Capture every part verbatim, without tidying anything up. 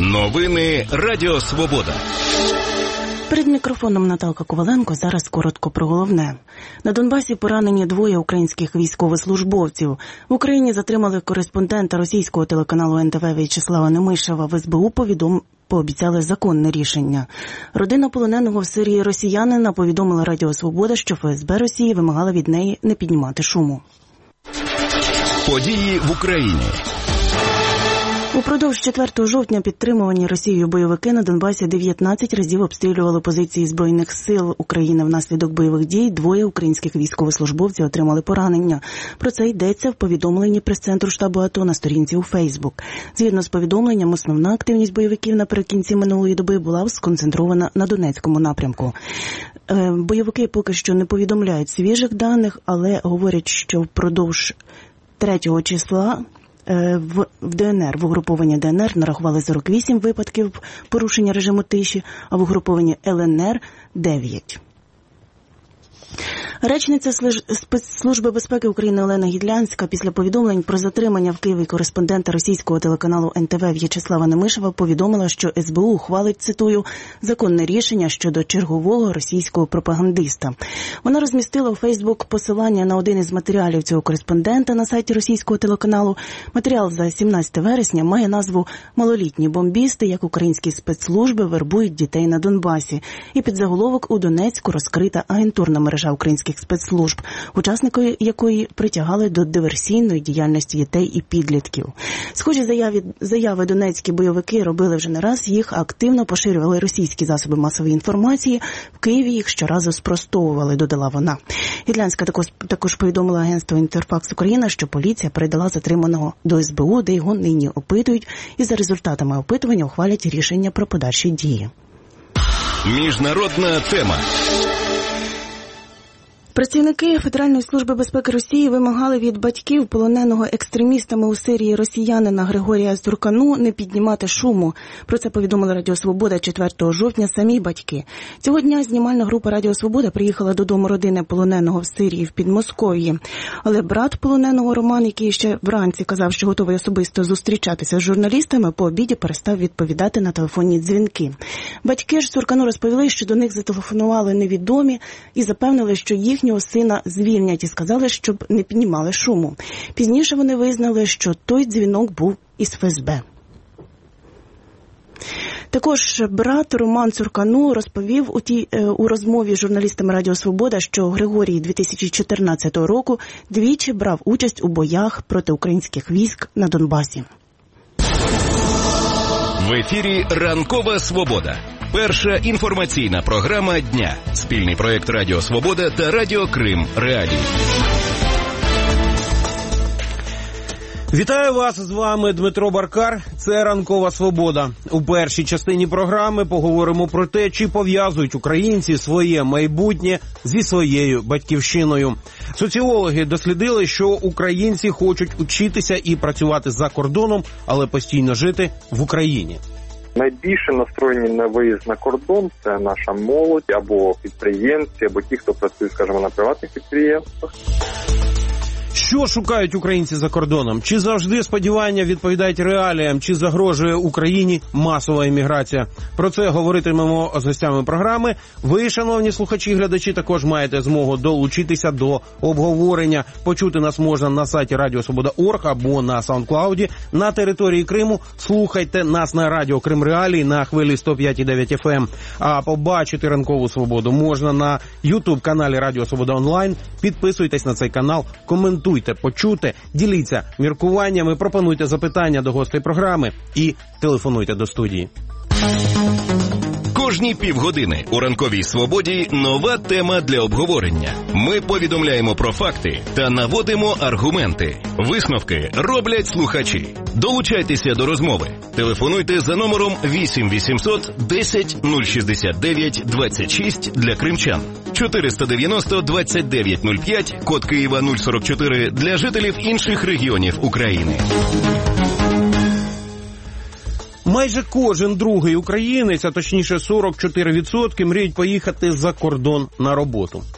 Новини Радіо Свобода. Перед мікрофоном Наталка Коваленко. Зараз коротко про головне. На Донбасі поранені двоє українських військовослужбовців. В Україні затримали кореспондента російського телеканалу ен те ве В'ячеслава Немишева. В ес бе у повідом... пообіцяли законне рішення. Родина полоненого в Сирії росіянина повідомила Радіо Свобода, що еф ес бе Росії вимагала від неї не піднімати шуму. Події в Україні. Упродовж четвертого жовтня підтримувані Росією бойовики на Донбасі дев'ятнадцять разів обстрілювали позиції Збройних сил України. Внаслідок бойових дій двоє українських військовослужбовців отримали поранення. Про це йдеться в повідомленні прес-центру штабу АТО на сторінці у Фейсбук. Згідно з повідомленням, основна активність бойовиків наприкінці минулої доби була сконцентрована на Донецькому напрямку. Бойовики поки що не повідомляють свіжих даних, але говорять, що впродовж третього числа В, в де ен ер, в угрупованні де ен ер нарахували сорок вісім випадків порушення режиму тиші, а в угрупованні ел ен ер – дев'ять. Речниця Спецслужби безпеки України Олена Гідлянська після повідомлень про затримання в Києві кореспондента російського телеканалу ен те ве В'ячеслава Немишева повідомила, що ес бе у ухвалить, цитую, законне рішення щодо чергового російського пропагандиста. Вона розмістила у Фейсбук посилання на один із матеріалів цього кореспондента на сайті російського телеканалу. Матеріал за сімнадцяте вересня має назву «Малолітні бомбісти, як українські спецслужби вербують дітей на Донбасі». І під заголовок «У Донецьку розкрита агентурна мережа українських спецслужб, учасники якої притягали до диверсійної діяльності дітей і підлітків». Схожі заяви, заяви донецькі бойовики робили вже не раз, їх активно поширювали російські засоби масової інформації, в Києві їх щоразу спростовували, додала вона. Гідлянська також, також повідомила агентство «Інтерфакс Україна», що поліція передала затриманого до ес бе у, де його нині опитують, і за результатами опитування ухвалять рішення про подальші дії. Міжнародна тема. Працівники Федеральної служби безпеки Росії вимагали від батьків полоненого екстремістами у Сирії росіянина Григорія Цуркану не піднімати шуму. Про це повідомила Радіо Свобода четвертого жовтня самі батьки. Цього дня знімальна група Радіо Свобода приїхала додому родини полоненого в Сирії в Підмосков'ї. Але брат полоненого Роман, який ще вранці казав, що готовий особисто зустрічатися з журналістами, по обіді перестав відповідати на телефонні дзвінки. Батьки ж Цуркану розповіли, що до них зателефонували невідомі і запевнили, що їх їхнього сина звільнять і сказали, щоб не піднімали шуму. Пізніше вони визнали, що той дзвінок був із еф ес бе. Також брат Роман Цуркану розповів у, тій, у розмові з журналістами Радіо Свобода, що Григорій дві тисячі чотирнадцятого року двічі брав участь у боях проти українських військ на Донбасі. В ефірі «Ранкова Свобода». Перша інформаційна програма дня. Спільний проєкт Радіо Свобода та Радіо Крим Реалії. Вітаю вас, з вами Дмитро Баркар, це «Ранкова Свобода». У першій частині програми поговоримо про те, чи пов'язують українці своє майбутнє зі своєю батьківщиною. Соціологи дослідили, що українці хочуть учитися і працювати за кордоном, але постійно жити в Україні. Найбільше настроєні на виїзд на кордон – це наша молодь, або підприємці, або ті, хто працює, скажімо, на приватних підприємствах. Що шукають українці за кордоном? Чи завжди сподівання відповідають реаліям, чи загрожує Україні масова еміграція? Про це говоритимемо з гостями програми. Ви, шановні слухачі і глядачі, також маєте змогу долучитися до обговорення. Почути нас можна на сайті радіо свобода крапка орг або на SoundCloud. На території Криму слухайте нас на Радіо Крим Реалії на хвилі сто п'ять і дев'ять еф ем. А побачити «Ранкову Свободу» можна на YouTube-каналі Радіо Свобода Онлайн. Підписуйтесь на цей канал, коментуйте. Коментуйте, почуйте, діліться міркуваннями, пропонуйте запитання до гостей програми і телефонуйте до студії. Кожні півгодини у «Ранковій Свободі» нова тема для обговорення. Ми повідомляємо про факти та наводимо аргументи. Висновки роблять слухачі. Долучайтеся до розмови. Телефонуйте за номером вісім вісімсот десять нуль шістдесят дев'ять двадцять шість для кримчан. чотириста дев'яносто двадцять дев'ять нуль п'ять, код Києва нуль сорок чотири для жителів інших регіонів України. Майже кожен другий українець, а точніше сорок чотири відсотки, мріють поїхати за кордон на роботу.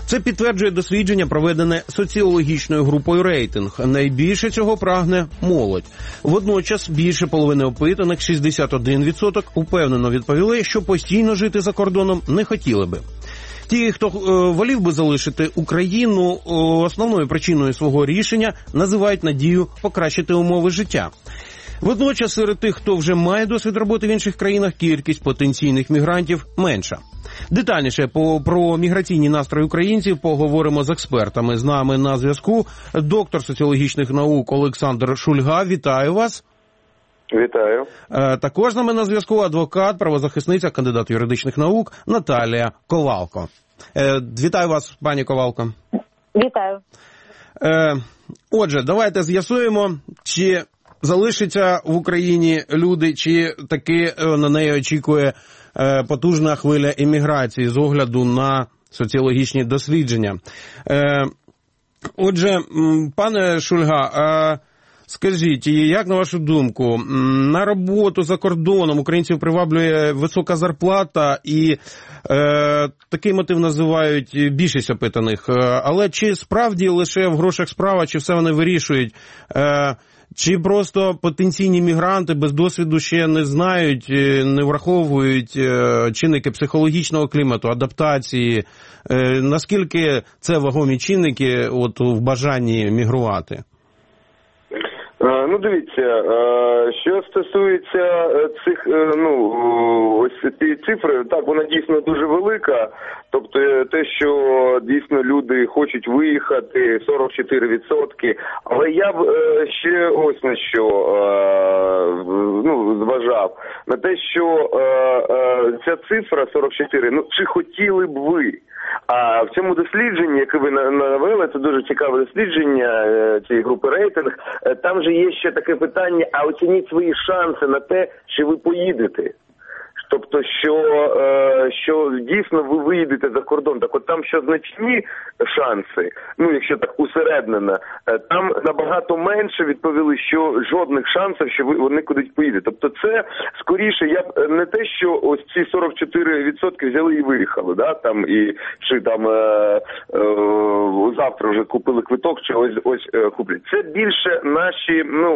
Це підтверджує дослідження, проведене соціологічною групою «Рейтинг». Найбільше цього прагне молодь. Водночас більше половини опитаних, шістдесят один відсоток, упевнено відповіли, що постійно жити за кордоном не хотіли би. Ті, хто е, волів би залишити Україну, е, основною причиною свого рішення називають надію покращити умови життя. Водночас серед тих, хто вже має досвід роботи в інших країнах, кількість потенційних мігрантів менша. Детальніше по, про міграційні настрої українців поговоримо з експертами. З нами на зв'язку доктор соціологічних наук Олександр Шульга. Вітаю вас. Вітаю. Е, також з нами на зв'язку адвокат, правозахисниця, кандидат юридичних наук Наталія Ковалко. Е, вітаю вас, пані Ковалко. Вітаю. Е, отже, давайте з'ясуємо, чи залишаться в Україні люди, чи таки на неї очікує е, потужна хвиля імміграції з огляду на соціологічні дослідження. Е, отже, пане Шульга, е, скажіть, як на вашу думку, на роботу за кордоном українців приваблює висока зарплата і е, такий мотив називають більшість опитаних, але чи справді лише в грошах справа, чи все вони вирішують, е, чи просто потенційні мігранти без досвіду ще не знають, не враховують е, чинники психологічного клімату, адаптації, е, наскільки це вагомі чинники от, в бажанні мігрувати? Ну, дивіться, що стосується цих, ну, ось цієї цифри, так, вона дійсно дуже велика, тобто те, що дійсно люди хочуть виїхати, сорок чотири відсотки, але я б ще ось на що, ну, зважав, на те, що ця цифра сорок чотири, ну, чи хотіли б ви? А в цьому дослідженні, яке ви навели, це дуже цікаве дослідження цієї групи «Рейтинг», там же є ще таке питання, а оцініть свої шанси на те, чи ви поїдете. Тобто, що, е, що дійсно ви виїдете за кордон, так от там що значні шанси, ну якщо так усереднено, там набагато менше відповіли, що жодних шансів, що ви, вони кудись поїдуть. Тобто це скоріше, я б не те, що ось ці сорок чотири відсотки взяли і виїхали, да, там, і чи там е, е, завтра вже купили квиток, чи ось ось е, куплять. Це більше наші, ну,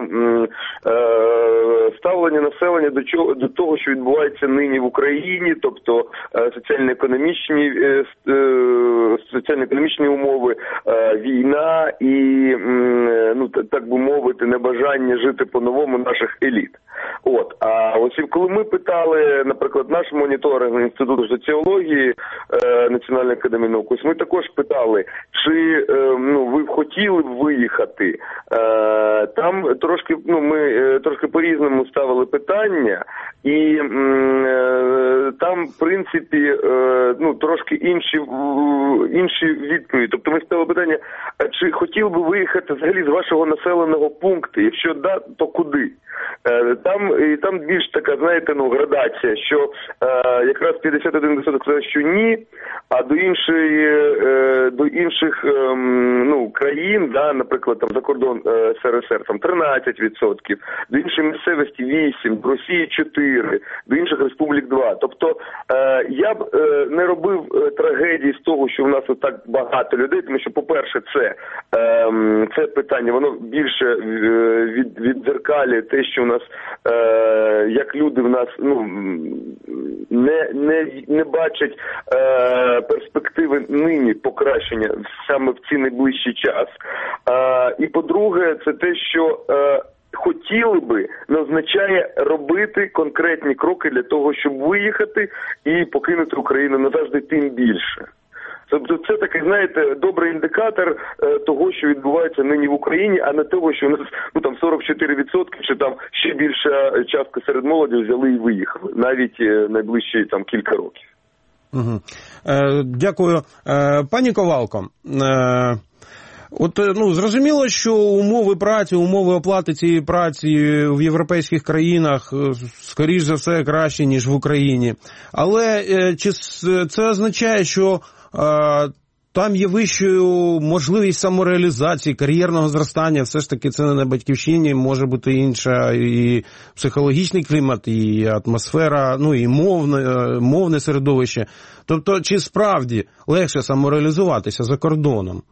е, ставлення населення до чого, до того, що відбувається нині в Україні, тобто соціально-економічні, соціально-економічні умови, війна і, ну, так би мовити, небажання жити по-новому наших еліт. От, а ось коли ми питали, наприклад, наш моніторинг Інституту соціології Національної академії наук, ось ми також питали, чи, ну, ви б хотіли б виїхати. Там трошки, ну, ми трошки по-різному ставили питання, і там, в принципі, ну, трошки інші, інші відповіді. Тобто ми ставили питання, чи хотів би виїхати взагалі з вашого населеного пункту? Якщо да, то куди? Там, і там більш така, знаєте, ну, градація, що е, якраз п'ятдесят один відсоток сказав, що ні, а до іншої, е, до інших е, ну, країн, да, наприклад, там за кордон е, СРСР, там тринадцять відсотків, до іншої місцевості вісім, до Росії чотири, до інших республік два. Тобто е, я б е, не робив е, трагедії з того, що в нас так багато людей, тому що, по-перше, це, е, це питання, воно більше е, від, віддзеркалює те, що у нас, е, як люди в нас, ну, не, не, не бачать е, перспективи нині покращення саме в цей найближчий час. Е, і по-друге, це те, що е, хотіли би, не означає робити конкретні кроки для того, щоб виїхати і покинути Україну назавжди, тим більше. Тобто це такий, знаєте, добрий індикатор е, того, що відбувається нині в Україні, а не того, що у нас, ну, там сорок чотири відсотки, чи там ще більша частка серед молоді взяли і виїхали, навіть е, найближчі там кілька років. Угу. Е, дякую. Е, пані Ковалко, е, от, ну, зрозуміло, що умови праці, умови оплати цієї праці в європейських країнах, скоріш за все, краще, ніж в Україні. Але е, чи це означає, що там є вищою можливість самореалізації, кар'єрного зростання. Все ж таки це не на батьківщині, може бути інша і психологічний клімат, і атмосфера, ну і мовне, мовне середовище. Тобто, чи справді легше самореалізуватися за кордоном?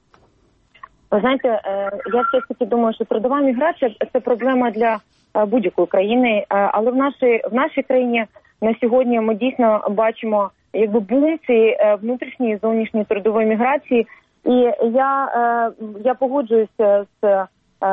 Ви знаєте, я все ж таки думаю, що трудова міграція – це проблема для будь-якої країни, але в нашій, в нашій країні на сьогодні ми дійсно бачимо якби бум цієї внутрішньої і зовнішньої трудової міграції. І я, я погоджуюся з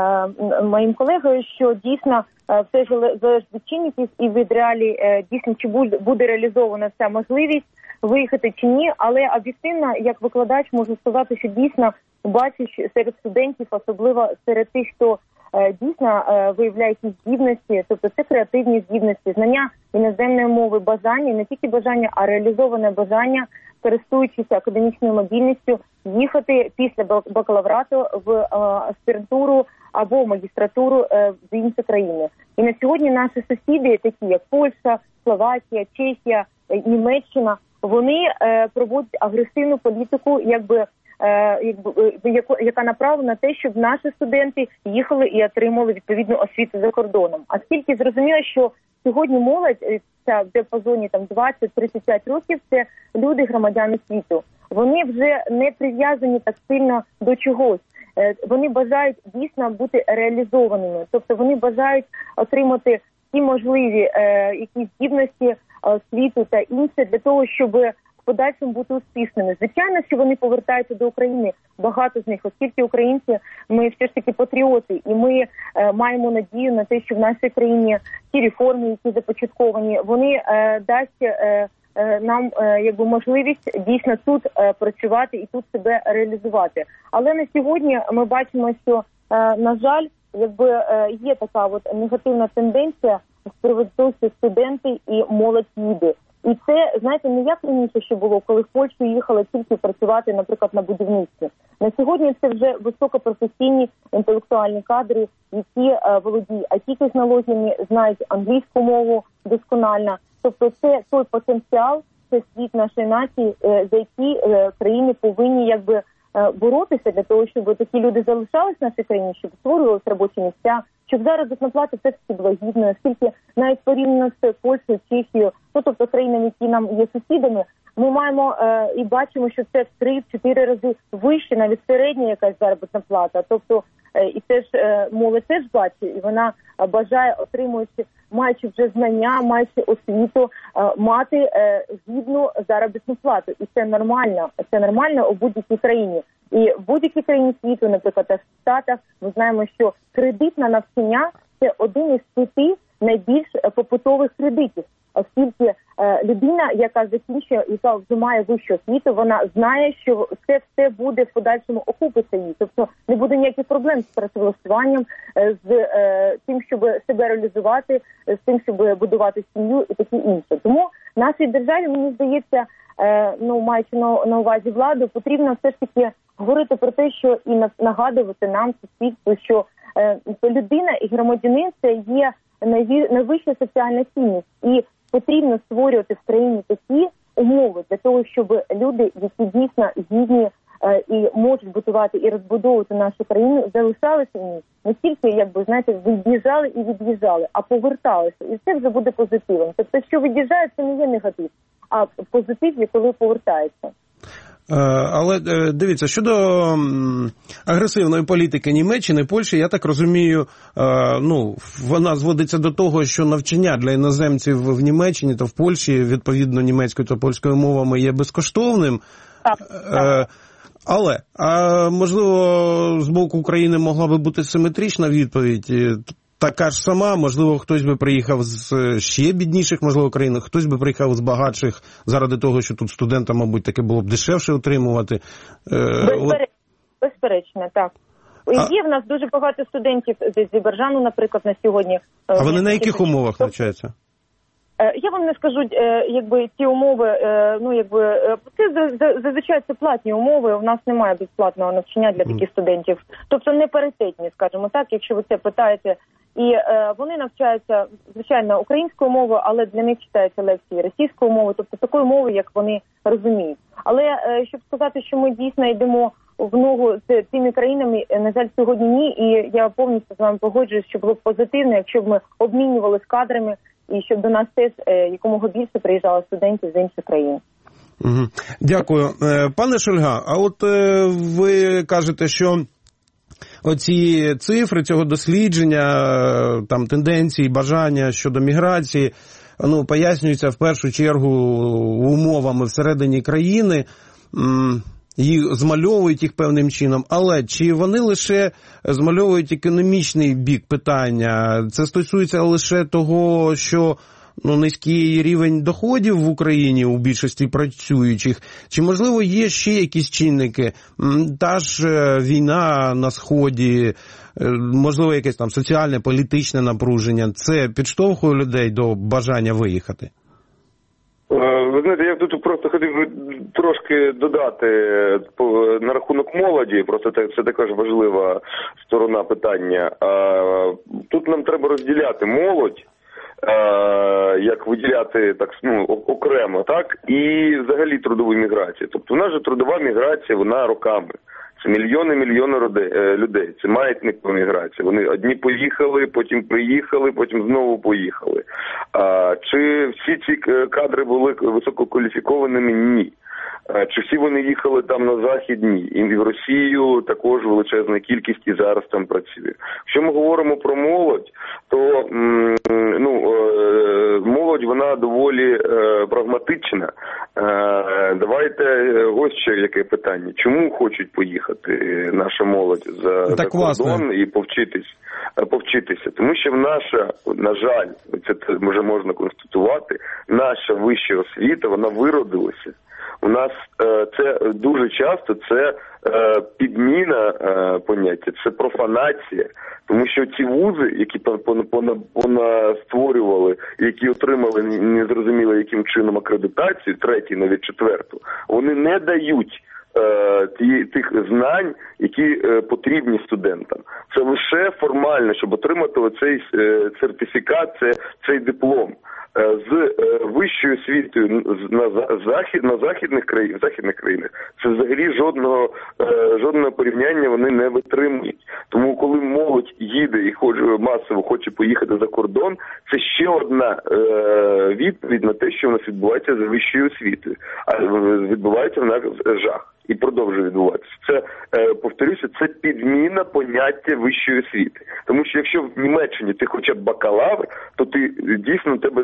моїм колегою, що дійсно все залежить від чинників і від реалій, дійсно, чи буде реалізована ця можливість виїхати чи ні, але об'єктивно, як викладач, можу сказати, що дійсно бачиш серед студентів, особливо серед тих, хто е, дійсно е, виявляє якісь здібності, тобто це креативні здібності, знання іноземної мови, бажання, не тільки бажання, а реалізоване бажання, користуючись академічною мобільністю, їхати після бакалаврату в е, аспірантуру або магістратуру е, в інші країни. І на сьогодні наші сусіди, такі як Польща, Словакія, Чехія, е, Німеччина, вони е, проводять агресивну політику, якби, е, якби яку, яка направлена на те, щоб наші студенти їхали і отримали відповідну освіту за кордоном. А скільки зрозуміло, що сьогодні молодь, ця в діапазоні там двадцять-тридцять п'ять років, це люди, громадяни світу. Вони вже не прив'язані так сильно до чогось. Е, вони бажають дійсно бути реалізованими, тобто вони бажають отримати ті можливі е, якісь здібності світу та інше для того, щоб в подальшому бути успішними. Звичайно, що вони повертаються до України, багато з них, оскільки українці, ми все ж таки патріоти, і ми е, маємо надію на те, що в нашій країні ті реформи, які започатковані, вони е, дасть е, е, нам е, якби можливість дійсно тут е, працювати і тут себе реалізувати. Але на сьогодні ми бачимо, що, е, на жаль, якби е, є така от негативна тенденція з приводу того, що студенти і молодь їде. І це, знаєте, не як раніше, що було, коли в Польщу їхали тільки працювати, наприклад, на будівництві. На сьогодні це вже високопрофесійні інтелектуальні кадри, які е, володіють ай ті-технологіями, знають англійську мову досконально. Тобто це той потенціал, це світ нашої нації, е, за який е, країни повинні якби боротися для того, щоб такі люди залишались в нашій країні, щоб створювалися робочі місця, щоб заробітна плата все таки була гідною, оскільки навіть порівняно з Польщею, Чехією, ну, тобто країнами, які нам є сусідами, ми маємо е, і бачимо, що це в три-чотири рази вище, навіть середня якась заробітна плата. Тобто е, і теж е, молодь теж бачить, і вона е, бажає, отримуючи, маючи вже знання, маючи освіту, е, мати е, гідну заробітну плату. І це нормально, це нормально у будь-якій країні. І в будь-якій країні світу, наприклад, в Штатах, ми знаємо, що кредит на навчання – це один із п'яти найбільш попутових кредитів. Оскільки е, людина, яка закінчує, яка вже має вищу освіту, вона знає, що це все буде в подальшому окупитися їй. Тобто не буде ніяких проблем з працевлаштуванням, е, з е, тим, щоб себе реалізувати, з тим, щоб будувати сім'ю і таке інше. Тому нашій державі, мені здається, е, ну, маючи на, на увазі владу, потрібно все ж таки говорити про те, що і нагадувати нам, суспільству, що е, людина і громадянин – це є найвища соціальна цінність. І потрібно створювати в країні такі умови для того, щоб люди, які дійсно гідні е, і можуть будувати і розбудовувати нашу країну, залишалися в ній. Не тільки, якби, знаєте, від'їжджали і від'їжджали, а поверталися. І це вже буде позитивом. Тобто, що від'їжджає, це не є негатив, а позитив є, коли повертається. Але дивіться, щодо агресивної політики Німеччини, Польщі, я так розумію, ну, вона зводиться до того, що навчання для іноземців в Німеччині та в Польщі, відповідно, німецькою та польською мовами є безкоштовним. Так, так. Але, а, можливо, з боку України могла би бути симетрична відповідь, така ж сама, можливо, хтось би приїхав з ще бідніших, можливо, країн, хтось би приїхав з багатших заради того, що тут студентам, мабуть, таке було б дешевше отримувати. Безперечно, безперечно, так. А... Є в нас дуже багато студентів з Азербайджану, наприклад, на сьогодні. А вони на яких умовах навчаються? Я вам не скажу, якби ті умови, ну якби це зазвичай це платні умови. У нас немає безплатного навчання для таких студентів, тобто не паритетні, скажімо так. Якщо ви це питаєте І е, вони навчаються, звичайно, українською мовою, але для них читаються лекції російською мовою, тобто такою мовою, як вони розуміють. Але е, щоб сказати, що ми дійсно йдемо в ногу з цими країнами, на жаль, сьогодні ні. І я повністю з вами погоджуюсь, що було б позитивно, якщо б ми обмінювалися кадрами і щоб до нас теж е, якомога більше приїжджало студентів з інших країн. Угу. Дякую. Пане Шульга, а от е, ви кажете, що оці цифри цього дослідження, там тенденції, бажання щодо міграції, ну, пояснюються в першу чергу умовами всередині країни, їх змальовують їх певним чином, але чи вони лише змальовують економічний бік питання? Це стосується лише того, що ну, низький рівень доходів в Україні у більшості працюючих, чи, можливо, є ще якісь чинники? Та ж війна на Сході, можливо, якесь там соціальне, політичне напруження, це підштовхує людей до бажання виїхати? Ви знаєте, я тут просто хотів трошки додати на рахунок молоді, просто це, це також важлива сторона питання. Тут нам треба розділяти молодь, як виділяти так, ну, окремо, так, і взагалі трудову міграцію. Тобто в нас же трудова міграція, вона роками. Це мільйони-мільйони людей, це маятникова міграція. Вони одні поїхали, потім приїхали, потім знову поїхали. А, чи всі ці кадри були висококваліфікованими? Ні. А, чи всі вони їхали там на Захід? Ні. І в Росію також величезна кількість і зараз там працює. Якщо ми говоримо про молодь, то м, ну, е, молодь, вона доволі е, прагматична. Е, давайте ось ще яке питання. Чому хочуть поїхати наша молодь за, за кордон і повчитись, повчитися? Тому що в наша, на жаль, це вже можна констатувати, наша вища освіта, вона виродилася. У нас е, це дуже часто це е, підміна е, поняття, це профанація. Тому що ці вузи, які понастворювали, які отримали незрозуміло яким чином акредитацію, третій, навіть четверту, вони не дають е, ті, тих знань, які е, потрібні студентам. Це лише формально, щоб отримати оцей е, сертифікат, це, цей диплом. З вищою освітою на захід на західних країнах, західних країнах це взагалі жодного жодного порівняння вони не витримують. Тому коли молодь їде і хоче масово хоче поїхати за кордон, це ще одна е, відповідь на те, що в нас відбувається з вищою освітою, а відбувається в нас жах. І продовжує відбуватися. Це, е, повторюся, це підміна поняття вищої освіти. Тому що якщо в Німеччині ти хоча б бакалавр, то ти дійсно тебе,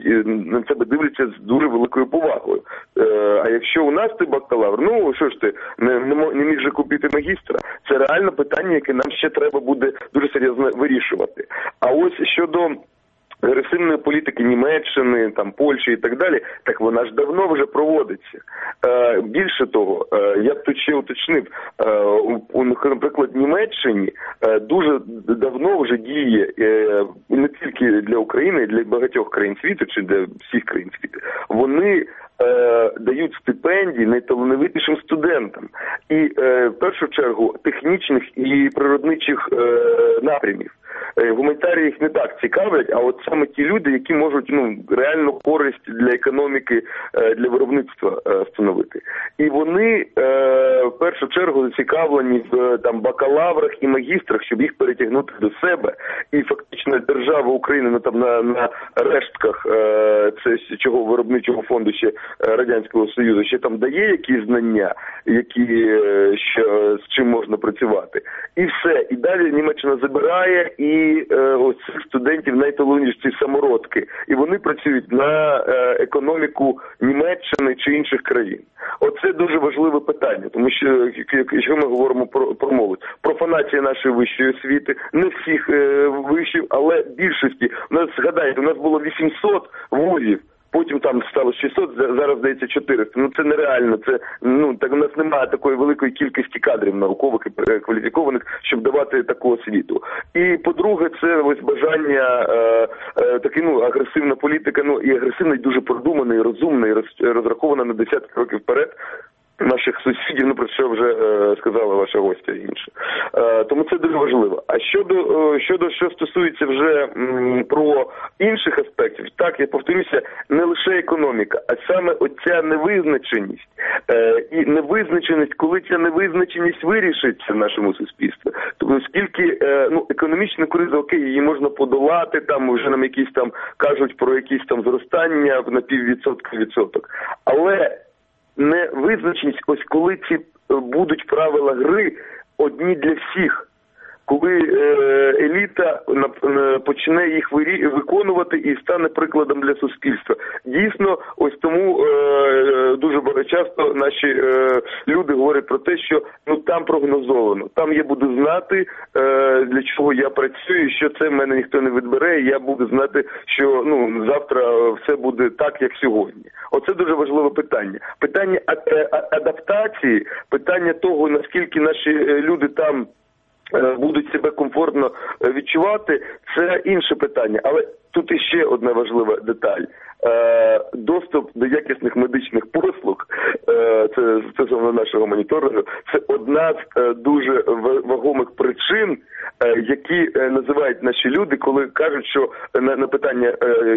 на тебе дивляться з дуже великою повагою. Е, а якщо у нас ти бакалавр, ну що ж ти, не, не, не міг же купити магістра? Це реально питання, яке нам ще треба буде дуже серйозно вирішувати. А ось щодо агресивної політики Німеччини, там, Польщі і так далі, так вона ж давно вже проводиться. Е, більше того, е, я б тут ще уточнив, е, у, наприклад, Німеччині е, дуже давно вже діє е, не тільки для України, для багатьох країн світу, чи для всіх країн світу, вони е, дають стипендії найталановитішим студентам. І е, в першу чергу технічних і природничих е, напрямів. Гуманітарії їх не так цікавлять, а от саме ті люди, які можуть ну реальну користь для економіки, для виробництва встановити. І вони е, в першу чергу зацікавлені в там бакалаврах і магістрах, щоб їх перетягнути до себе. І фактично держава України, ну там на, на рештках е, це чого виробничого фонду ще Радянського Союзу, ще там дає якісь знання, які е, що, з чим можна працювати. І все. І далі Німеччина забирає і е, ось цих студентів найталановитіші самородки. І вони працюють на е, економіку Німеччини чи інших країн. Оце дуже важливе питання, тому що, якщо ми говоримо про, про молодь, профанація нашої вищої освіти, не всіх е, вишів, але більшості. У нас, згадайте, у нас було вісімсот вузів, потім там стало шістсот, зараз, здається, чотириста. Ну, це нереально. Це, ну, так у нас немає такої великої кількості кадрів наукових і кваліфікованих, щоб давати таку освіту. І, по-друге, це ось бажання, е, е, таки, ну, агресивна політика, ну, і агресивна, і дуже продумана, і розумна, і роз, розрахована на десятки років вперед, наших сусідів, ну про що вже е, сказала ваша гостя інше. Е, тому це дуже важливо. А щодо, е, щодо що стосується вже м, про інших аспектів, так, я повторюся, не лише економіка, а саме оця невизначеність. Е, і невизначеність, коли ця невизначеність вирішиться в нашому суспільстві. Тобто, оскільки е, ну, економічна криза, окей, її можна подолати, там вже нам якісь там кажуть про якісь там зростання на піввідсотка відсоток. Але невизначеність, ось коли ці будуть правила гри одні для всіх, коли еліта почне їх виконувати і стане прикладом для суспільства. Дійсно, ось тому дуже часто наші люди говорять про те, що ну там прогнозовано, там я буду знати, для чого я працюю, що це в мене ніхто не відбере, і я буду знати, що ну завтра все буде так, як сьогодні. Оце дуже важливе питання. Питання адаптації, питання того, наскільки наші люди там будуть себе комфортно відчувати, це інше питання. Але тут іще одна важлива деталь. Доступ до якісних медичних послуг, це стосовно нашого моніторингу, це одна з дуже вагомих причин, які називають наші люди, коли кажуть, що на, на питання,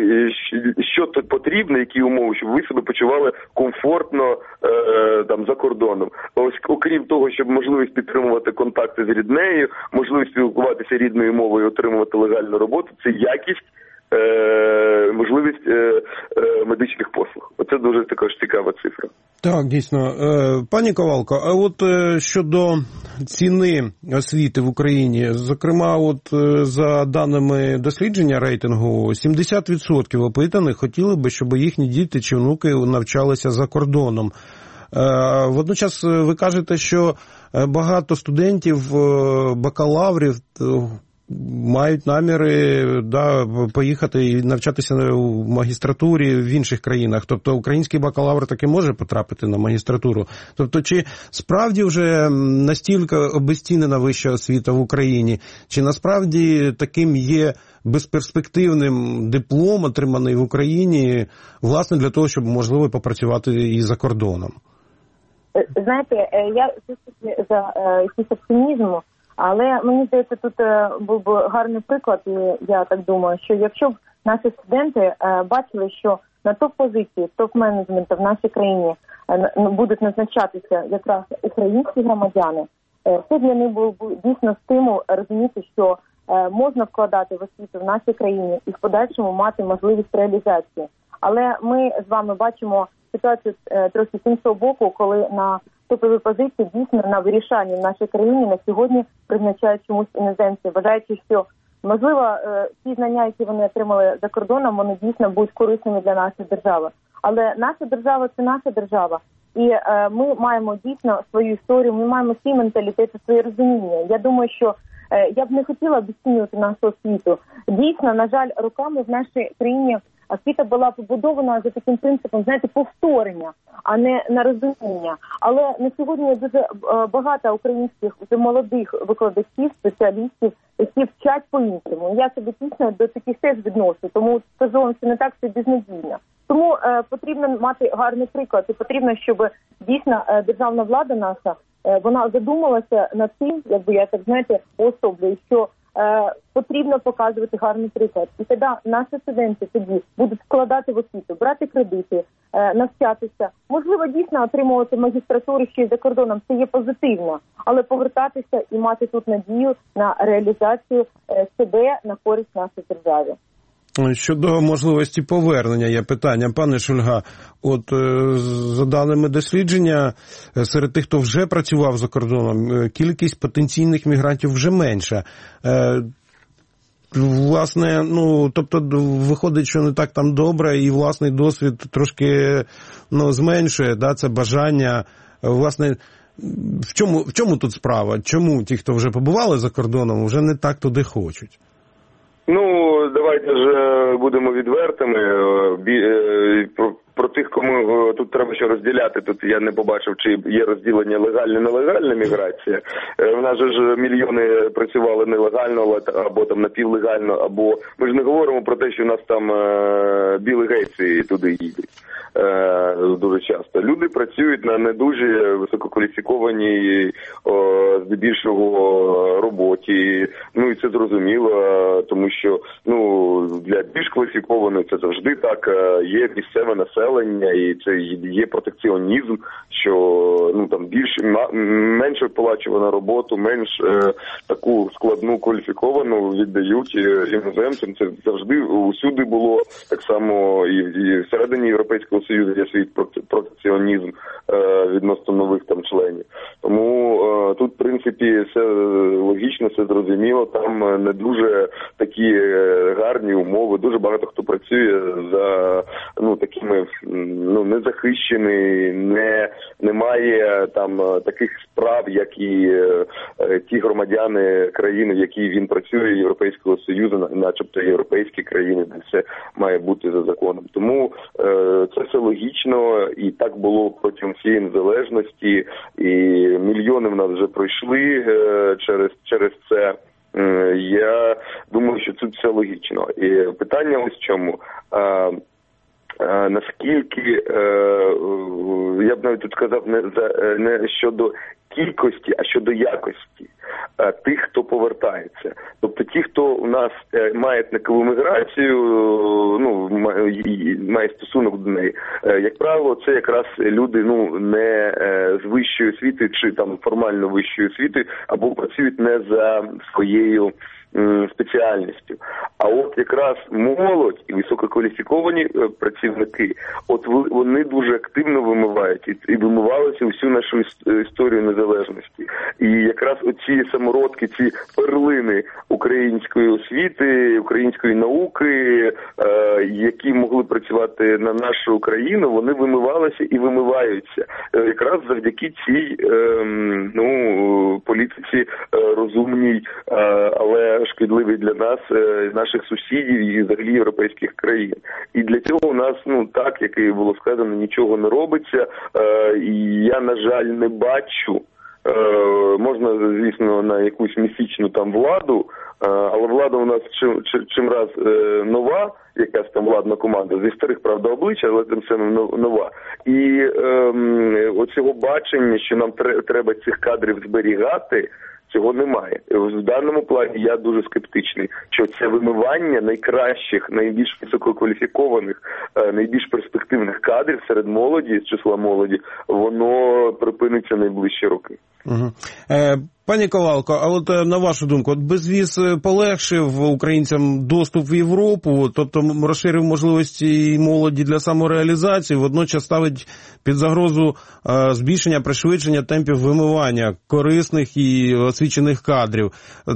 що тут потрібно, які умови, щоб ви себе почували комфортно там за кордоном. Ось окрім того, щоб можливість підтримувати контакти з ріднею, можливість спілкуватися рідною мовою, отримувати легальну роботу, це якість, можливість медичних послуг. Оце дуже також цікава цифра. Так, дійсно. Пані Ковалко, а от щодо ціни освіти в Україні, зокрема, от за даними дослідження рейтингу, сімдесят відсотків опитаних хотіли би, щоб їхні діти чи внуки навчалися за кордоном. Водночас ви кажете, що багато студентів, бакалаврів мають наміри да, поїхати і навчатися в магістратурі в інших країнах. Тобто український бакалавр таки може потрапити на магістратуру. Тобто чи справді вже настільки обезцінена вища освіта в Україні, чи насправді таким є безперспективним диплом, отриманий в Україні, власне, для того, щоб, можливо, попрацювати і за кордоном? Знаєте, я за якийсь оптимізм, але мені здається, тут був би гарний приклад, і я так думаю, що якщо б наші студенти бачили, що на топ-позиції, топ-менеджменту в нашій країні будуть назначатися якраз українські громадяни, це для них був дійсно стимул розуміти, що можна вкладати в освіту в нашій країні і в подальшому мати можливість реалізації. Але ми з вами бачимо ситуацію трохи з іншого боку, коли на топові позиції дійсно на вирішанні в нашій країні на сьогодні призначають чомусь іноземці, вважаючи, що, можливо, ті знання, які вони отримали за кордоном, вони дійсно будуть корисними для нашої держави. Але наша держава – це наша держава. І е, ми маємо дійсно свою історію, ми маємо свій менталітет, своє розуміння. Я думаю, що е, я б не хотіла обіцінювати нашу освіту. Дійсно, на жаль, роками в нашій країні освіта була побудована за таким принципом, знаєте, повторення, а не на розуміння. Але на сьогодні дуже багато українських вже молодих викладачів, спеціалістів, які вчать по-іншому. Я себе дійсно до таких теж відношу, тому скажу вам, що не так все безнадійно. Тому е, потрібно мати гарний приклад і потрібно, щоб дійсно е, державна влада наша, е, вона задумалася над тим, якби я так, знаєте, особливо, що е, потрібно показувати гарний приклад. І тоді наші студенти тоді будуть вкладати в освіту, брати кредити, е, навчатися. Можливо, дійсно отримувати магістратуру ще й за кордоном. Це є позитивно. Але повертатися і мати тут надію на реалізацію е, себе на користь нашої держави. Щодо можливості повернення є питання. Пане Шульга, от за даними дослідження, серед тих, хто вже працював за кордоном, кількість потенційних мігрантів вже менша. Власне, ну, тобто виходить, що не так там добре, і власний досвід трошки, ну, зменшує, да, це бажання. Власне, в чому, в чому тут справа? Чому ті, хто вже побували за кордоном, вже не так туди хочуть? Ну, давайте ж будемо відвертими. Про, про тих, кому тут треба ще розділяти, тут я не побачив, чи є розділення легальна-нелегальна міграція. В нас же ж мільйони працювали нелегально, або там напівлегально, або ми ж не говоримо про те, що у нас там е, білі гейці туди їдуть. Е, дуже часто. Люди працюють на не дуже висококваліфікованій, о, здебільшого, роботі. Ну і це зрозуміло, тому що ну для більш кваліфікованих це завжди так. Є місцеве населення і це є протекціонізм, що ну там більше менше оплачувана роботу, менш е, таку складну кваліфіковану віддають іноземцям. Це завжди усюди було так само і, і всередині Європейського Союзу є свій протекціонізм е, відносно нових там членів. Тому е, тут, в принципі, все логічно, все зрозуміло. Там не дуже такі гарні умови. Дуже багато хто працює за ну такими ну незахищений, не немає там таких справ, як і е, ті громадяни країни, в якій він працює, Європейського Союзу, начебто європейські країни, де все має бути за законом. Тому е, це все логічно, і так було протягом всієї незалежності, і мільйони в нас вже пройшли е, через, через це. Е, я думаю, що тут все логічно. І питання ось в чому. Е, е, наскільки, е, я б навіть тут сказав, не, за, не щодо кількості, а щодо якості тих, хто повертається. Тобто ті, хто у нас має етникову міграцію, ну, має стосунок до неї, як правило, це якраз люди, ну, не з вищої освіти чи там формально вищої освіти, або працюють не за своєю спеціальністю. А от якраз молодь і висококваліфіковані працівники, от вони дуже активно вимивають і, і вимивалися всю нашу історію незалежності. І якраз оці самородки, ці перлини української освіти, української науки, е, які могли працювати на нашу Україну, вони вимивалися і вимиваються. Е, якраз завдяки цій е, ну, політиці е, розумній, е, але шкідливий для нас, наших сусідів і взагалі європейських країн. І для цього у нас, ну так, як і було сказано, нічого не робиться. І я, на жаль, не бачу, можна, звісно, на якусь міфічну там владу, але влада у нас чим, чим раз нова, якась там владна команда, зі старих, правда, обличчя, але тим самим нова. І ем, оцього бачення, що нам треба цих кадрів зберігати, цього немає. В даному плані я дуже скептичний, що це вимивання найкращих, найбільш висококваліфікованих, найбільш перспективних кадрів серед молоді, з числа молоді, воно припиниться найближчі роки. Угу. Е, пані Ковалко, а от на вашу думку, от безвіз полегшив українцям доступ в Європу, тобто розширив можливості молоді для самореалізації, водночас ставить під загрозу е, збільшення, пришвидшення темпів вимивання корисних і освічених кадрів.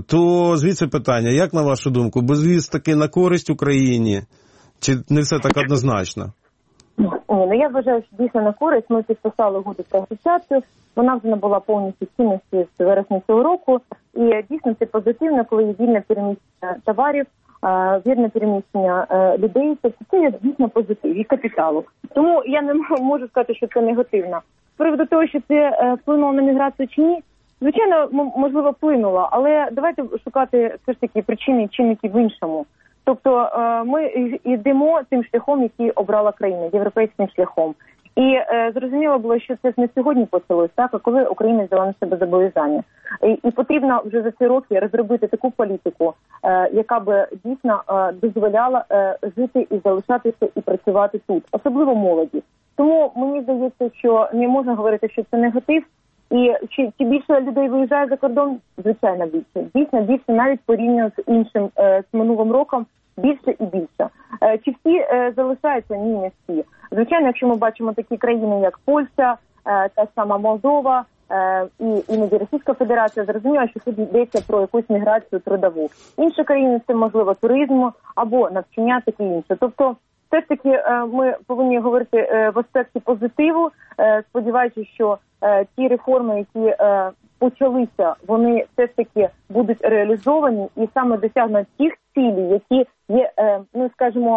То звідси питання, як на вашу думку, безвіз таки на користь Україні? Чи не все так однозначно? Ні, ну я вважаю, що дійсно на користь. Ми підписали угоду про асоціацію, вона вже набула повністю цінності з вересня цього року. І дійсно це позитивно, коли є вільне переміщення товарів, вільне переміщення людей, тобто це є дійсно позитив і капіталу. Тому я не можу сказати, що це негативно. З приводу того, що це вплинуло на міграцію чи ні, звичайно, можливо, вплинуло, але давайте шукати все ж таки причини і чинники в іншому. Тобто ми йдемо тим шляхом, який обрала країна, європейським шляхом. І е, зрозуміло було, що це не сьогодні почалось, так, а коли Україна взяла на себе зобов'язання. І, і потрібно вже за ці роки розробити таку політику, е, яка би дійсно е, дозволяла е, жити і залишатися і працювати тут, особливо молоді. Тому мені здається, що не можна говорити, що це негатив. І чи, чи більше людей виїжджає за кордон? Звичайно, більше. Дійсно, більше навіть порівняно з іншим, е, з минулим роком, більше і більше. Е, чи всі е, залишаються? Ні, не всі. Звичайно, якщо ми бачимо такі країни, як Польща, е, та сама Молдова, е, і іноді Російська Федерація, зрозуміло, що тут йдеться про якусь міграцію трудову. Інші країни – це, можливо, туризм або навчання, таке інше. Тобто, все ж таки, е, ми повинні говорити е, в аспекті позитиву, е, сподіваючись, що е, ті реформи, які е, почалися, вони все ж таки будуть реалізовані і саме досягнуть тих цілей, які є, е, ну, скажімо,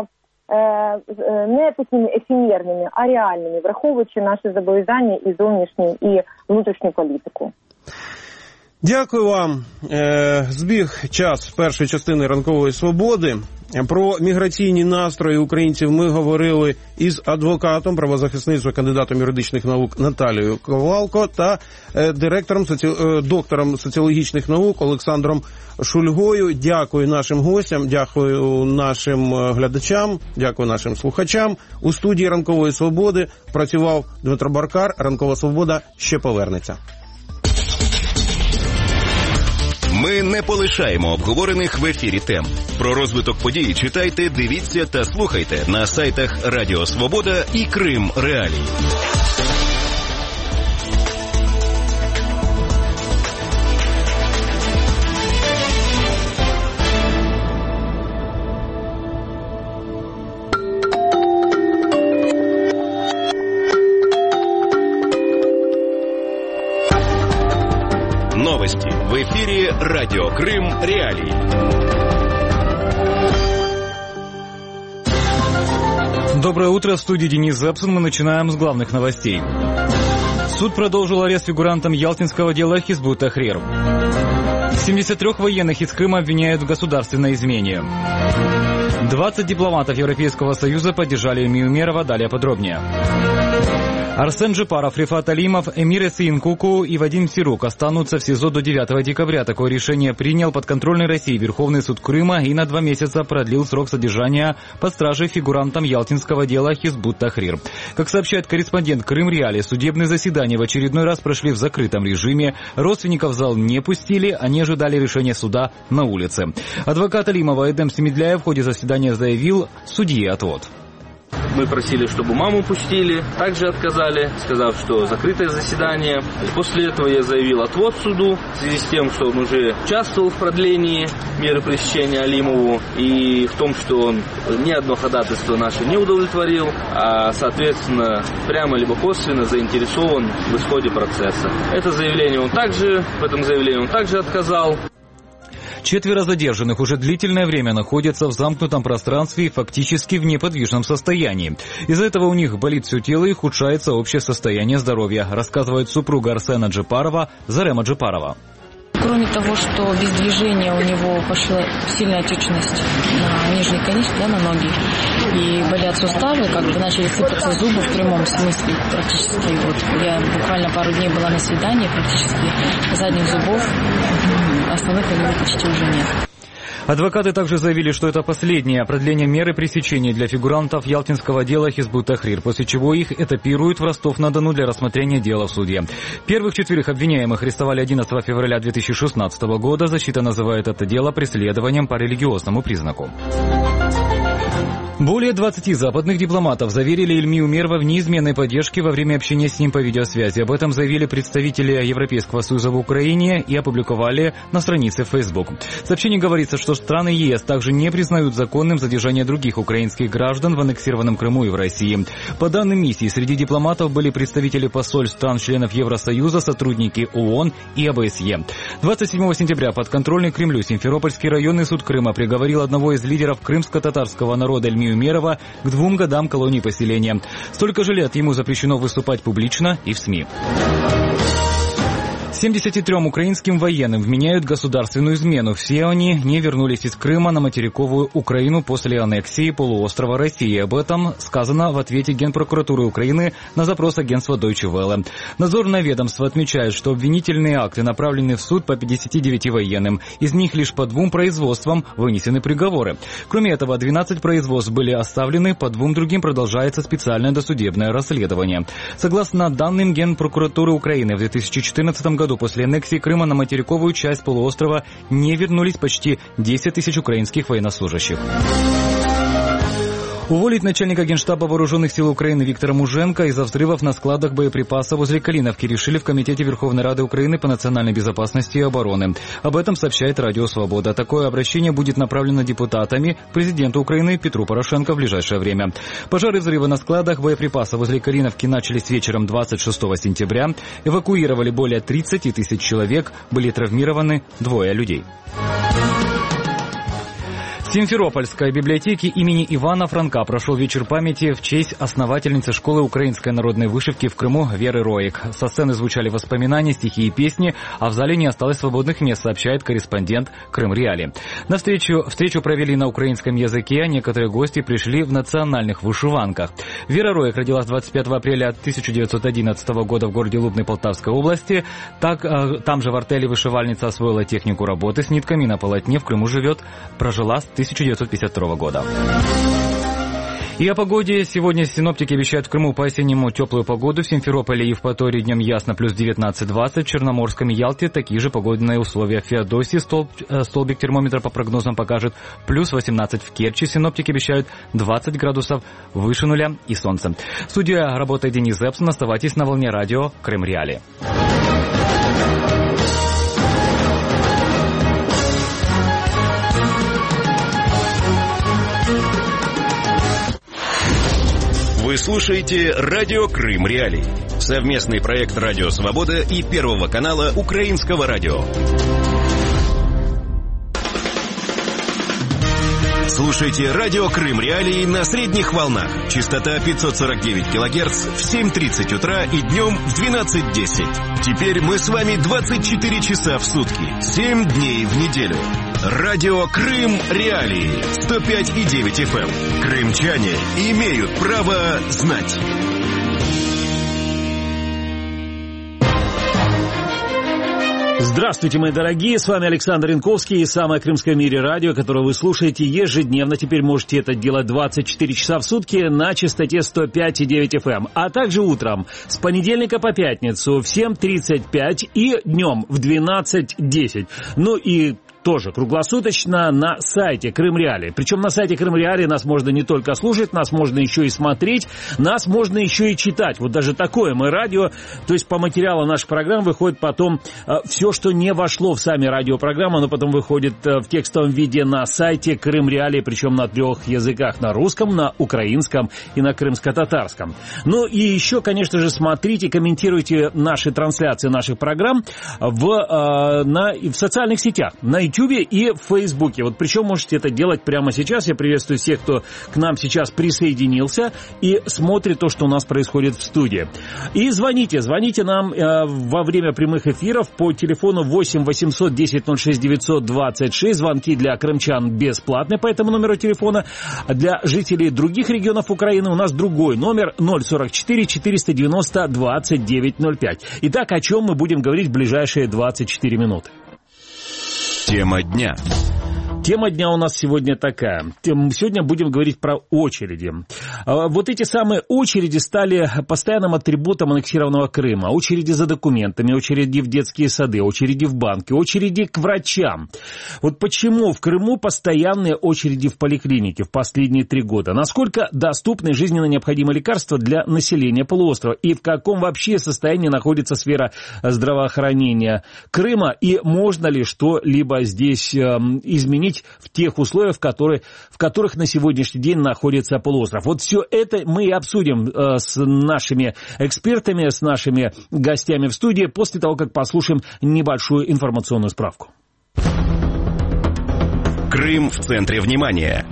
не такими ефемерними, а реальними, враховуючи наші зобов'язання і зовнішню, і внутрішню політику. Дякую вам. Збіг час першої частини «Ранкової свободи». Про міграційні настрої українців ми говорили із адвокатом, правозахисницею, кандидатом юридичних наук Наталією Ковалко та директором, соці... доктором соціологічних наук Олександром Шульгою. Дякую нашим гостям, дякую нашим глядачам, дякую нашим слухачам. У студії «Ранкової свободи» працював Дмитро Баркар. «Ранкова свобода» ще повернеться. Ми не полишаємо обговорених в ефірі тем. Про розвиток подій читайте, дивіться та слухайте на сайтах Радіо Свобода і Крим Реалії. Новости в эфире Радио Крым Реалии. Доброе утро, в студии Денис Зепсон. Мы начинаем с главных новостей. Суд продолжил арест фигурантам ялтинского дела Хизбут Тахрир. семьдесят три военных из Крыма обвиняют в государственной измене. двадцать дипломатов Европейского Союза поддержали Ильмию Умерова. Далее подробнее. Арсен Джипаров, Рифат Алимов, Эмир Эсеин Куку и Вадим Сирук останутся в СИЗО до девятого декабря. Такое решение принял подконтрольный России Верховный суд Крыма и на два месяца продлил срок содержания под стражей фигурантам ялтинского дела Хизбут Тахрир. Как сообщает корреспондент Крым Реалии, судебные заседания в очередной раз прошли в закрытом режиме. Родственников в зал не пустили, они ожидали решения суда на улице. Адвокат Алимова Эдем Семедляев в ходе заседания заявил: судье отвод. Мы просили, чтобы маму пустили, также отказали, сказав, что закрытое заседание. После этого я заявил отвод суду в связи с тем, что он уже участвовал в продлении меры пресечения Алимову и в том, что он ни одно ходатайство наше не удовлетворил, а, соответственно, прямо либо косвенно заинтересован в исходе процесса. Это заявление он также, в этом заявлении он также отказал. Четверо задержанных уже длительное время находятся в замкнутом пространстве и фактически в неподвижном состоянии. Из-за этого у них болит все тело и ухудшается общее состояние здоровья, рассказывает супруга Арсена Джипарова Зарема Джипарова. Кроме того, что без движения у него пошла сильная отечность на нижней конечности, да, на ноги, и болят суставы, как бы начали сыпаться зубы в прямом смысле практически. Вот я буквально пару дней была на свидании, практически задних зубов основных у него почти уже нет. Адвокаты также заявили, что это последнее продление меры пресечения для фигурантов ялтинского дела Хизбут Тахрир, после чего их этапируют в Ростов-на-Дону для рассмотрения дела в суде. Первых четверых обвиняемых арестовали одиннадцатого февраля две тысячи шестнадцатого года. Защита называет это дело преследованием по религиозному признаку. Более двадцати западных дипломатов заверили Ильмию Умерова в неизменной поддержке во время общения с ним по видеосвязи. Об этом заявили представители Европейского Союза в Украине и опубликовали на странице в Facebook. В сообщении говорится, что страны ЕС также не признают законным задержание других украинских граждан в аннексированном Крыму и в России. По данным миссии, среди дипломатов были представители посольств стран-членов Евросоюза, сотрудники ООН и ОБСЕ. двадцать седьмого сентября подконтрольный Кремлю Симферопольский районный суд Крыма приговорил одного из лидеров крымско-татарского народа Ильмию Умерова к двум годам колонии поселения. Столько же лет ему запрещено выступать публично и в СМИ. семьдесят трём украинским военным вменяют государственную измену. Все они не вернулись из Крыма на материковую Украину после аннексии полуострова России. Об этом сказано в ответе Генпрокуратуры Украины на запрос агентства Deutsche Welle. Надзорное ведомство отмечает, что обвинительные акты направлены в суд по пятидесяти девяти военным. Из них лишь по двум производствам вынесены приговоры. Кроме этого, двенадцать производств были оставлены, по двум другим продолжается специальное досудебное расследование. Согласно данным Генпрокуратуры Украины, в две тысячи четырнадцатом году после аннексии Крыма на материковую часть полуострова не вернулись почти десять тысяч украинских военнослужащих. Уволить начальника Генштаба Вооруженных сил Украины Виктора Муженко из-за взрывов на складах боеприпасов возле Калиновки решили в Комитете Верховной Рады Украины по национальной безопасности и обороны. Об этом сообщает Радио Свобода. Такое обращение будет направлено депутатами к президенту Украины Петру Порошенко в ближайшее время. Пожары и взрывы на складах боеприпасов возле Калиновки начались вечером двадцать шестого сентября. Эвакуировали более тридцати тысяч человек, были травмированы двое людей. В Симферопольской библиотеке имени Ивана Франка прошел вечер памяти в честь основательницы школы украинской народной вышивки в Крыму Веры Роек. Со сцены звучали воспоминания, стихи и песни, а в зале не осталось свободных мест, сообщает корреспондент Крым Реали. На встречу, встречу провели на украинском языке, а некоторые гости пришли в национальных вышиванках. Вера Роек родилась двадцать пятого апреля тысяча девятьсот одиннадцатого года в городе Лубны Полтавской области. Так, там же в артели вышивальница освоила технику работы с нитками на полотне. В Крыму живет, прожила с тысяча девятьсот пятьдесят второго года. И о погоде. Сегодня синоптики обещают в Крыму по-осеннему теплую погоду. В Симферополе и Евпатории днем ясно плюс девятнадцать-двадцать. В Черноморском и Ялте такие же погодные условия. В Феодосии столб, столбик термометра по прогнозам покажет плюс восемнадцать. В Керчи синоптики обещают двадцать градусов выше нуля и солнце. В студии работает Денис Зепсон. Оставайтесь на волне радио Крым Реали. Вы слушаете «Радио Крым Реалии». Совместный проект «Радио Свобода» и Первого канала Украинского радио. Слушайте «Радио Крым Реалии» на средних волнах. Частота пятьсот сорок девять килогерц в семь тридцать утра и днем в двенадцать десять. Теперь мы с вами двадцать четыре часа в сутки, семь дней в неделю. Радио Крым Реалии, сто пять и девять эф эм. Крымчане имеют право знать. Здравствуйте, мои дорогие, с вами Александр Янковский и самое крымское в мире радио, которое вы слушаете ежедневно. Теперь можете это делать двадцать четыре часа в сутки на частоте сто пять и девять эф эм, а также утром с понедельника по пятницу в семь тридцать пять и днем в двенадцать десять. Ну и тоже круглосуточно на сайте Крым Реали. Причем на сайте Крым Реали нас можно не только слушать, нас можно еще и смотреть, нас можно еще и читать. Вот даже такое мы радио, то есть по материалу наших программ выходит потом э, все, что не вошло в сами радиопрограммы, оно потом выходит э, в текстовом виде на сайте Крым Реали, причем на трех языках: на русском, на украинском и на крымско-татарском. Ну и еще, конечно же, смотрите, комментируйте наши трансляции наших программ в, э, на, в социальных сетях, на Ютубе и в Фейсбуке. Вот причем можете это делать прямо сейчас. Я приветствую всех, кто к нам сейчас присоединился и смотрит то, что у нас происходит в студии. И звоните, звоните нам э, во время прямых эфиров по телефону восемь восемьсот десять ноль шесть девятьсот двадцать шесть. Звонки для крымчан бесплатные по этому номеру телефона. Для жителей других регионов Украины у нас другой номер ноль сорок четыре четыреста девяносто двадцать девять ноль пять. Итак, о чем мы будем говорить в ближайшие двадцать четыре минуты? Тема дня. Тема дня у нас сегодня такая. Сегодня будем говорить про очереди. Вот эти самые очереди стали постоянным атрибутом аннексированного Крыма. Очереди за документами, очереди в детские сады, очереди в банки, очереди к врачам. Вот почему в Крыму постоянные очереди в поликлинике в последние три года? Насколько доступны жизненно необходимые лекарства для населения полуострова? И в каком вообще состоянии находится сфера здравоохранения Крыма? И можно ли что-либо здесь э, изменить в тех условиях, в, которые, в которых на сегодняшний день находится полуостров? Вот все это мы и обсудим э, с нашими экспертами, с нашими гостями в студии после того, как послушаем небольшую информационную справку. Крым в центре внимания.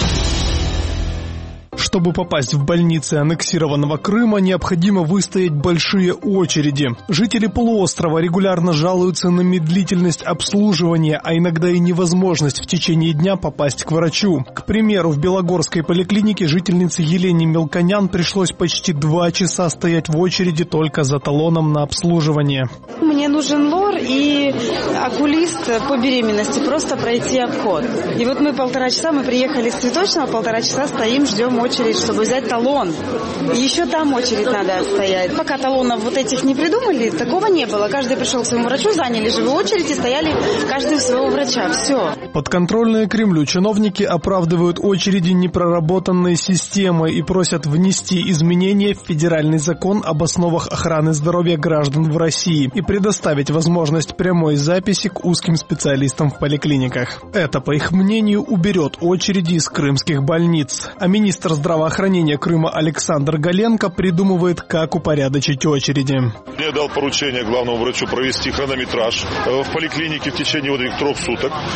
Чтобы попасть в больницы аннексированного Крыма, необходимо выстоять большие очереди. Жители полуострова регулярно жалуются на медлительность обслуживания, а иногда и невозможность в течение дня попасть к врачу. К примеру, в Белогорской поликлинике жительнице Елене Мелконян пришлось почти два часа стоять в очереди только за талоном на обслуживание. Мне нужен лор и окулист по беременности, просто пройти обход. И вот мы полтора часа, мы приехали с цветочного, полтора часа стоим, ждем очередь, чтобы взять талон. И еще там очередь надо стоять. Пока талонов вот этих не придумали, такого не было. Каждый пришел к своему врачу, заняли живую очередь и стояли каждый у своего врача. Все. Подконтрольные Кремлю чиновники оправдывают очереди непроработанной системой и просят внести изменения в федеральный закон об основах охраны здоровья граждан в России и предоставить возможность прямой записи к узким специалистам в поликлиниках. Это, по их мнению, уберет очереди из крымских больниц. А министр здравоохранения Крыма Александр Галенко придумывает, как упорядочить очереди. Я дал поручение главному врачу провести хронометраж в поликлинике в течение вот этих трех суток, определить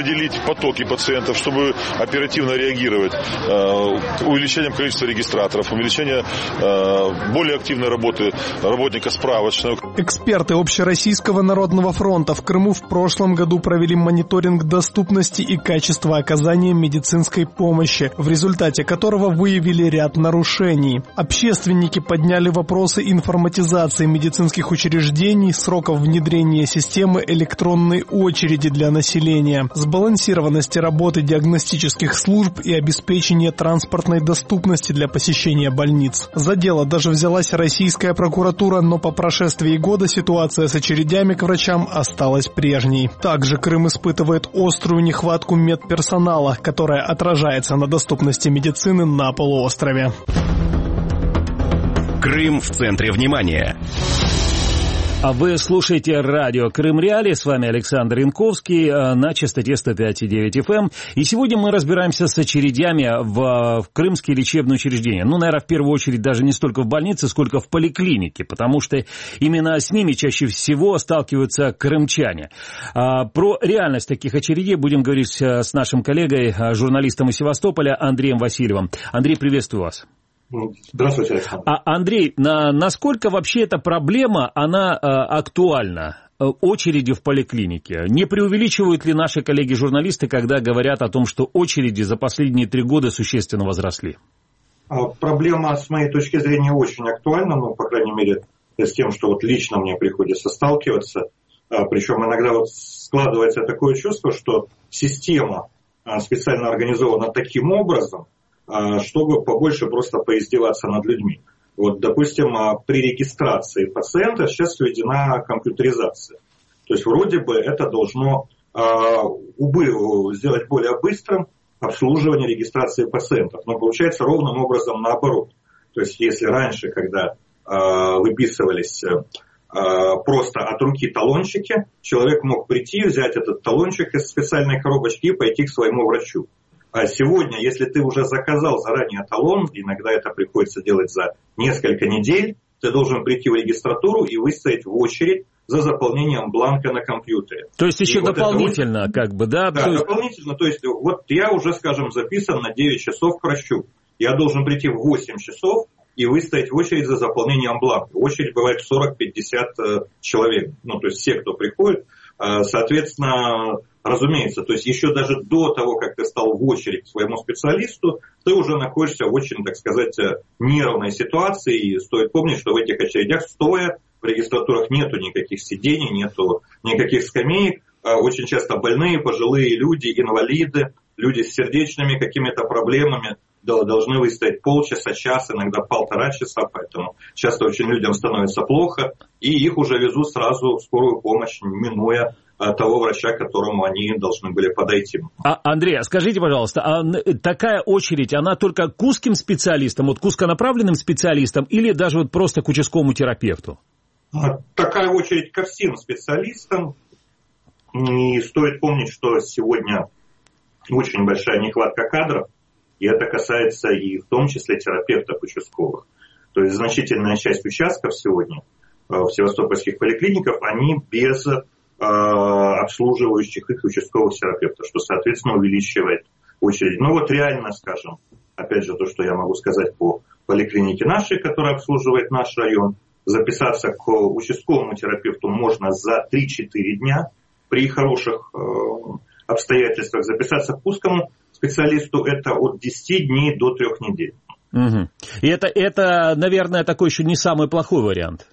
распределить потоки пациентов, чтобы оперативно реагировать, увеличением количества регистраторов, увеличение более активной работы работника справочного. Эксперты Общероссийского народного фронта в Крыму в прошлом году провели мониторинг доступности и качества оказания медицинской помощи, в результате которого выявили ряд нарушений. Общественники подняли вопросы информатизации медицинских учреждений, сроков внедрения системы электронной очереди для населения, сбалансированности работы диагностических служб и обеспечения транспортной доступности для посещения больниц. За дело даже взялась российская прокуратура, но по прошествии года ситуация с очередями к врачам осталась прежней. Также Крым испытывает острую нехватку медперсонала, которая отражается на доступности медицины на полуострове. Крым в центре внимания. А вы слушаете радио Крым Реалии. С вами Александр Янковский на частоте сто пять и девять эф эм. И сегодня мы разбираемся с очередями в, в крымские лечебные учреждения. Ну, наверное, в первую очередь даже не столько в больнице, сколько в поликлинике, потому что именно с ними чаще всего сталкиваются крымчане. А, про реальность таких очередей будем говорить с нашим коллегой, журналистом из Севастополя Андреем Васильевым. Андрей, приветствую вас. Здравствуйте, Александр. А, Андрей, на, насколько вообще эта проблема, она а, актуальна? Очереди в поликлинике. Не преувеличивают ли наши коллеги-журналисты, когда говорят о том, что очереди за последние три года существенно возросли? Проблема, с моей точки зрения, очень актуальна, ну, по крайней мере, с тем, что вот лично мне приходится сталкиваться. Причем иногда вот складывается такое чувство, что система специально организована таким образом, чтобы побольше просто поиздеваться над людьми. Вот, допустим, при регистрации пациента сейчас введена компьютеризация. То есть вроде бы это должно убы сделать более быстрым обслуживание регистрации пациентов. Но получается ровным образом наоборот. То есть если раньше, когда выписывались просто от руки талончики, человек мог прийти, взять этот талончик из специальной коробочки и пойти к своему врачу. А сегодня, если ты уже заказал заранее талон, иногда это приходится делать за несколько недель, ты должен прийти в регистратуру и выстоять в очередь за заполнением бланка на компьютере. То есть еще и дополнительно, вот это, как бы, да? Да, то есть... дополнительно. То есть вот я уже, скажем, записан на девять часов к врачу. Я должен прийти в восемь часов и выстоять в очередь за заполнением бланка. Очередь бывает сорок-пятьдесят человек. Ну, то есть все, кто приходит, соответственно... Разумеется, то есть еще даже до того, как ты стал в очередь к своему специалисту, ты уже находишься в очень, так сказать, неравной ситуации. И стоит помнить, что в этих очередях стоя, в регистратурах нету никаких сидений, нету никаких скамеек. Очень часто больные, пожилые люди, инвалиды, люди с сердечными какими-то проблемами должны выстоять полчаса, час, иногда полтора часа, поэтому часто очень людям становится плохо, и их уже везут сразу в скорую помощь, минуя того врача, к которому они должны были подойти. А, Андрей, скажите, пожалуйста, а такая очередь, она только к узким специалистам, вот к узконаправленным специалистам или даже вот просто к участковому терапевту? Такая очередь ко всем специалистам. И стоит помнить, что сегодня очень большая нехватка кадров, и это касается и в том числе терапевтов участковых. То есть значительная часть участков сегодня в севастопольских поликлиниках, они без обслуживающих их участковых терапевтов, что, соответственно, увеличивает очередь. Ну вот реально, скажем, опять же, то, что я могу сказать по поликлинике нашей, которая обслуживает наш район, записаться к участковому терапевту можно за три-четыре дня при хороших э, обстоятельствах. Записаться к узкому специалисту это от десяти дней до трех недель. Угу. И это, это, наверное, такой еще не самый плохой вариант.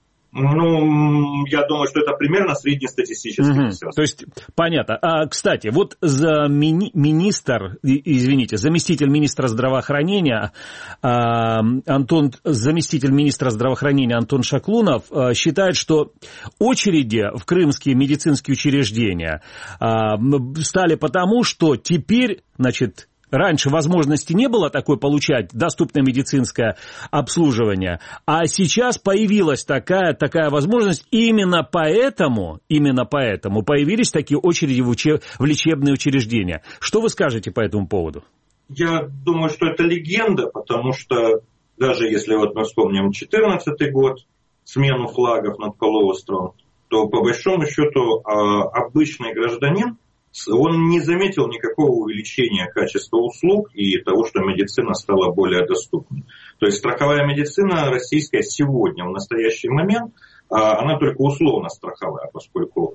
Ну, я думаю, что это примерно среднестатистический. Угу. То есть, понятно. А, кстати, вот за мини- министр, извините, заместитель министра здравоохранения а, Антон, заместитель министра здравоохранения Антон Шаклунов а, считает, что очереди в крымские медицинские учреждения а, стали потому, что теперь, значит, раньше возможности не было такой получать доступное медицинское обслуживание, а сейчас появилась такая, такая возможность. Именно поэтому, именно поэтому появились такие очереди в, учеб, в лечебные учреждения. Что вы скажете по этому поводу? Я думаю, что это легенда, потому что даже если вот мы вспомним четырнадцатый год, смену флагов над полуостровом, то по большому счету обычный гражданин он не заметил никакого увеличения качества услуг и того, что медицина стала более доступной. То есть страховая медицина российская сегодня, в настоящий момент, она только условно страховая, поскольку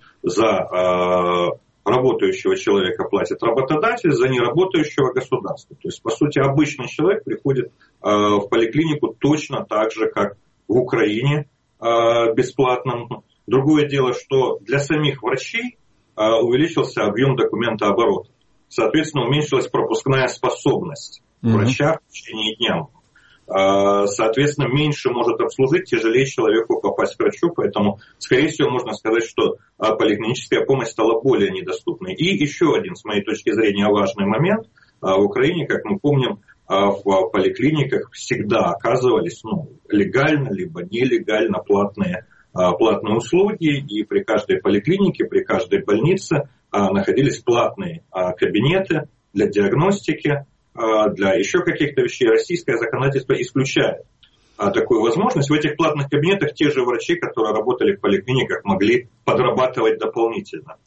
за работающего человека платит работодатель, за неработающего государство. То есть, по сути, обычный человек приходит в поликлинику точно так же, как в Украине, бесплатно. Другое дело, что для самих врачей увеличился объем документооборота. Соответственно, уменьшилась пропускная способность mm-hmm. врача в течение дня. Соответственно, меньше может обслужить, тяжелее человеку попасть к врачу, поэтому, скорее всего, можно сказать, что поликлиническая помощь стала более недоступной. И еще один, с моей точки зрения, важный момент. В Украине, как мы помним, в поликлиниках всегда оказывались ну, легально, либо нелегально платные, платные услуги, и при каждой поликлинике, при каждой больнице находились платные кабинеты для диагностики, для еще каких-то вещей. Российское законодательство исключает такую возможность. В этих платных кабинетах те же врачи, которые работали в поликлиниках, могли подрабатывать дополнительно.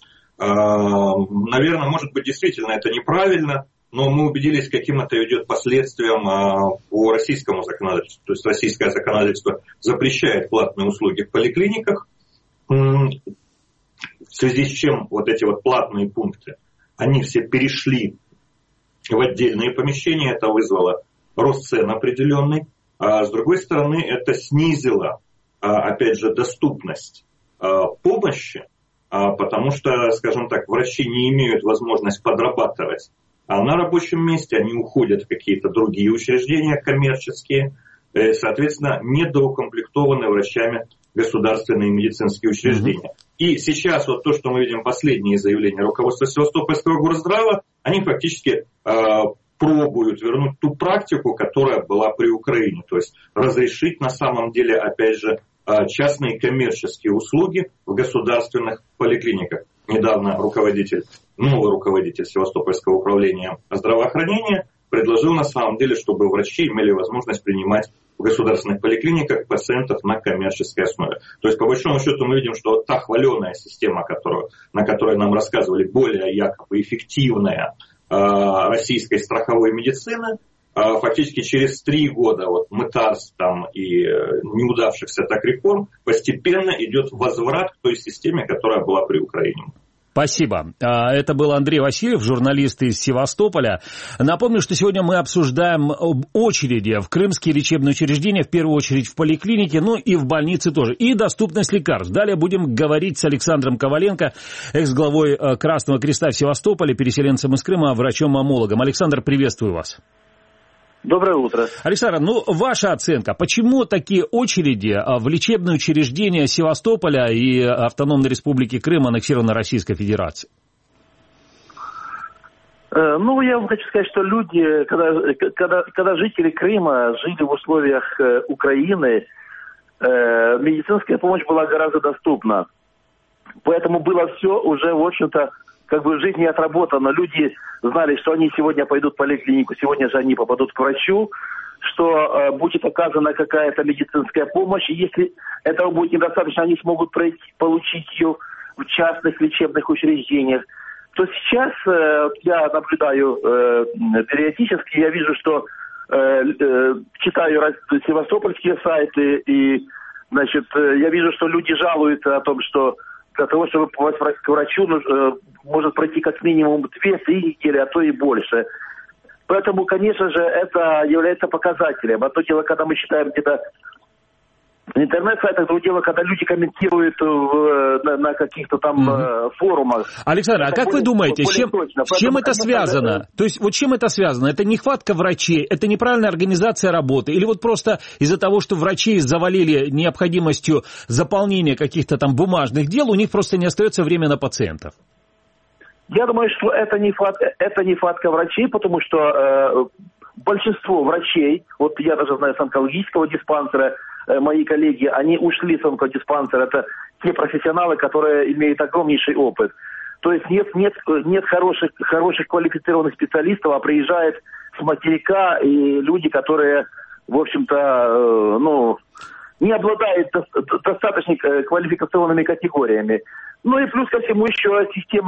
Наверное, может быть, действительно это неправильно, но мы убедились, каким это ведет последствиям по российскому законодательству. То есть российское законодательство запрещает платные услуги в поликлиниках, в связи с чем вот эти вот платные пункты, они все перешли в отдельные помещения, это вызвало рост цен определенный. А с другой стороны, это снизило, опять же, доступность помощи, потому что, скажем так, врачи не имеют возможности подрабатывать а на рабочем месте, они уходят в какие-то другие учреждения коммерческие, соответственно, недоукомплектованы врачами государственные медицинские учреждения. Mm-hmm. И сейчас вот то, что мы видим, последние заявления руководства Севастопольского горздрава, они фактически э, пробуют вернуть ту практику, которая была при Украине. То есть разрешить на самом деле, опять же, э, частные коммерческие услуги в государственных поликлиниках. Недавно руководитель, новый руководитель Севастопольского управления здравоохранения предложил на самом деле, чтобы врачи имели возможность принимать в государственных поликлиниках пациентов на коммерческой основе. То есть, по большому счету, мы видим, что вот та хваленая система, которую, на которой нам рассказывали, более якобы эффективная э, российской страховой медицины, э, фактически через три года вот, мытарств там, и э, неудавшихся так реформ постепенно идет возврат к той системе, которая была при Украине. Спасибо. Это был Андрей Васильев, журналист из Севастополя. Напомню, что сегодня мы обсуждаем очереди в крымские лечебные учреждения, в первую очередь в поликлинике, ну и в больнице тоже, и доступность лекарств. Далее будем говорить с Александром Коваленко, экс-главой Красного Креста в Севастополе, переселенцем из Крыма, врачом-маммологом. Александр, приветствую вас. Доброе утро. Александр, ну, ваша оценка, почему такие очереди в лечебные учреждения Севастополя и Автономной Республики Крым аннексированы Российской Федерацией? Ну, я вам хочу сказать, что люди, когда, когда, когда жители Крыма жили в условиях Украины, медицинская помощь была гораздо доступна. Поэтому было все уже, в общем-то, как бы жизнь не отработана. Люди знали, что они сегодня пойдут в поликлинику, сегодня же они попадут к врачу, что э, будет оказана какая-то медицинская помощь. И если этого будет недостаточно, они смогут пройти, получить ее в частных лечебных учреждениях. То сейчас э, я наблюдаю э, периодически, я вижу, что э, э, читаю севастопольские сайты, и значит, э, я вижу, что люди жалуются о том, что для того, чтобы попасть к врачу, нужно, может пройти как минимум две-три недели, а то и больше. Поэтому, конечно же, это является показателем. Одно дело, когда мы считаем где-то в интернет-сайтах, другое дело, когда люди комментируют в, на, на каких-то там mm-hmm. форумах. Александр, это а как более, вы думаете, с чем, с чем это связано? Это... То есть вот чем это связано? Это нехватка врачей, это неправильная организация работы? Или вот просто из-за того, что врачей завалили необходимостью заполнения каких-то там бумажных дел, у них просто не остается времени на пациентов? Я думаю, что это нехватка, это нехватка врачей, потому что э, большинство врачей, вот я даже знаю с онкологического диспансера, э, мои коллеги, они ушли с онкодиспансера, это те профессионалы, которые имеют огромнейший опыт. То есть нет, нет, нет хороших, хороших квалифицированных специалистов, а приезжают с материка и люди, которые, в общем-то, э, ну, не обладают до, достаточно квалификационными категориями. Ну и плюс ко всему еще система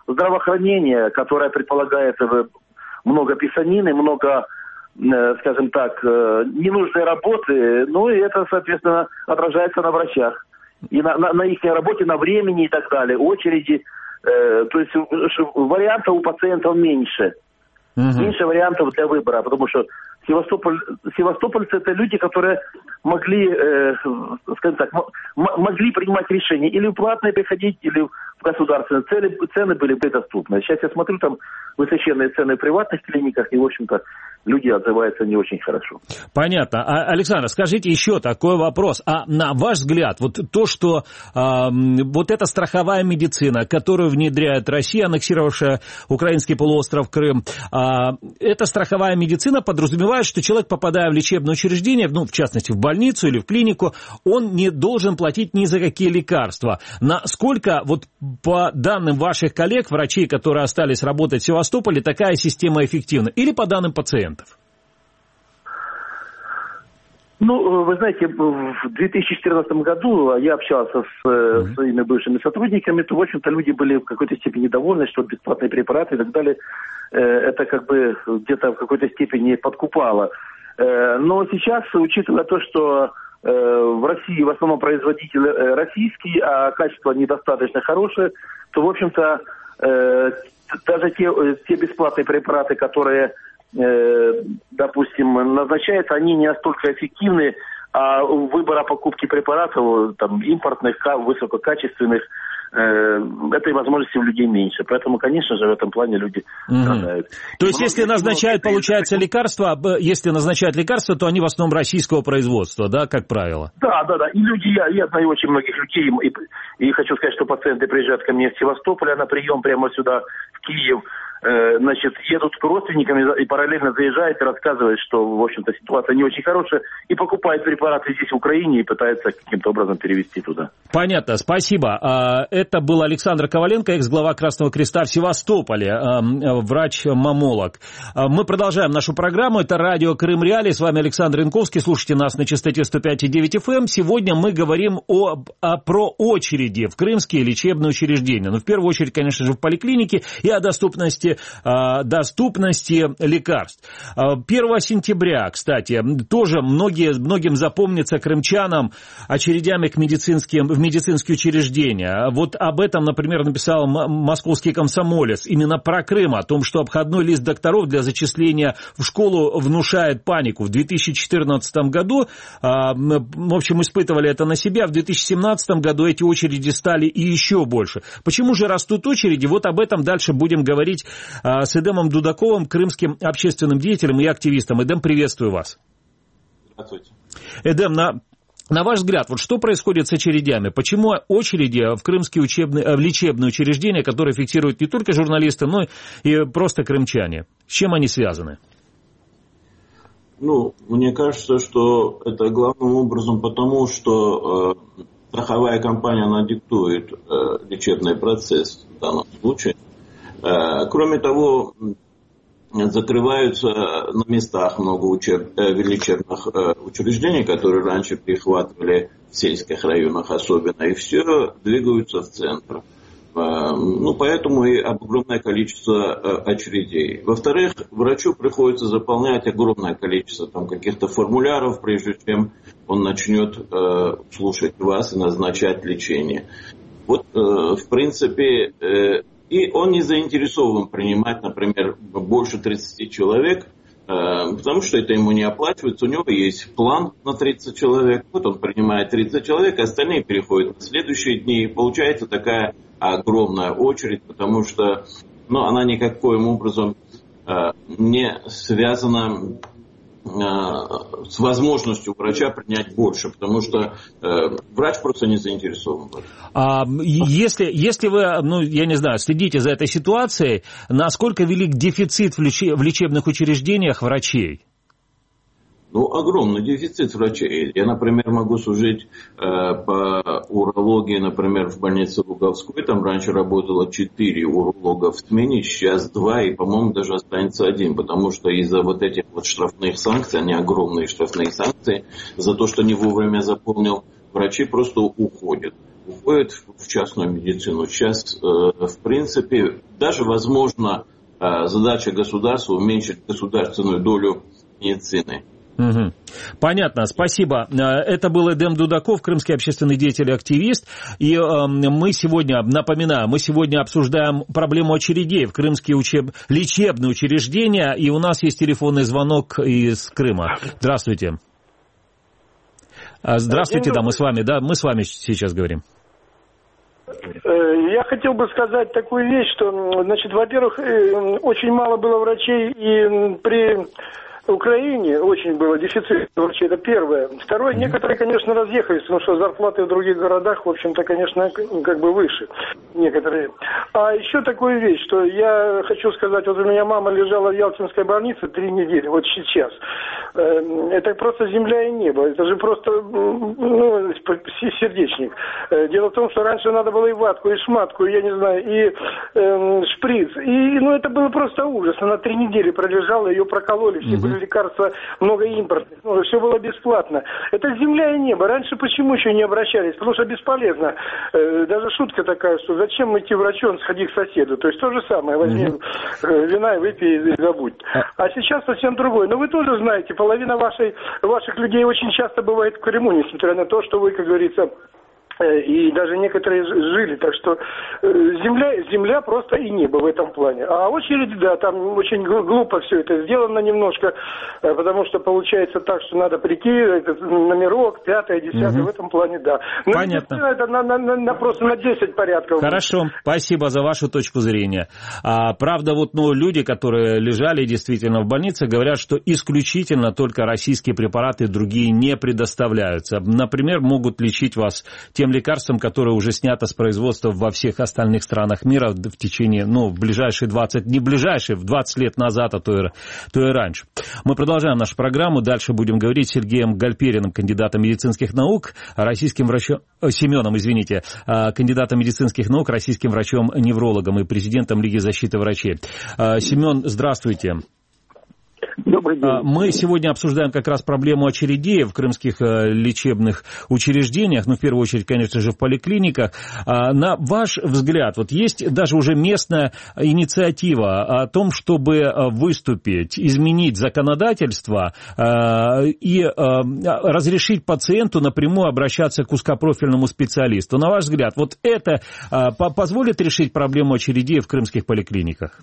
здравоохранение, которое предполагает много писанины, много, скажем так, ненужной работы, ну и это, соответственно, отражается на врачах. И на, на, на их работе, на времени и так далее, очереди. Э, то есть вариантов у пациентов меньше. Uh-huh. Меньше вариантов для выбора, потому что Севастополь, севастопольцы это люди, которые могли, э, скажем так, м- могли принимать решения или в платное приходить, или в государственные. Цены, цены были доступны. Сейчас я смотрю, там высоченные цены в приватных клиниках, и, в общем-то, люди отзываются не очень хорошо. Понятно. А, Александр, скажите еще такой вопрос. А на ваш взгляд, вот то, что э, вот эта страховая медицина, которую внедряет Россия, аннексировавшая украинский полуостров Крым, э, эта страховая медицина подразумевает, что человек, попадая в лечебное учреждение, ну, в частности, в больницу или в клинику, он не должен платить ни за какие лекарства. Насколько, вот по данным ваших коллег, врачей, которые остались работать в Севастополе, такая система эффективна? Или по данным пациентов? Ну, вы знаете, в две тысячи четырнадцатом году я общался с mm-hmm. своими бывшими сотрудниками, то, в общем-то, люди были в какой-то степени довольны, что бесплатные препараты и так далее, это как бы где-то в какой-то степени подкупало. Но сейчас, учитывая то, что в России в основном производитель российский, а качество недостаточно хорошее, то, в общем-то, даже те, те бесплатные препараты, которые, допустим, назначаются, они не настолько эффективны, а выбора покупки препаратов, там, импортных, высококачественных, этой возможности у людей меньше. Поэтому, конечно же, в этом плане люди страдают. Mm-hmm. То есть, если назначают, получается, лекарства, если назначают лекарства, то они в основном российского производства, да, как правило? Да, да, да. И люди, я, я знаю очень многих людей, и, и хочу сказать, что пациенты приезжают ко мне из Севастополя на прием прямо сюда, в Киев, э, значит, едут к родственникам и параллельно заезжают и рассказывают, что, в общем-то, ситуация не очень хорошая, и покупают препараты здесь, в Украине, и пытаются каким-то образом перевести туда. Понятно, спасибо. Это был Александр Коваленко, экс-глава Красного Креста в Севастополе, врач-маммолог. Мы продолжаем нашу программу. Это радио Крым Реалии. С вами Александр Янковский. Слушайте нас на частоте сто пять и девять эф эм. Сегодня мы говорим о, о, про очереди в крымские лечебные учреждения. Ну, в первую очередь, конечно же, в поликлинике и о доступности, доступности лекарств. первого сентября, кстати, тоже многие, многим запомнится крымчанам очередями к медицинским, в медицинские учреждения. Вот об этом, например, написал московский комсомолец, именно про Крым, о том, что обходной лист докторов для зачисления в школу внушает панику. В две тысячи четырнадцатом году, в общем, испытывали это на себе, а в две тысячи семнадцатом году эти очереди стали и еще больше. Почему же растут очереди? Вот об этом дальше будем говорить с Эдемом Дудаковым, крымским общественным деятелем и активистом. Эдем, приветствую вас. Здравствуйте. Эдем, на... На ваш взгляд, вот что происходит с очередями? Почему очереди в крымские учебные, в лечебные учреждения, которые фиксируют не только журналисты, но и просто крымчане? С чем они связаны? Ну, мне кажется, что это главным образом потому, что э, страховая компания, она диктует э, лечебный процесс в данном случае. Э, кроме того, закрываются на местах много учеб... лечебных учреждений, которые раньше перехватывали в сельских районах особенно, и все двигаются в центр. Ну, поэтому и огромное количество очередей. Во-вторых, врачу приходится заполнять огромное количество там, каких-то формуляров, прежде чем он начнет э, слушать вас и назначать лечение. Вот, э, в принципе, э, и он не заинтересован принимать, например, больше тридцати человек, потому что это ему не оплачивается. У него есть план на тридцать человек. Вот он принимает тридцать человек, остальные переходят на следующие дни. И получается такая огромная очередь, потому что ну, она никаким образом не связана с возможностью врача принять больше, потому что э, врач просто не заинтересован. А если, если вы, ну, я не знаю, следите за этой ситуацией, насколько велик дефицит в, лече, в лечебных учреждениях врачей? Ну, огромный дефицит врачей. Я, например, могу служить э, по урологии, например, в больнице Луговской. Там раньше работало четыре уролога в смене, сейчас два, и, по-моему, даже останется один, потому что из-за вот этих вот штрафных санкций, они огромные штрафные санкции, за то, что не вовремя заполнил, врачи просто уходят. уходят в частную медицину. Сейчас, в принципе, даже возможно задача государства уменьшить государственную долю медицины. Угу. Понятно, спасибо. Это был Эдем Дудаков, крымский общественный деятель и активист. И э, мы сегодня, напоминаю, мы сегодня обсуждаем проблему очередей в крымские учеб... лечебные учреждения. И у нас есть телефонный звонок из Крыма. Здравствуйте. Здравствуйте, да, мы с вами, да, мы с вами сейчас говорим. Я хотел бы сказать такую вещь, что, значит, во-первых, очень мало было врачей и при Украине очень было дефицит врачей, это первое. Второе, некоторые, конечно, разъехались, потому что зарплаты в других городах, в общем-то, конечно, как бы выше некоторые. А еще такую вещь, что я хочу сказать, вот у меня мама лежала в Ялтинской больнице три недели, вот сейчас. Это просто земля и небо, это же просто ну, сердечник. Дело в том, что раньше надо было и ватку, и шматку, и, я не знаю, и э, шприц. И ну, это было просто ужас. Она три недели пролежала, ее прокололи, все были лекарства, много импортных, ну, все было бесплатно. Это земля и небо. Раньше почему еще не обращались? Потому что бесполезно. Э, даже шутка такая, что зачем идти к врачу, он сходи к соседу. То есть то же самое. Возьми э, вина и выпей и забудь. А сейчас совсем другое. Но вы тоже знаете, половина вашей, ваших людей очень часто бывает в Крыму, несмотря на то, что вы, как говорится, и даже некоторые жили, так что земля, земля просто и небо в этом плане. А очередь, да, там очень глупо все это сделано немножко, потому что получается так, что надо прийти, этот номерок, пятое, десятое, угу. В этом плане, да. Но понятно. Это на, на, на, на, просто на десять порядков. Хорошо, спасибо за вашу точку зрения. А, правда, вот ну, люди, которые лежали действительно в больнице, говорят, что исключительно только российские препараты, другие не предоставляются. Например, могут лечить вас тем лекарством, которое уже снято с производства во всех остальных странах мира в течение, ну, в ближайшие двадцать, не ближайшие, в двадцать лет назад, а то и, то и раньше. Мы продолжаем нашу программу. Дальше будем говорить с Сергеем Гальпериным, кандидатом медицинских наук, российским врачом, Семеном, извините, кандидатом медицинских наук, российским врачом-неврологом и президентом Лиги защиты врачей. Семен, здравствуйте. Добрый день. Мы сегодня обсуждаем как раз проблему очередей в крымских лечебных учреждениях, ну, в первую очередь, конечно же, в поликлиниках. На ваш взгляд, вот есть даже уже местная инициатива о том, чтобы выступить, изменить законодательство и разрешить пациенту напрямую обращаться к узкопрофильному специалисту. На ваш взгляд, вот это позволит решить проблему очередей в крымских поликлиниках?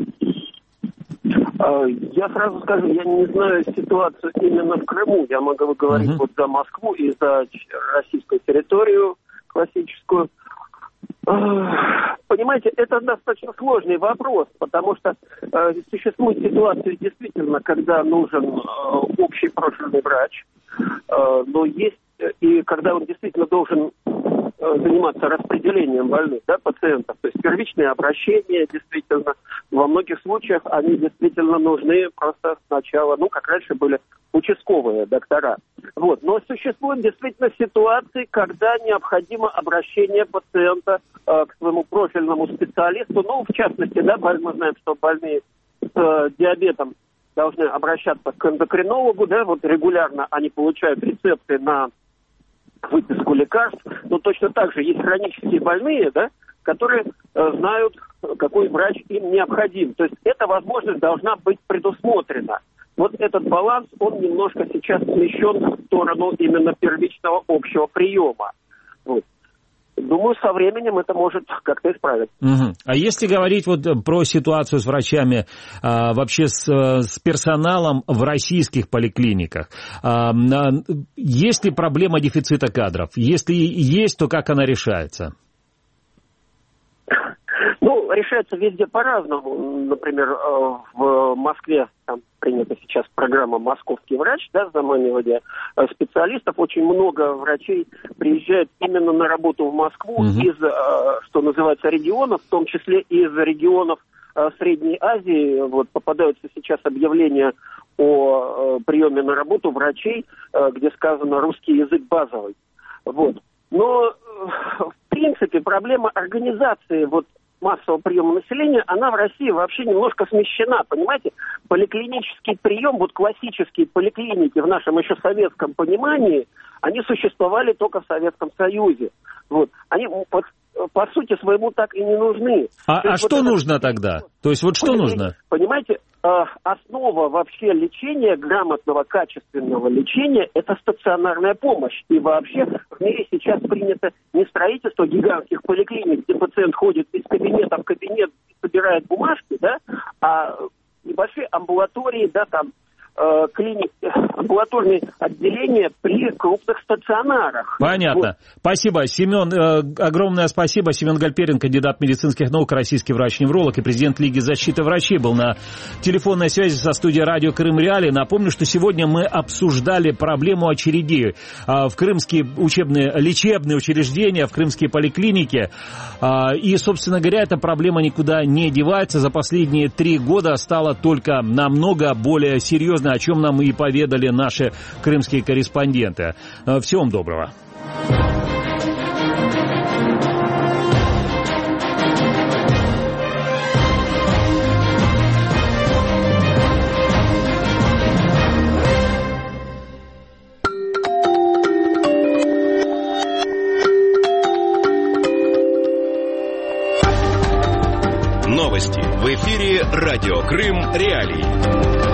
Я сразу скажу, я не знаю ситуацию именно в Крыму. Я могу говорить uh-huh. вот за Москву и за российскую территорию классическую. Понимаете, это достаточно сложный вопрос, потому что э, существует ситуация действительно, когда нужен э, общий профильный врач, э, но есть и когда он действительно должен заниматься распределением больных, да, пациентов. То есть первичные обращения действительно, во многих случаях они действительно нужны просто сначала, ну, как раньше были участковые доктора. Вот. Но существуют действительно ситуации, когда необходимо обращение пациента э, к своему профильному специалисту. Ну, в частности, да, мы знаем, что больные с э, диабетом должны обращаться к эндокринологу, да, вот регулярно они получают рецепты на выписку лекарств, но точно так же есть хронические больные, да, которые э, знают, какой врач им необходим. То есть эта возможность должна быть предусмотрена. Вот этот баланс, он немножко сейчас смещен в сторону именно первичного общего приема. Вот. Думаю, со временем это может как-то исправиться. Угу. А если говорить вот про ситуацию с врачами, а, вообще с, с персоналом в российских поликлиниках, а, есть ли проблема дефицита кадров? Если есть, то как она решается? Ну, решается везде по-разному. Например, в Москве там принята сейчас программа «Московский врач», да, заманивание специалистов. Очень много врачей приезжают именно на работу в Москву угу. из, что называется, регионов, в том числе из регионов Средней Азии. Вот попадаются сейчас объявления о приеме на работу врачей, где сказано «русский язык базовый». Вот. Но, в принципе, проблема организации вот массового приема населения, она в России вообще немножко смещена, понимаете? Поликлинический прием, вот классические поликлиники в нашем еще советском понимании, они существовали только в Советском Союзе. Вот. Они вот, по сути своему так и не нужны. А, а вот что это... нужно тогда? То есть вот что нужно? Понимаете, основа вообще лечения, грамотного, качественного лечения, это стационарная помощь. И вообще в мире сейчас принято не строительство гигантских поликлиник, где пациент ходит из кабинета в кабинет и собирает бумажки, да, а небольшие амбулатории, да, там, клиники, амбулаторные отделения при крупных стационарах. Понятно. Вот. Спасибо, Семен. Э, огромное спасибо. Семен Гальперин, кандидат медицинских наук, российский врач-невролог и президент Лиги защиты врачей, был на телефонной связи со студией радио Крым Реалии. Напомню, что сегодня мы обсуждали проблему очередей э, в крымские учебные, лечебные учреждения, в крымские поликлиники. Э, и, собственно говоря, эта проблема никуда не девается. За последние три года стала только намного более серьезной, о чем нам и поведали наши крымские корреспонденты. Всего вам доброго. Новости в эфире радио Крым Реалии.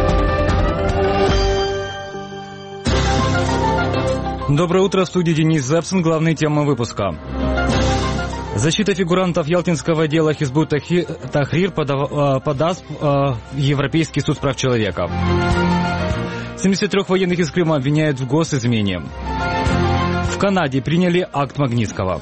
Доброе утро, в студии Денис Зепсин. Главные темы выпуска. Защита фигурантов ялтинского дела Хизбут Тахрир подав, подаст в Европейский суд прав человека. семьдесят три военных из Крыма обвиняют в госизмене. В Канаде приняли акт Магнитского.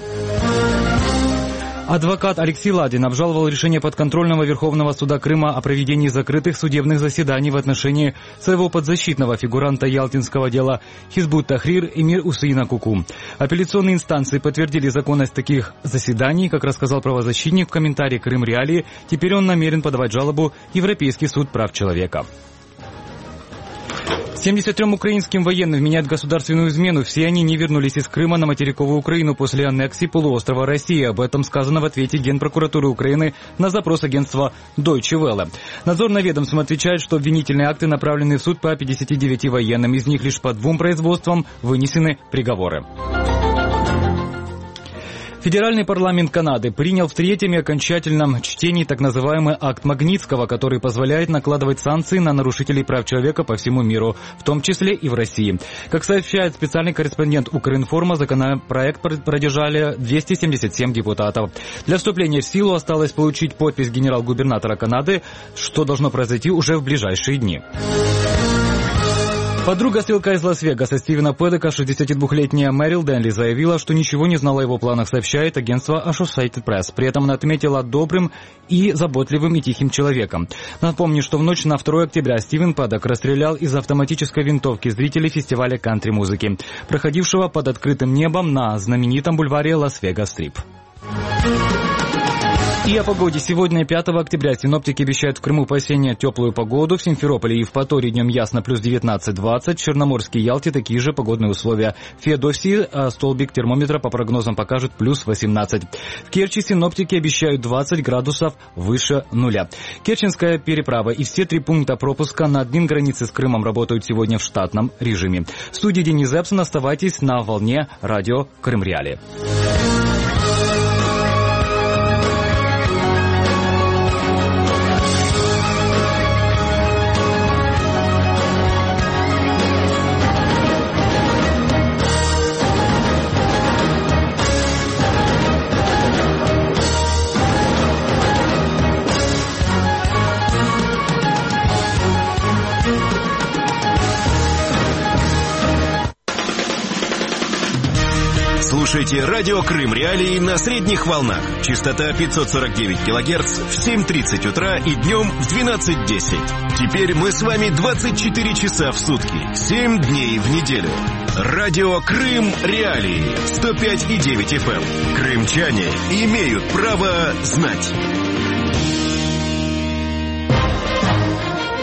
Адвокат Алексей Ладин обжаловал решение подконтрольного Верховного суда Крыма о проведении закрытых судебных заседаний в отношении своего подзащитного фигуранта ялтинского дела Хизбут Тахрир Эмир Усейна Куку. Апелляционные инстанции подтвердили законность таких заседаний, как рассказал правозащитник в комментарии Крым Реалии. Теперь он намерен подавать жалобу в Европейский суд прав человека. семьдесят трем украинским военным вменяют государственную измену. Все они не вернулись из Крыма на материковую Украину после аннексии полуострова России. Об этом сказано в ответе Генпрокуратуры Украины на запрос агентства Deutsche Welle. Надзорное ведомство отвечает, что обвинительные акты направлены в суд по пятидесяти девяти военным. Из них лишь по двум производствам вынесены приговоры. Федеральный парламент Канады принял в третьем и окончательном чтении так называемый акт Магнитского, который позволяет накладывать санкции на нарушителей прав человека по всему миру, в том числе и в России. Как сообщает специальный корреспондент Укринформа, законопроект продержали двести семьдесят семь депутатов. Для вступления в силу осталось получить подпись генерал-губернатора Канады, что должно произойти уже в ближайшие дни. Подруга стрелка из Лас-Вегаса Стивена Пэдека, шестидесятидвухлетняя Мэрил Дэнли, заявила, что ничего не знала о его планах, сообщает агентство Associated Press. При этом она отметила добрым и заботливым и тихим человеком. Напомню, что в ночь на второе октября Стивен Пэдек расстрелял из автоматической винтовки зрителей фестиваля кантри-музыки, проходившего под открытым небом на знаменитом бульваре Лас-Вегас-Стрип. И о погоде. Сегодня, пятого октября, синоптики обещают в Крыму по осенне теплую погоду. В Симферополе и Евпатории днем ясно плюс девятнадцать-двадцать. В Черноморске и Ялте такие же погодные условия. В Феодосии столбик термометра по прогнозам покажет плюс восемнадцать. В Керчи синоптики обещают двадцать градусов выше нуля. Керченская переправа и все три пункта пропуска на дне границы с Крымом работают сегодня в штатном режиме. В студии Денис Зепсин. Оставайтесь на волне радио Крым Реалии. Слушайте радио Крым Реалии на средних волнах. Частота пятьсот сорок девять килогерц в семь тридцать утра и днем в двенадцать десять. Теперь мы с вами двадцать четыре часа в сутки, семь дней в неделю. Радио Крым Реалии сто пять и девять эф эм. Крымчане имеют право знать.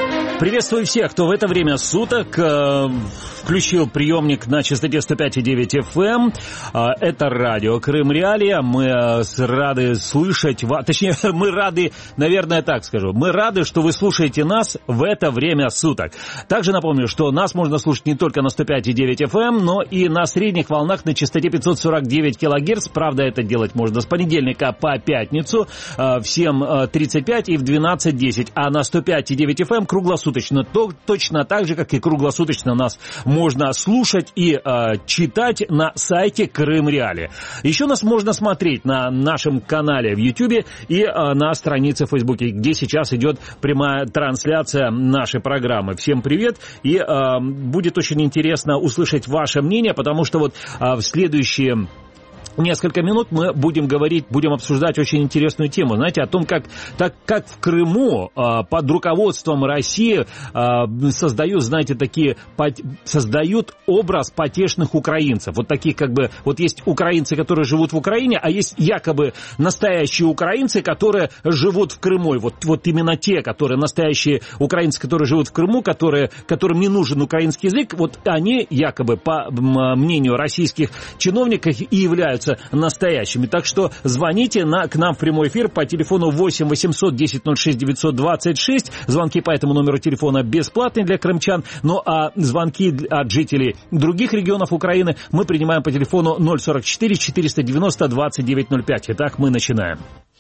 Приветствую всех, кто в это время суток э, включил приемник на частоте сто пять и девять эф эм. Э, это радио Крым Реалия. Мы э, рады слышать вас, точнее, мы рады, наверное, так скажу, мы рады, что вы слушаете нас в это время суток. Также напомню, что нас можно слушать не только на сто пять и девять эф эм, но и на средних волнах на частоте пятьсот сорок девять килогерц. Правда, это делать можно с понедельника по пятницу э, в семь тридцать пять и в двенадцать десять. А на сто пять и девять эф эм круглосуточно. То, точно так же, как и круглосуточно нас можно слушать и э, читать на сайте Крым Реалия. Еще нас можно смотреть на нашем канале в Ютьюбе и э, на странице в Фейсбуке, где сейчас идет прямая трансляция нашей программы. Всем привет, и э, будет очень интересно услышать ваше мнение, потому что вот э, в следующие несколько минут мы будем говорить, будем обсуждать очень интересную тему, знаете, о том, как, так, как в Крыму э, под руководством России э, создают, знаете, такие, под, создают образ потешных украинцев. Вот таких как бы, вот есть украинцы, которые живут в Украине, а есть якобы настоящие украинцы, которые живут в Крыму. Вот, вот именно те, которые настоящие украинцы, которые живут в Крыму, которые, которым не нужен украинский язык, вот они якобы, по мнению российских чиновников, и являются настоящими. Так что звоните на, к нам в прямой эфир по телефону восемь восемьсот десять ноль шесть девятьсот двадцать шесть. Звонки по этому номеру телефона бесплатные для крымчан. Ну а звонки от жителей других регионов Украины мы принимаем по телефону ноль сорок четыре четыреста девяносто двадцать девять ноль пять. Итак, мы начинаем.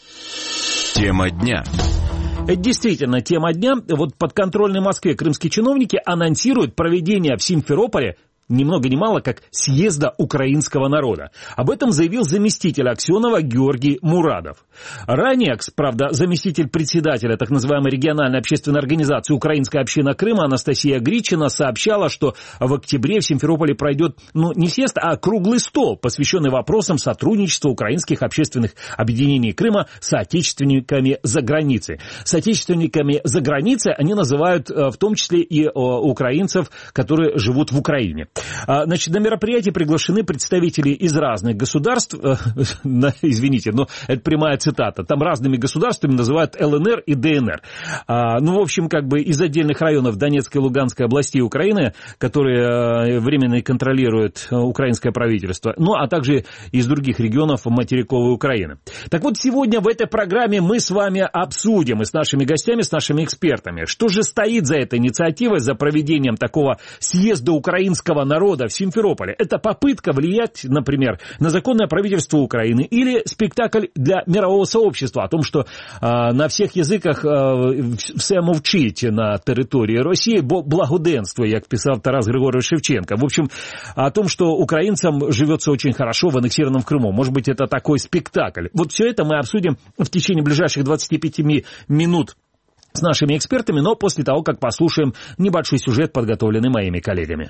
Тема дня. Это действительно тема дня. Вот подконтрольной Москве крымские чиновники анонсируют проведение в Симферополе ни много ни мало, как съезда украинского народа. Об этом заявил заместитель Аксенова Георгий Мурадов. Ранее, правда, заместитель председателя так называемой региональной общественной организации «Украинская община Крыма» Анастасия Гричина сообщала, что в октябре в Симферополе пройдет, ну, не съезд, а круглый стол, посвященный вопросам сотрудничества украинских общественных объединений Крыма с соотечественниками за границей. Соотечественниками за границей они называют в том числе и украинцев, которые живут в Украине. Значит, на мероприятие приглашены представители из разных государств, э, извините, но это прямая цитата, там разными государствами называют эл эн эр и дэ эн эр. А, ну, в общем, как бы из отдельных районов Донецкой и Луганской областей Украины, которые э, временно контролирует э, украинское правительство, ну, а также из других регионов материковой Украины. Так вот, сегодня в этой программе мы с вами обсудим и с нашими гостями, с нашими экспертами, что же стоит за этой инициативой, за проведением такого съезда украинского народа в Симферополе. Это попытка влиять, например, на законное правительство Украины или спектакль для мирового сообщества о том, что э, на всіх язиках э, все мовчить на території Росії, бо благоденство, як писав Тарас Григорович Шевченко. В общем, о том, что украинцам живется очень хорошо в аннексированном Крыму. Может быть, это такой спектакль. Вот все это мы обсудим в течение ближайших двадцати пяти минут с нашими экспертами, но после того, как послушаем небольшой сюжет, подготовленный моими коллегами.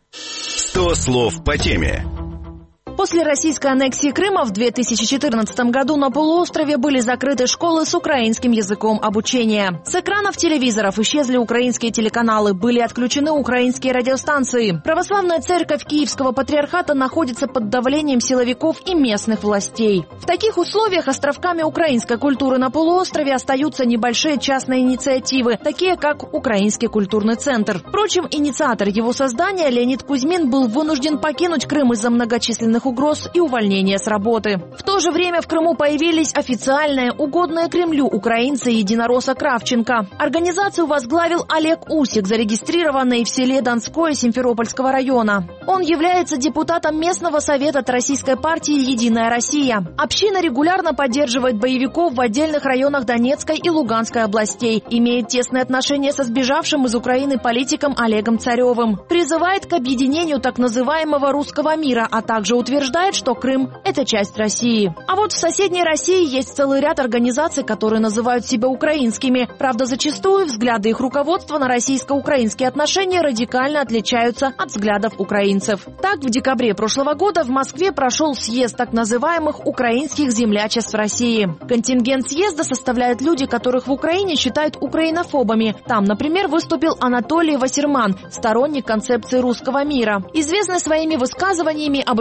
сто слов по теме. После российской аннексии Крыма в две тысячи четырнадцатом году на полуострове были закрыты школы с украинским языком обучения. С экранов телевизоров исчезли украинские телеканалы, были отключены украинские радиостанции. Православная церковь Киевского патриархата находится под давлением силовиков и местных властей. В таких условиях островками украинской культуры на полуострове остаются небольшие частные инициативы, такие как Украинский культурный центр. Впрочем, инициатор его создания Леонид Кузьмин был вынужден покинуть Крым из-за многочисленных угроз и увольнения с работы. В то же время в Крыму появились официальные, угодные Кремлю украинцы единоросса Кравченко. Организацию возглавил Олег Усик, зарегистрированный в селе Донское Симферопольского района. Он является депутатом местного совета от российской партии «Единая Россия». Община регулярно поддерживает боевиков в отдельных районах Донецкой и Луганской областей, имеет тесные отношения со сбежавшим из Украины политиком Олегом Царевым, призывает к объединению так называемого русского мира, а также утверждает, утверждает, что Крым – это часть России. А вот в соседней России есть целый ряд организаций, которые называют себя украинскими. Правда, зачастую взгляды их руководства на российско-украинские отношения радикально отличаются от взглядов украинцев. Так, в декабре прошлого года в Москве прошел съезд так называемых украинских землячеств России. Контингент съезда составляют люди, которых в Украине считают украинофобами. Там, например, выступил Анатолий Вассерман, сторонник концепции русского мира, известный своими высказываниями об искусственном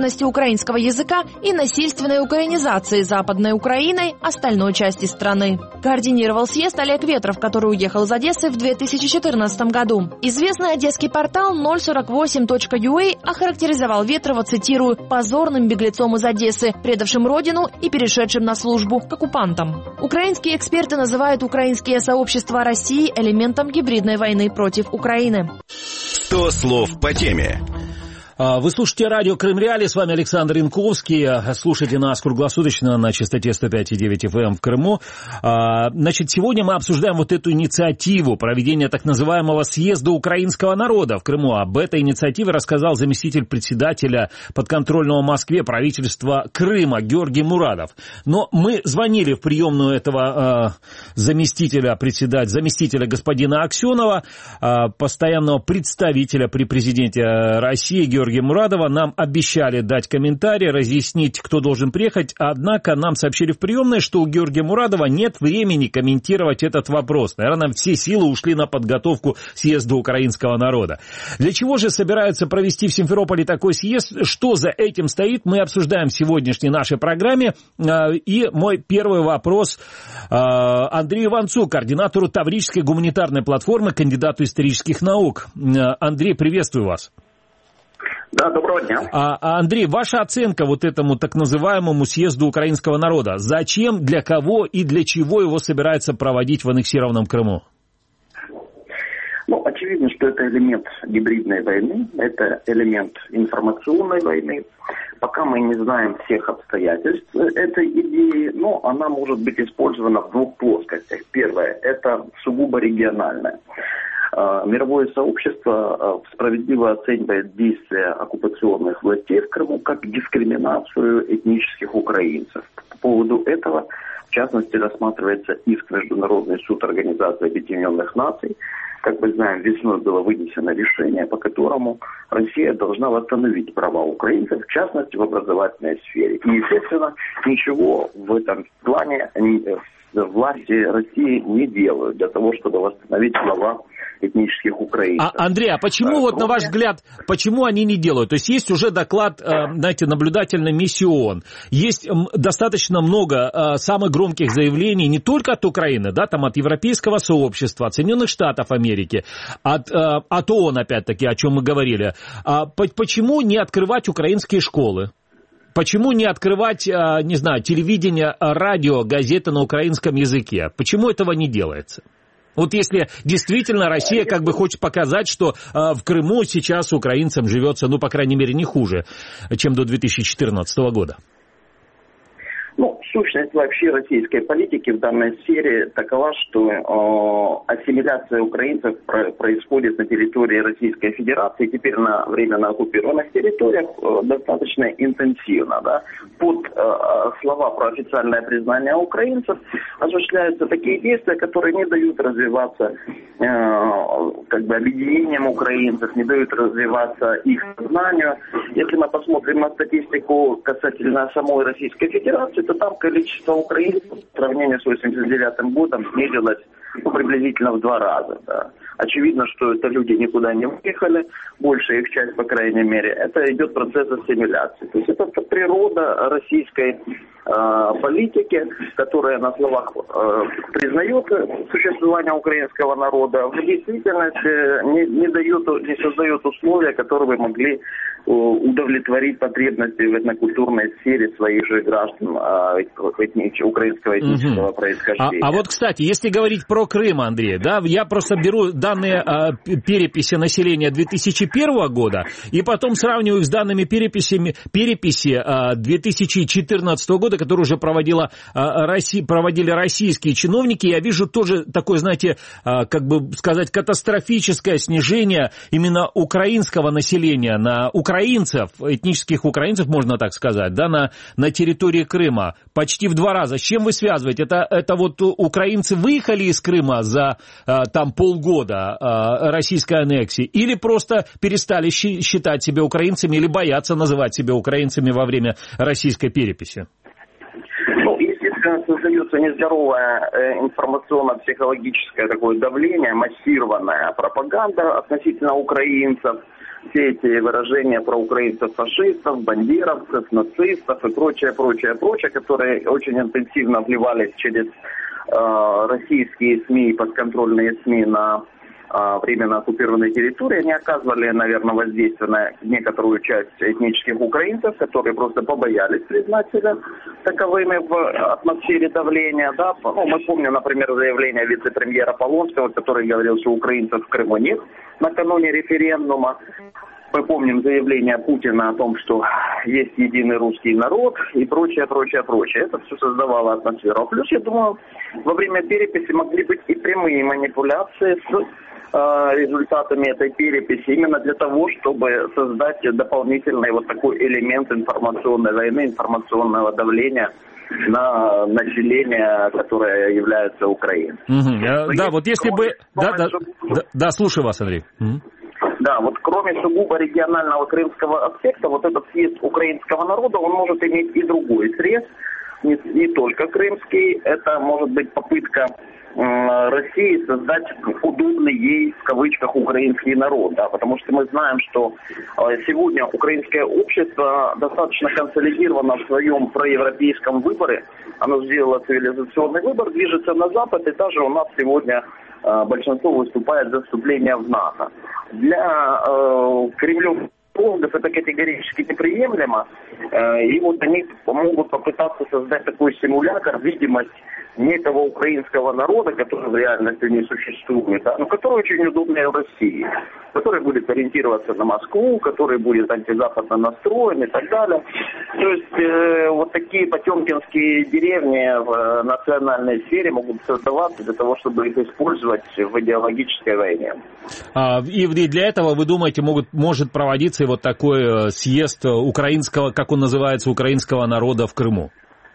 эффективности украинского языка и насильственной украинизации Западной Украиной остальной части страны. Координировал съезд Олег Ветров, который уехал из Одессы в две тысячи четырнадцатом году. Известный одесский портал ноль сорок восемь точка ю а охарактеризовал Ветрова, цитирую, «позорным беглецом из Одессы, предавшим родину и перешедшим на службу к оккупантам». Украинские эксперты называют украинские сообщества России элементом гибридной войны против Украины. сто слов по теме. Вы слушаете радио Крым Реалии, с вами Александр Янковский. Слушайте нас круглосуточно на частоте сто пять и девять эф эм в Крыму. Значит, сегодня мы обсуждаем вот эту инициативу проведения так называемого съезда украинского народа в Крыму. Об этой инициативе рассказал заместитель председателя подконтрольного Москве правительства Крыма Георгий Мурадов. Но мы звонили в приемную этого заместителя председателя, заместителя господина Аксенова, постоянного представителя при президенте России Георгия Мурадова. Нам обещали дать комментарий, разъяснить, кто должен приехать, однако нам сообщили в приемной, что у Георгия Мурадова нет времени комментировать этот вопрос. Наверное, все силы ушли на подготовку съезда украинского народа. Для чего же собираются провести в Симферополе такой съезд? Что за этим стоит? Мы обсуждаем в сегодняшней нашей программе. И мой первый вопрос Андрею Иванцу, координатору Таврической гуманитарной платформы, кандидату исторических наук. Андрей, приветствую вас. Да, доброго дня. А, Андрей, ваша оценка вот этому так называемому съезду украинского народа. Зачем, для кого и для чего его собираются проводить в аннексированном Крыму? Ну, очевидно, что это элемент гибридной войны, это элемент информационной войны. Пока мы не знаем всех обстоятельств этой идеи, но она может быть использована в двух плоскостях. Первое, это сугубо региональное. Мировое сообщество справедливо оценивает действия оккупационных властей в Крыму как дискриминацию этнических украинцев. По поводу этого, в частности, рассматривается иск в Международный суд Организации Объединенных Наций. Как мы знаем, весной было вынесено решение, по которому Россия должна восстановить права украинцев, в частности, в образовательной сфере. И, естественно, ничего в этом плане власти России не делают для того, чтобы восстановить права этнических украинцев. А, Андрей, а почему, а, вот на ваш взгляд, почему они не делают? То есть есть уже доклад, знаете, наблюдательной миссии ООН, есть достаточно много самых громких заявлений не только от Украины, да, там от Европейского сообщества, от Соединенных Штатов Америки, от, от ООН, опять-таки, о чем мы говорили. А почему не открывать украинские школы? Почему не открывать, не знаю, телевидение, радио, газеты на украинском языке? Почему этого не делается? Вот если действительно Россия как бы хочет показать, что э, в Крыму сейчас украинцам живется, ну, по крайней мере, не хуже, чем до две тысячи четырнадцатого года. Ну, сущность вообще российской политики в данной сфере такова, что э, ассимиляция украинцев про- происходит на территории Российской Федерации, теперь на временно оккупированных территориях э, достаточно интенсивно. Да? Под э, слова про официальное признание украинцев осуществляются такие действия, которые не дают развиваться э, как бы объединением украинцев, не дают развиваться их сознанию. Если мы посмотрим на статистику касательно самой Российской Федерации, то там количество украинцев в сравнении с восемьдесят девятым годом снизилось ну, приблизительно в два раза. Да. Очевидно, что это люди никуда не уехали, большая их часть, по крайней мере, это идет процесс ассимиляции. То есть это природа российской э, политики, которая на словах э, признает существование украинского народа, в действительности не, не, дает, не создает условия, которые бы могли э, удовлетворить потребности в этнокультурной сфере своих же граждан э, этнич, украинского этнического угу. происхождения. А, а вот, кстати, если говорить про Крым, Андрей, да, я просто беру данные э, переписи населения две тысячи первого года и потом сравниваю их с данными переписями, переписи э, две тысячи четырнадцатого года, которые уже проводила, э, Россия, проводили российские чиновники. Я вижу тоже такое, знаете, э, как бы сказать, катастрофическое снижение именно украинского населения, на украинцев, этнических украинцев, можно так сказать, да, на, на территории Крыма. Почти в два раза. С чем вы связываете? Это, это вот украинцы выехали из Крыма за э, там полгода э, российской аннексии или просто перестали щи- считать себя украинцами или боятся называть себя украинцами во время российской переписи? Ну, естественно, создается нездоровое э, информационно-психологическое такое давление, массированная пропаганда относительно украинцев. все эти выражения про украинцев-фашистов, бандеровцев, нацистов и прочее, прочее, прочее, которые очень интенсивно вливались через э, российские СМИ и подконтрольные СМИ на э, временно оккупированной территории, они оказывали, наверное, воздействие на некоторую часть этнических украинцев, которые просто побоялись признать себя таковыми в атмосфере давления. Да? Ну, мы помним, например, заявление вице-премьера Полонского, который говорил, что украинцев в Крыму нет накануне референдума. Мы помним заявление Путина о том, что есть единый русский народ и прочее, прочее, прочее. Это все создавало атмосферу. Плюс, я думаю, во время переписи могли быть и прямые манипуляции с э, результатами этой переписи, именно для того, чтобы создать дополнительный вот такой элемент информационной войны, информационного давления на население, которое является Украиной. Угу. Да, вот если бы... Да, да, да, да, слушаю вас, Андрей. Угу. Да, вот кроме сугубо регионального крымского аспекта, вот этот съезд украинского народа, он может иметь и другой срез, не, не только крымский. Это может быть попытка э, России создать удобный ей, в кавычках, украинский народ. Да, потому что мы знаем, что э, сегодня украинское общество достаточно консолидировано в своем проевропейском выборе. Оно сделало цивилизационный выбор, движется на Запад, и даже у нас сегодня большинство выступает за вступление в НАТО. Для э, кремлевских это категорически неприемлемо, э, и вот они могут попытаться создать такой симулятор, видимость некого украинского народа, который в реальности не существует, да, но который очень удобный в России, который будет ориентироваться на Москву, который будет антизападно настроен и так далее. То есть э, вот такие потемкинские деревни в э, национальной сфере могут создаваться для того, чтобы их использовать в идеологической войне. А, и для этого, вы думаете, могут, может проводиться и вот такой съезд украинского, как он называется, украинского народа в Крыму?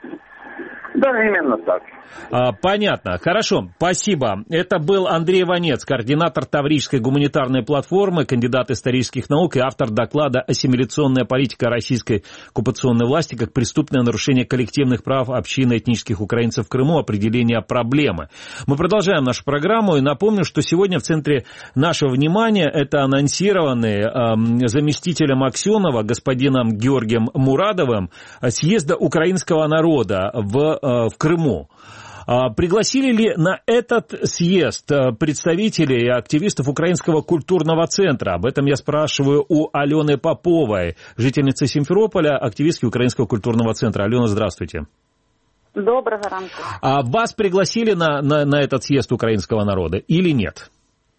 Да, именно так. А, понятно. Хорошо, спасибо. Это был Андрей Иванец, координатор Таврической гуманитарной платформы, кандидат исторических наук и автор доклада «Ассимиляционная политика российской оккупационной власти как преступное нарушение коллективных прав общины этнических украинцев в Крыму. Определение проблемы». Мы продолжаем нашу программу и напомню, что сегодня в центре нашего внимания это анонсированный э, заместителем Аксенова господином Георгием Мурадовым съезда украинского народа в, э, в Крыму. Пригласили ли на этот съезд представителей и активистов Украинского культурного центра? Об этом я спрашиваю у Алены Поповой, жительницы Симферополя, активистки Украинского культурного центра. Алена, здравствуйте. Доброго ранку. А вас пригласили на, на, на этот съезд українського народу или нет?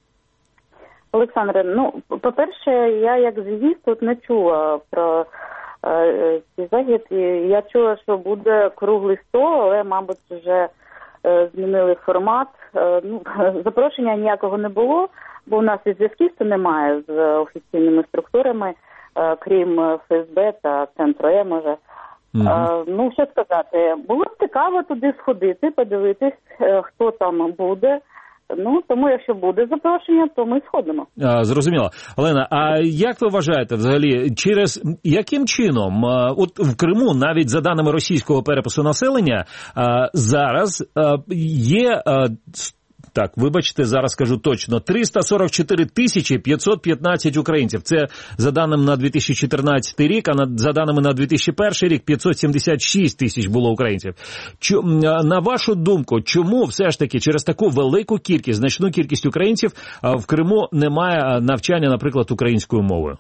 Олександре, ну, по-перше, я як звіст тут не чула про е, ці захід. Я чула, що буде круглий стол, але, мабуть, вже е, змінили формат. Е, ну, запрошення ніякого не було, бо у нас і зв'язків немає з офіційними структурами, е, крім еф ес бе та Центру Е, може. Mm-hmm. Е, ну, що сказати, було б цікаво туди сходити, подивитись, е, хто там буде. Ну, тому якщо буде запрошення, то ми сходимо. А, зрозуміло. Олена, а як ви вважаєте взагалі, через яким чином, от в Криму, навіть за даними російського перепису населення, зараз є, так, вибачте, зараз скажу точно, триста сорок чотири тисячі п'ятсот п'ятнадцять українців. Це за даними на дві тисячі чотирнадцятий рік, а за даними на дві тисячі перший рік п'ятсот сімдесят шість тисяч було українців. Чо, на вашу думку, чому все ж таки через таку велику кількість, значну кількість українців в Криму немає навчання, наприклад, українською мовою?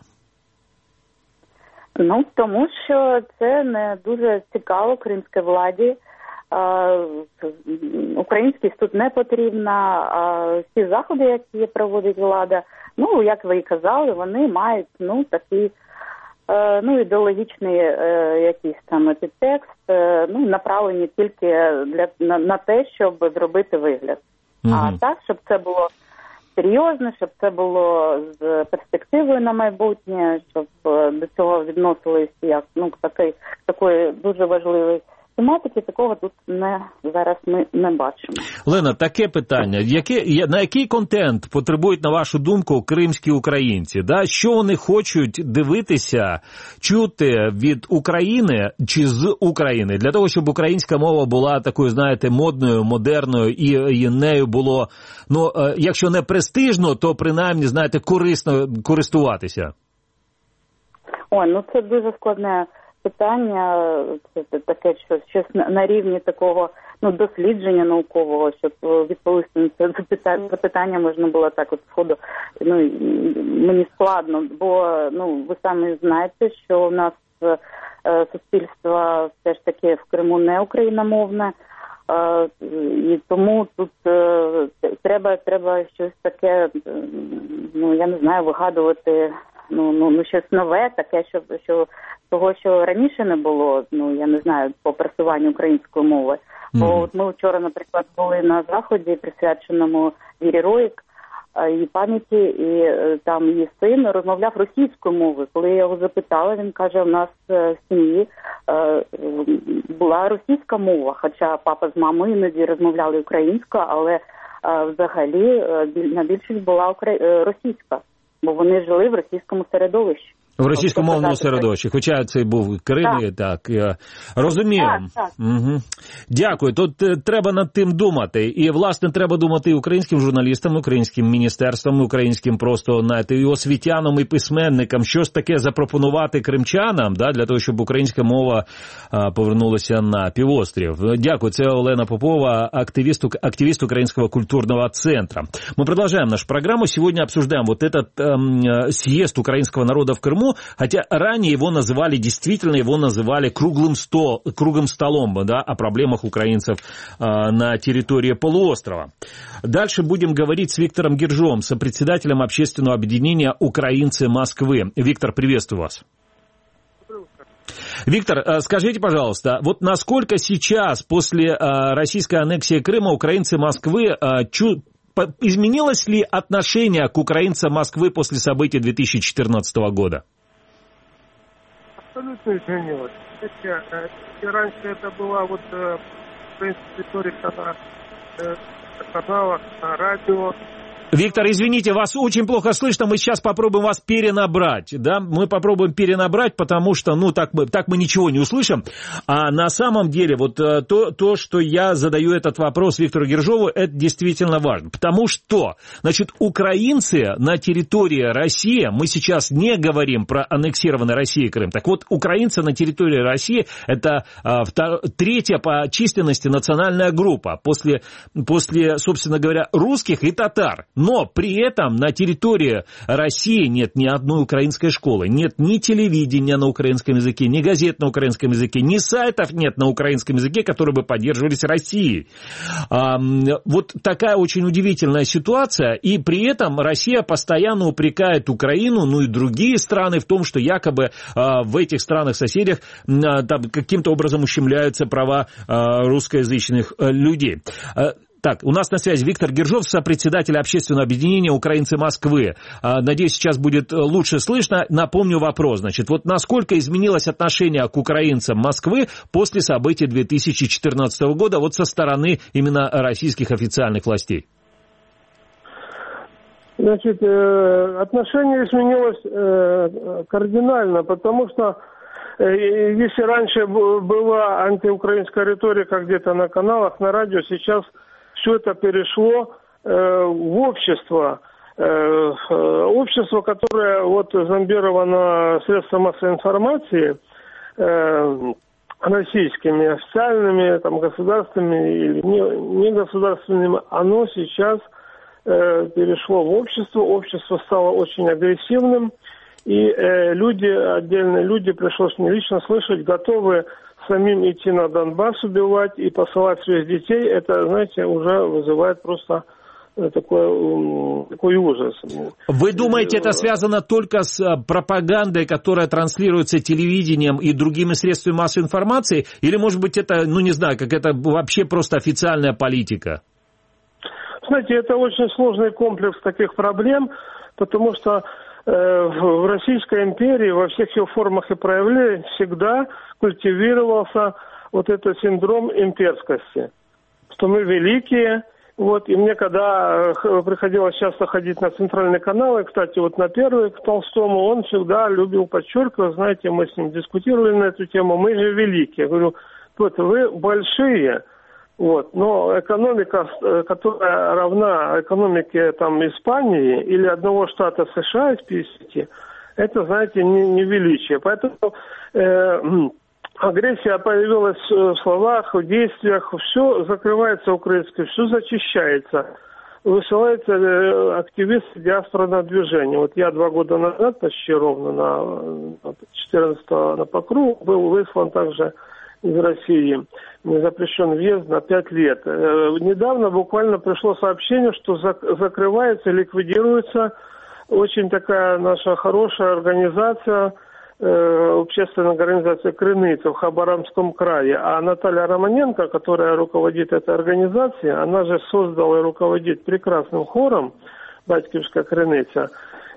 Ну, тому що це не дуже цікаво кримській владі. Українськість тут не потрібна, всі заходи, які проводить влада, ну, як ви і казали, вони мають, ну, такі, ну, ідеологічний якийсь там підтекст, ну, направлені тільки для, на, на те, щоб зробити вигляд. Mm-hmm. А так, щоб це було серйозно, щоб це було з перспективою на майбутнє, щоб до цього відносились як, ну, такий, такої дуже важливої тематики, такого тут не, зараз ми не бачимо. Лена, таке питання. Яке, на який контент потребують, на вашу думку, кримські українці? Да? Що вони хочуть дивитися, чути від України чи з України? Для того, щоб українська мова була такою, знаєте, модною, модерною і, і нею було, ну, якщо не престижно, то принаймні, знаєте, корисно користуватися. Ой, ну це дуже складне питання, це таке, що щось на рівні такого, ну, дослідження наукового, щоб відповісти на це запитання, запитання можна було так от сходу, ну, мені складно, бо, ну, ви самі знаєте, що у нас е, суспільство все ж таки в Криму не україномовне, е, і тому тут е, треба, треба щось таке, ну, я не знаю, вигадувати, ну, ну, ну щось нове, таке, що, що того, що раніше не було, ну, я не знаю, по просуванню української мови. Mm-hmm. Бо от ми вчора, наприклад, були на заході, присвяченому Вірі Роїк, її пам'яті, і е, там її син розмовляв російською мовою. Коли я його запитала, він каже, у нас в сім'ї е, була російська мова, хоча папа з мамою іноді розмовляли українською, але е, взагалі е, на більшість була укра... російська, бо вони жили в російському середовищі. В російськомовному середовищі, хоча це був Крим, так, так я розумію. Так, так. Угу. Дякую. Тут е, треба над тим думати. І, власне, треба думати і українським журналістам, українським міністерствам, українським просто, знаєте, і освітянам, і письменникам, що ж таке запропонувати кримчанам, да, для того, щоб українська мова а, повернулася на півострів. Дякую. Це Олена Попова, активист, активист Украинского культурного центра. Мы продолжаем нашу программу. Сегодня обсуждаем вот этот э, съезд украинского народа в Крыму, хотя ранее его называли, действительно его называли круглым, стол, круглым столом, да, о проблемах украинцев э, на территории полуострова. Дальше будем говорить с Виктором Гержовым, сопредседателем общественного объединения «Украинцы Москвы». Виктор, приветствую вас. Виктор, скажите, пожалуйста, вот насколько сейчас после э, российской аннексии Крыма украинцы Москвы э, чу- изменилось ли отношение к украинцам Москвы после событий две тысячи четырнадцатого года? Абсолютно изменилось. И раньше это была вот украинская риторика на каналах, на радио. Виктор, извините, вас очень плохо слышно, мы сейчас попробуем вас перенабрать, да, мы попробуем перенабрать, потому что, ну, так мы, так мы ничего не услышим, а на самом деле, вот то, то, что я задаю этот вопрос Виктору Гержову, это действительно важно, потому что, значит, украинцы на территории России, мы сейчас не говорим про аннексированный Россией Крым, так вот, украинцы на территории России, это а, втор... третья по численности национальная группа, после, после, собственно говоря, русских и татар. Но при этом на территории России нет ни одной украинской школы, нет ни телевидения на украинском языке, ни газет на украинском языке, ни сайтов нет на украинском языке, которые бы поддерживались Россией. А, вот такая очень удивительная ситуация, и при этом Россия постоянно упрекает Украину, ну и другие страны в том, что якобы а, в этих странах-соседях а, там каким-то образом ущемляются права а, русскоязычных а, людей. Так, у нас на связи Виктор Гержов, сопредседатель общественного объединения «Украинцы Москвы». Надеюсь, сейчас будет лучше слышно. Напомню вопрос. Значит, вот насколько изменилось отношение к украинцам Москвы после событий две тысячи четырнадцатого года вот со стороны именно российских официальных властей? Значит, отношение изменилось кардинально, потому что если раньше была антиукраинская риторика где-то на каналах, на радио, сейчас все это перешло э, в общество, э, общество, которое вот зомбировано средством массовой информации э, российскими, официальными, там, государственными или не, не государственными, оно сейчас э, перешло в общество, общество стало очень агрессивным, и э, люди, отдельные люди, пришлось мне лично слышать, готовы самим идти на Донбасс убивать и посылать своих детей, это, знаете, уже вызывает просто такой, такой ужас. Вы думаете, это связано только с пропагандой, которая транслируется телевидением и другими средствами массовой информации? Или, может быть, это, ну, не знаю, как это вообще просто официальная политика? Знаете, это очень сложный комплекс таких проблем, потому что в Российской империи во всех ее формах и проявлениях всегда культивировался вот этот синдром имперскости, что мы великие. Вот, и мне когда приходилось часто ходить на центральные каналы, кстати, вот на первый к Толстому, он всегда любил подчеркивать, знаете, мы с ним дискутировали на эту тему, мы же великие. Я говорю, вот вы большие, вот, но экономика, которая равна экономике там Испании или одного штата США из пятидесяти, это, знаете, не, не величие. Поэтому э, агрессия появилась в словах, в действиях, все закрывается украинское, все зачищается. Высылается активист диаспорного движения. Вот я два года назад, почти ровно, на четырнадцатого на Покров, был выслан также из России. Не запрещен въезд на пять лет. Недавно буквально пришло сообщение, что закрывается, ликвидируется очень такая наша хорошая организация, общественная организация «Крыныца» в Хабаровском крае. А Наталья Романенко, которая руководит этой организацией, она же создала и руководит прекрасным хором «Батьківська Криниця».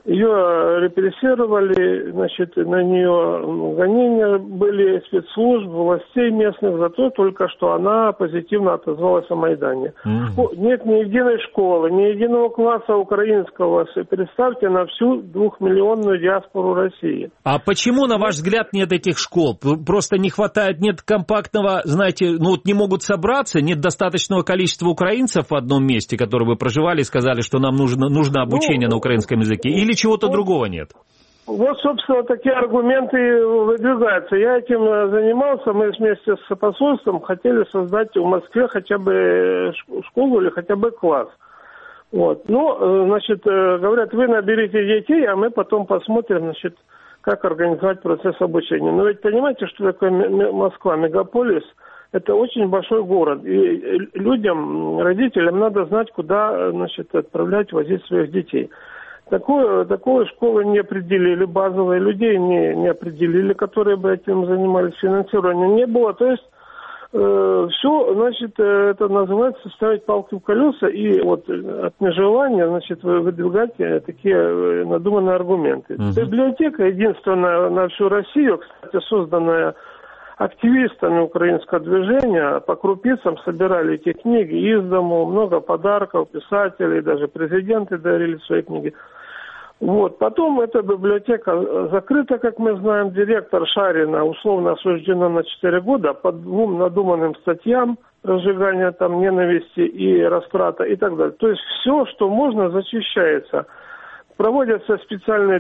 Ее репрессировали, значит, на нее гонения были спецслужб, властей местных за то только, что она позитивно отозвалась о Майдане. Mm-hmm. Нет ни единой школы, ни единого класса украинского. Представьте, на всю двухмиллионную диаспору России. А почему, на ваш взгляд, нет этих школ? Просто не хватает, нет компактного, знаете, ну вот не могут собраться, нет достаточного количества украинцев в одном месте, которые бы проживали и сказали, что нам нужно, нужно обучение ну, на украинском языке? Или чего-то вот, другого нет? Вот, собственно, такие аргументы выдвигаются. Я этим занимался, мы вместе с посольством хотели создать в Москве хотя бы школу или хотя бы класс. Вот. Ну, значит, говорят, вы наберите детей, а мы потом посмотрим, значит, как организовать процесс обучения. Но ведь понимаете, что такое Москва, мегаполис? Это очень большой город, и людям, родителям надо знать, куда, значит, отправлять, возить своих детей. Такую, такую школу не определили, базовые людей не, не определили, которые бы этим занимались, финансирования не было. То есть э, все, значит, это называется ставить палки в колеса и вот от нежелания, значит, выдвигать такие надуманные аргументы. Uh-huh. Библиотека единственная на всю Россию, кстати, созданная активистами украинского движения, по крупицам собирали эти книги из дому, много подарков, писателей, даже президенты дарили свои книги. Вот. Потом эта библиотека закрыта, как мы знаем. Директор Шарина условно осуждена на четыре года по двум надуманным статьям разжигания там ненависти и растрата и так далее. То есть все, что можно, зачищается. Проводятся специальные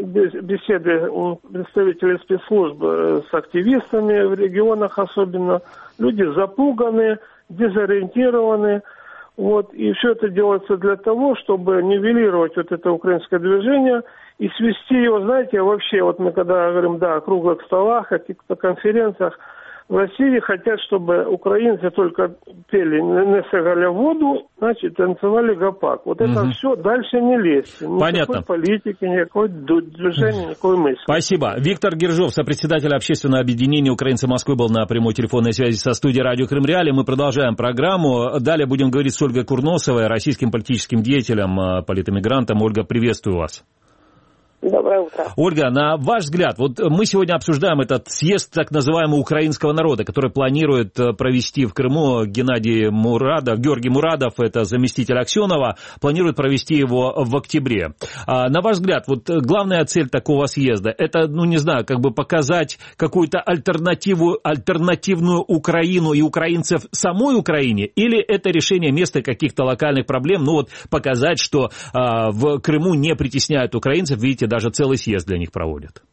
беседы представителей спецслужб с активистами в регионах особенно. Люди запуганы, дезориентированы. Вот, и все это делается для того, чтобы нивелировать вот это украинское движение и свести его, знаете, вообще, вот мы когда говорим, да, о круглых столах, о каких-то конференциях, в России хотят, чтобы украинцы только пели «Несегаля воду», значит, танцевали гопак. Вот это угу. все, дальше не лезть. Понятно. Никакой политики, никакой движения, никакой мысли. Спасибо. Виктор Гержов, сопредседатель общественного объединения «Украинцы Москвы», был на прямой телефонной связи со студией радио Крым Реалии. Мы продолжаем программу. Далее будем говорить с Ольгой Курносовой, российским политическим деятелем, политэмигрантом. Ольга, приветствую вас. Доброе утро. Ольга, на ваш взгляд, вот мы сегодня обсуждаем этот съезд так называемого украинского народа, который планирует провести в Крыму Геннадий Мурадов, Георгий Мурадов, это заместитель Аксенова, планирует провести его в октябре. А, на ваш взгляд, вот главная цель такого съезда, это, ну не знаю, как бы показать какую-то альтернативу, альтернативную Украину и украинцев самой Украине, или это решение места каких-то локальных проблем, ну вот показать, что а, в Крыму не притесняют украинцев, видите, даже целый съезд для них проводят?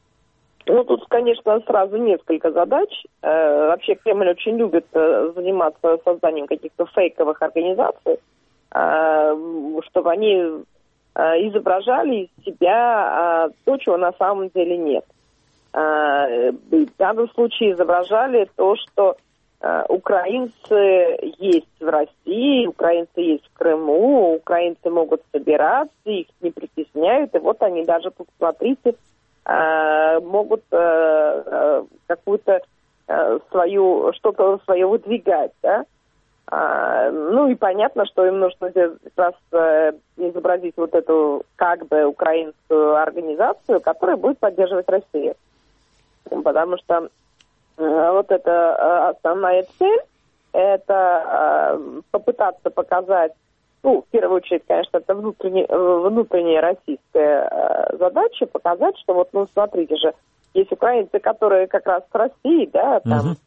Ну, тут, конечно, сразу несколько задач. Э, вообще, Кремль очень любит э, заниматься созданием каких-то фейковых организаций, э, чтобы они э, изображали из себя э, то, чего на самом деле нет. Э, в данном случае изображали то, что э, украинцы есть в России, украинцы есть в Крыму, украинцы могут собираться, их не притесняют, и вот они даже, тут смотрите, э, могут э, э, какую-то э, свою, что-то свое выдвигать, да. А, ну и понятно, что им нужно как раз э, изобразить вот эту как бы украинскую организацию, которая будет поддерживать Россию. Потому что э, вот это э, основная цель, это э, попытаться показать, ну, в первую очередь, конечно, это внутренне, внутренняя российская э, задача, показать, что вот, ну, смотрите же, есть украинцы, которые как раз с Россией, да, там, угу.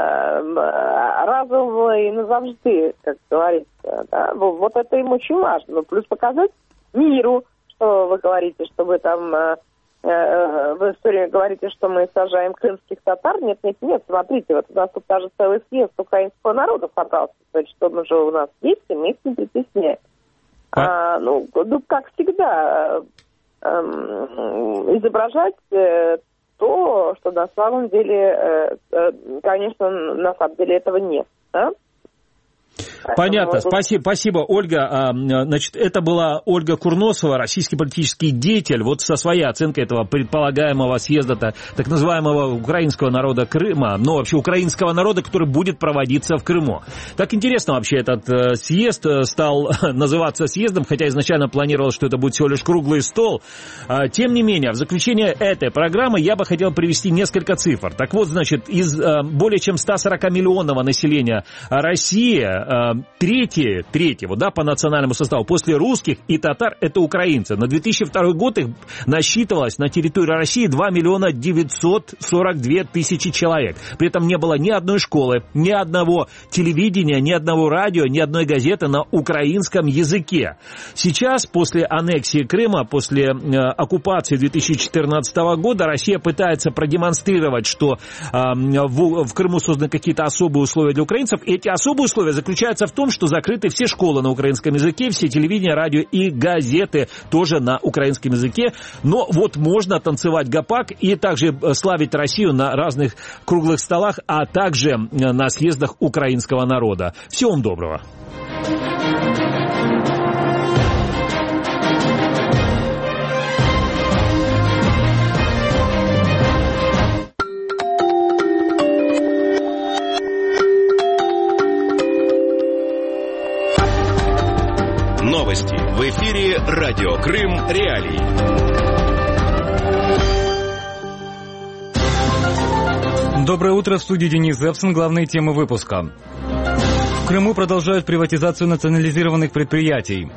э, разом и назавжди, как говорится, да, вот это им очень важно. Ну, плюс показать миру, что вы говорите, что вы там... Э, вы все время говорите, что мы сажаем крымских татар. Нет, нет, нет, смотрите, вот у нас тут даже целый съезд украинского народа собрался, то есть, что он уже у нас есть, и мы их не притесняем. А, ну, ну, как всегда, э, э, изображать э, то, что на самом деле, э, э, конечно, на самом деле этого нет, да? Понятно. Спасибо, спасибо, Ольга. Значит, это была Ольга Курносова, российский политический деятель, вот со своей оценкой этого предполагаемого съезда так называемого украинского народа Крыма, ну, вообще украинского народа, который будет проводиться в Крыму. Так интересно вообще этот съезд стал называться съездом, хотя изначально планировалось, что это будет всего лишь круглый стол. Тем не менее, в заключение этой программы я бы хотел привести несколько цифр. Так вот, значит, из более чем ста сорока миллионного населения России Третье, третьего, да, по национальному составу, после русских и татар, это украинцы. На две тысячи второй год их насчитывалось на территории России два миллиона девятьсот сорок две тысячи человек. При этом не было ни одной школы, ни одного телевидения, ни одного радио, ни одной газеты на украинском языке. Сейчас, после аннексии Крыма, после э, оккупации две тысячи четырнадцатого года, Россия пытается продемонстрировать, что э, в, в Крыму созданы какие-то особые условия для украинцев. И эти особые условия заключаются в том, что закрыты все школы на украинском языке, все телевидения, радио и газеты тоже на украинском языке. Но вот можно танцевать гопак и также славить Россию на разных круглых столах, а также на съездах украинского народа. Всего вам доброго. Новости. В эфире Радио Крым. Реалии. Доброе утро. В студии Денис Зепсон. Главные темы выпуска. В Крыму продолжают приватизацию национализированных предприятий.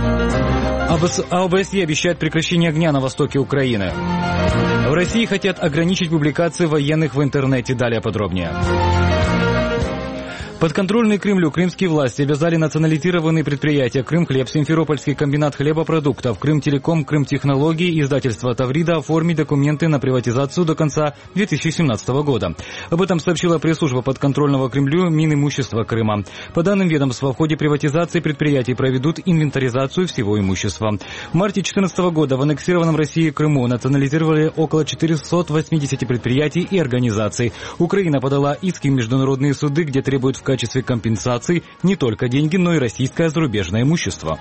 ОБСЕ обещает прекращение огня на востоке Украины. В России хотят ограничить публикации военных в интернете. Далее подробнее. Подконтрольные Кремлю крымские власти обязали национализированные предприятия «Крымхлеб», Симферопольский комбинат хлебопродуктов, «Крымтелеком», «Крымтехнологии» и издательство «Таврида» оформить документы на приватизацию до конца две тысячи семнадцатого года. Об этом сообщила пресс-служба подконтрольного Кремлю Минимущества Крыма. По данным ведомства, в ходе приватизации предприятий проведут инвентаризацию всего имущества. В марте две тысячи четырнадцатого года в аннексированном России Крыму национализировали около четырехсот восьмидесяти предприятий и организаций. Украина подала иски в международные суды, где требует в качестве компенсации не только деньги, но и российское зарубежное имущество.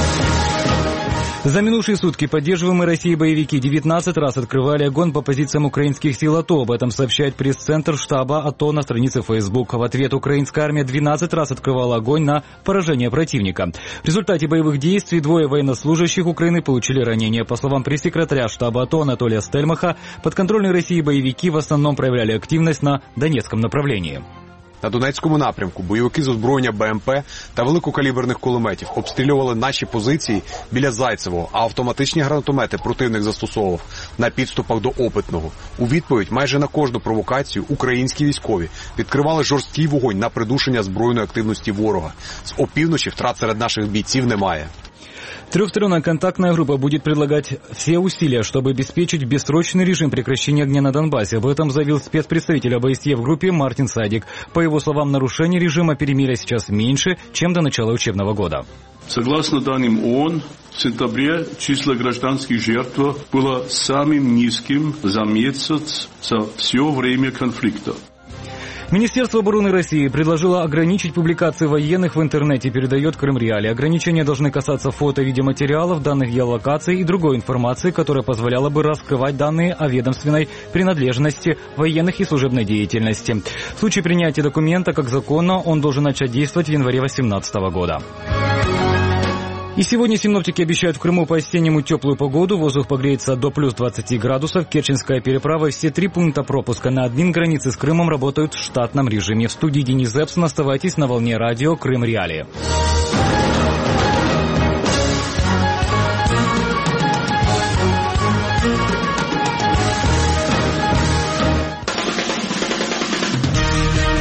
За минувшие сутки поддерживаемые Россией боевики девятнадцать раз открывали огонь по позициям украинских сил АТО. Об этом сообщает пресс-центр штаба АТО на странице Facebook. В ответ украинская армия двенадцать раз открывала огонь на поражение противника. В результате боевых действий двое военнослужащих Украины получили ранения. По словам пресс-секретаря штаба АТО Анатолия Стельмаха, подконтрольные России боевики в основном проявляли активность на Донецком направлении. На Донецькому напрямку бойовики з озброєння БМП та великокаліберних кулеметів обстрілювали наші позиції біля Зайцевого, а автоматичні гранатомети противник застосовував на підступах до Опитного. У відповідь майже на кожну провокацію українські військові відкривали жорсткий вогонь на придушення збройної активності ворога. З опівночі втрат серед наших бійців немає. Трехсторонная контактная группа будет предлагать все усилия, чтобы обеспечить бессрочный режим прекращения огня на Донбассе. Об этом заявил спецпредставитель ОБСЕ в группе Мартин Садик. По его словам, нарушений режима перемирия сейчас меньше, чем до начала учебного года. Согласно данным ООН, в сентябре число гражданских жертв было самым низким за месяц за все время конфликта. Министерство обороны России предложило ограничить публикации военных в интернете, передает Крым Реалии. Ограничения должны касаться фото, видеоматериалов, данных геолокации и другой информации, которая позволяла бы раскрывать данные о ведомственной принадлежности, военных и служебной деятельности. В случае принятия документа как закона он должен начать действовать в январе две тысячи восемнадцатого года. И сегодня синоптики обещают в Крыму по-осеннему теплую погоду. Воздух погреется до плюс двадцати градусов. Керченская переправа. Все три пункта пропуска на админ границы с Крымом работают в штатном режиме. В студии Денис Зепсон. Оставайтесь на волне радио Крым Реалии.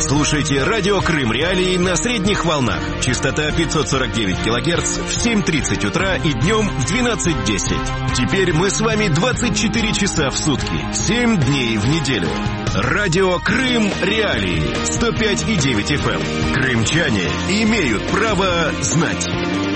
Слушайте радио Крым Реалии на средних волнах. Частота пятьсот сорок девять килогерц в семь тридцать утра и днем в двенадцать десять. Теперь мы с вами двадцать четыре часа в сутки, семь дней в неделю. Радио Крым Реалии сто пять и девять эф эм. Крымчане имеют право знать.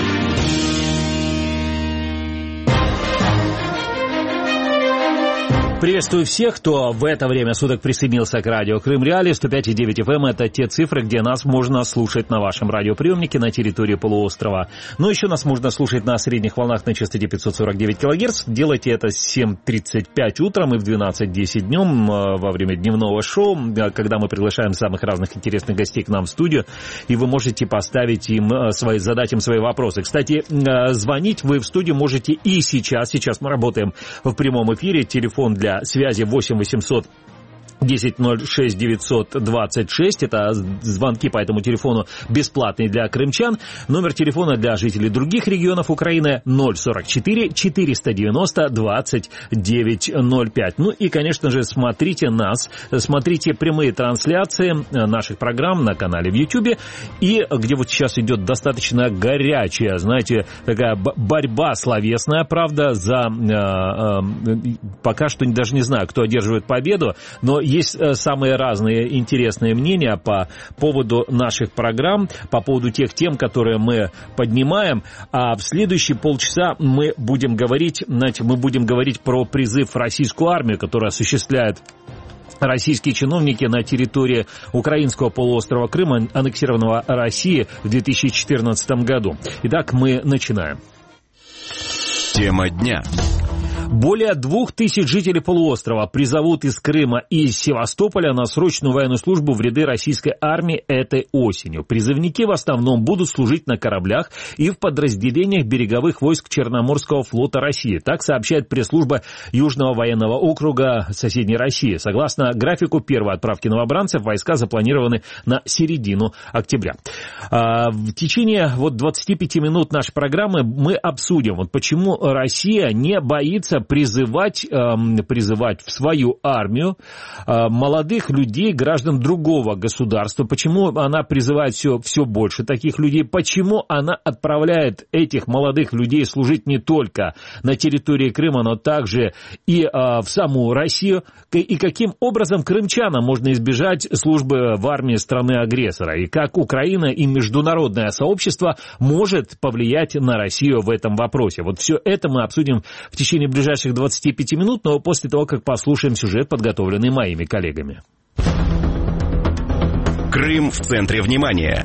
Приветствую всех, кто в это время суток присоединился к радио Крым Реалии. сто пять и девять эф эм — это те цифры, где нас можно слушать на вашем радиоприемнике на территории полуострова. Но еще нас можно слушать на средних волнах на частоте пятьсот сорок девять килогерц. Делайте это с семь тридцать пять утром и в двенадцать десять днем во время дневного шоу, когда мы приглашаем самых разных интересных гостей к нам в студию, и вы можете поставить им свои, задать им свои вопросы. Кстати, звонить вы в студию можете и сейчас. Сейчас мы работаем в прямом эфире. Телефон для Для связи восемь восемьсот десять ноль шесть девятьсот двадцать шесть. Это звонки по этому телефону бесплатные для крымчан. Номер телефона для жителей других регионов Украины ноль сорок четыре четыреста девяносто двадцать девять ноль пять. Ну и, конечно же, смотрите нас, смотрите прямые трансляции наших программ на канале в YouTube. И где вот сейчас идет достаточно горячая, знаете, такая борьба словесная, правда, за... Э, э, пока что даже не знаю, кто одерживает победу, но есть самые разные интересные мнения по поводу наших программ, по поводу тех тем, которые мы поднимаем. А в следующие полчаса мы будем говорить, знаете, мы будем говорить про призыв в российскую армию, которую осуществляет российские чиновники на территории украинского полуострова Крыма, аннексированного Россией в две тысячи четырнадцатом году. Итак, мы начинаем. Тема дня. Более двух тысяч жителей полуострова призовут из Крыма и из Севастополя на срочную военную службу в ряды российской армии этой осенью. Призывники в основном будут служить на кораблях и в подразделениях береговых войск Черноморского флота России. Так сообщает пресс-служба Южного военного округа соседней России. Согласно графику первой отправки новобранцев, войска запланированы на середину октября. А в течение вот двадцати пяти минут нашей программы мы обсудим, вот почему Россия не боится призывать, э, призывать в свою армию э, молодых людей, граждан другого государства. Почему она призывает все, все больше таких людей? Почему она отправляет этих молодых людей служить не только на территории Крыма, но также и э, в саму Россию? И каким образом крымчанам можно избежать службы в армии страны-агрессора? И как Украина и международное сообщество может повлиять на Россию в этом вопросе? Вот все это мы обсудим в течение ближайших ближайших двадцати пяти минут, но после того, как послушаем сюжет, подготовленный моими коллегами. Крым в центре внимания.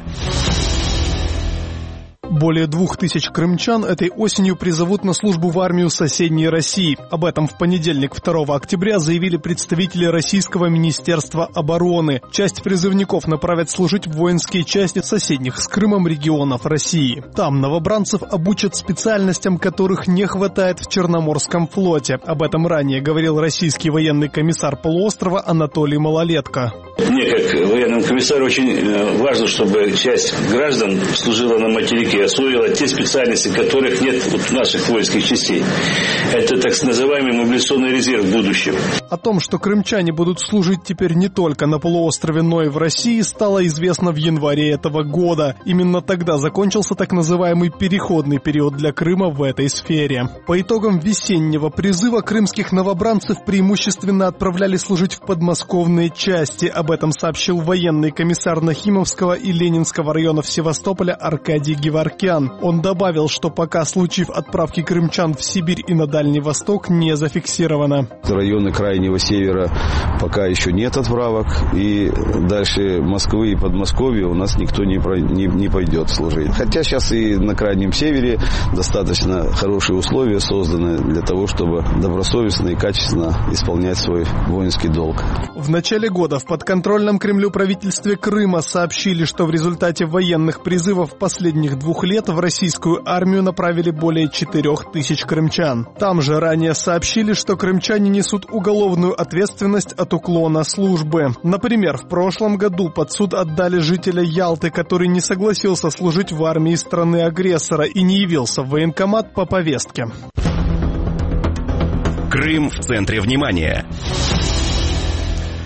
Более двух тысяч крымчан этой осенью призовут на службу в армию соседней России. Об этом в понедельник, второго октября, заявили представители Российского министерства обороны. Часть призывников направят служить в воинские части соседних с Крымом регионов России. Там новобранцев обучат специальностям, которых не хватает в Черноморском флоте. Об этом ранее говорил российский военный комиссар полуострова Анатолий Малолетко. Мне, как военному комиссару, очень важно, чтобы часть граждан служила на материке и освоила те специальности, которых нет в наших воинских частей. Это так называемый мобилизационный резерв в будущем. О том, что крымчане будут служить теперь не только на полуострове, но и в России, стало известно в январе этого года. Именно тогда закончился так называемый переходный период для Крыма в этой сфере. По итогам весеннего призыва крымских новобранцев преимущественно отправляли служить в подмосковные части. Об этом сообщил военный комиссар Нахимовского и Ленинского районов Севастополя Аркадий Геворкян. Он добавил, что пока случаев отправки крымчан в Сибирь и на Дальний Восток не зафиксировано. Районы Крайнего Севера пока еще нет отправок, и дальше Москвы и Подмосковья у нас никто не, про, не, не пойдет служить. Хотя сейчас и на Крайнем Севере достаточно хорошие условия созданы для того, чтобы добросовестно и качественно исполнять свой воинский долг. В начале года в подконтрольном Кремлю правительстве Крыма сообщили, что в результате военных призывов последних двух лет в российскую армию направили более четырех тысяч крымчан. Там же ранее сообщили, что крымчане несут уголовную ответственность от уклона службы. Например, в прошлом году под суд отдали жителя Ялты, который не согласился служить в армии страны-агрессора и не явился в военкомат по повестке. Крым в центре внимания.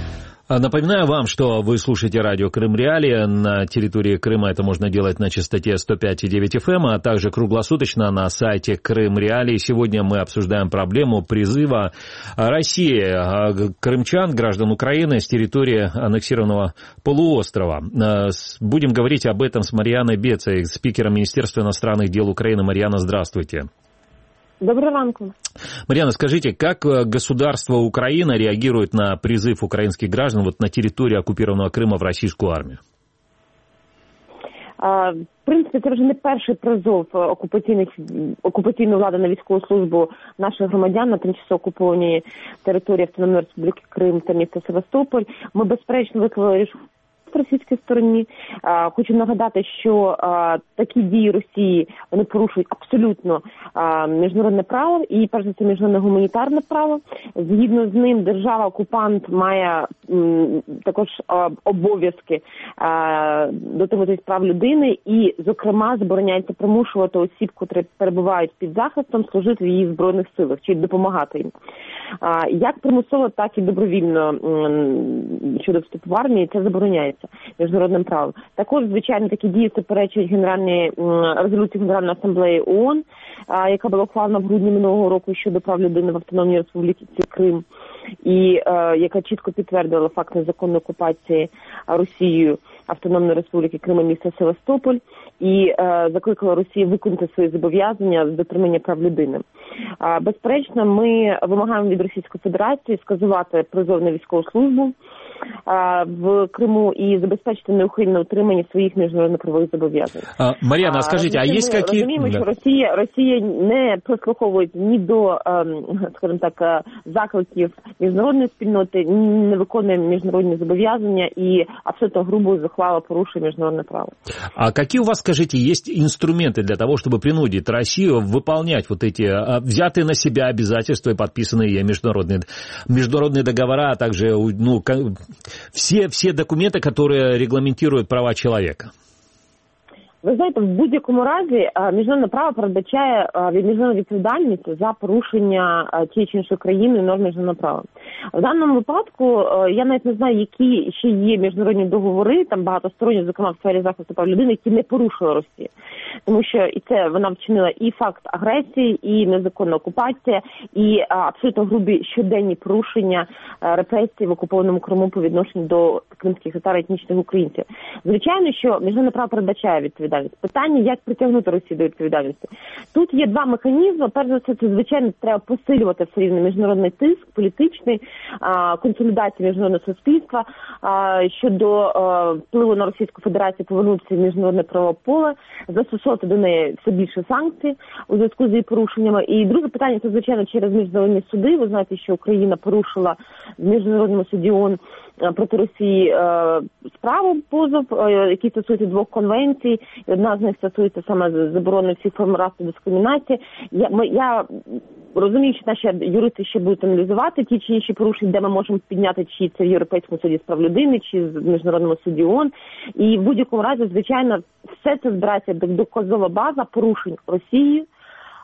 Напоминаю вам, что вы слушаете радио Крым Реалии. На территории Крыма это можно делать на частоте сто пять и девять эф эм, а также круглосуточно на сайте Крым Реалии. Сегодня мы обсуждаем проблему призыва России крымчан, граждан Украины с территории аннексированного полуострова. Будем говорить об этом с Марьяной Бецой, спикером Министерства иностранных дел Украины. Марьяна, здравствуйте. Доброго ранку. Марьяна, скажите, как государство Украина реагирует на призыв украинских граждан вот на территории оккупированного Крыма в российскую армию? А, в принципі, це вже не перший призов окупаційних окупаційної влади на військову службу наших громадян на тимчасово окупованій території Автономної Республіки Крим та міста Севастополь. Ми, безперечно, викликали рішення в російській стороні. А, хочу нагадати, що а, такі дії Росії, вони порушують абсолютно а, міжнародне право і, перш за все, міжнародне гуманітарне право. Згідно з ним, держава-окупант має м, також а, обов'язки а, дотримуватись прав людини і, зокрема, забороняється примушувати осіб, котрі перебувають під захистом, служити в її збройних силах чи допомагати їм. А, як примусово, так і добровільно м, щодо вступу в армію, це забороняється міжнародним правом. Також, звичайно, такі дії суперечують генеральній резолюції Генеральної асамблеї ООН, яка була ухвалена в грудні минулого року щодо прав людини в Автономній Республіці Крим, і е, яка чітко підтвердила факт незаконної окупації Росією Автономної Республіки Крим і міста Севастополь, і е, закликала Росію виконати свої зобов'язання з дотримання прав людини. Е, безперечно, ми вимагаємо від Російської Федерації скасувати призов на військову службу в Криму і забезпечити неухильне утримання своїх міжнародно-правових зобов'язань. А, Марьяна, скажите, а есть ми какие... розуміємо, що Росія, Росія не прислуховує ні до, скажімо так, закликів міжнародної спільноти, не виконує міжнародні зобов'язання і абсолютно грубо і зухвало порушує міжнародне право. А какие у вас, скажите, есть инструменты для того, чтобы принудить Россию выполнять вот эти взятые на себя обязательства и подписанные международные, международные договора, а также, ну, Все, все документы, которые регламентируют права человека? Ви знаєте, в будь-якому разі міжнародне право передбачає міжнародну відповідальність за порушення тієї чи іншої країни норм міжнародного права. В даному випадку я навіть не знаю, які ще є міжнародні договори, там багатосторонні, зокрема в сфері захисту прав людини, які не порушує Росія. Тому що і це вона вчинила і факт агресії, і незаконна окупація, і абсолютно грубі щоденні порушення репресій в окупованому Криму по відношенню до кримських татар, етнічних українців. Звичайно, що міжнародне право передбачає відповідальність. Питання, як притягнути Росію до відповідальності. Тут є два механізми. Перш за все, це, звичайно, треба посилювати все рівно міжнародний тиск, політичний, консолідацію міжнародного суспільства щодо впливу на Російську Федерацію повернутися в міжнародне правове поле, застосовувати до неї все більше санкцій у зв'язку з її порушеннями. І друге питання, це, звичайно, через міжнародні суди. Ви знаєте, що Україна порушила в Міжнародному суді ООН проти Росії е, справу, позов, е, який стосується двох конвенцій. Одна з них стосується саме заборони всіх форм расової дискримінації. Я, ми, я розумію, що наші юристи ще будуть аналізувати ті чи інші порушення, де ми можемо підняти, чи це в Європейському суді з прав людини, чи в Міжнародному суді ООН. І в будь-якому разі, звичайно, все це збирається доказова база порушень Росії, е,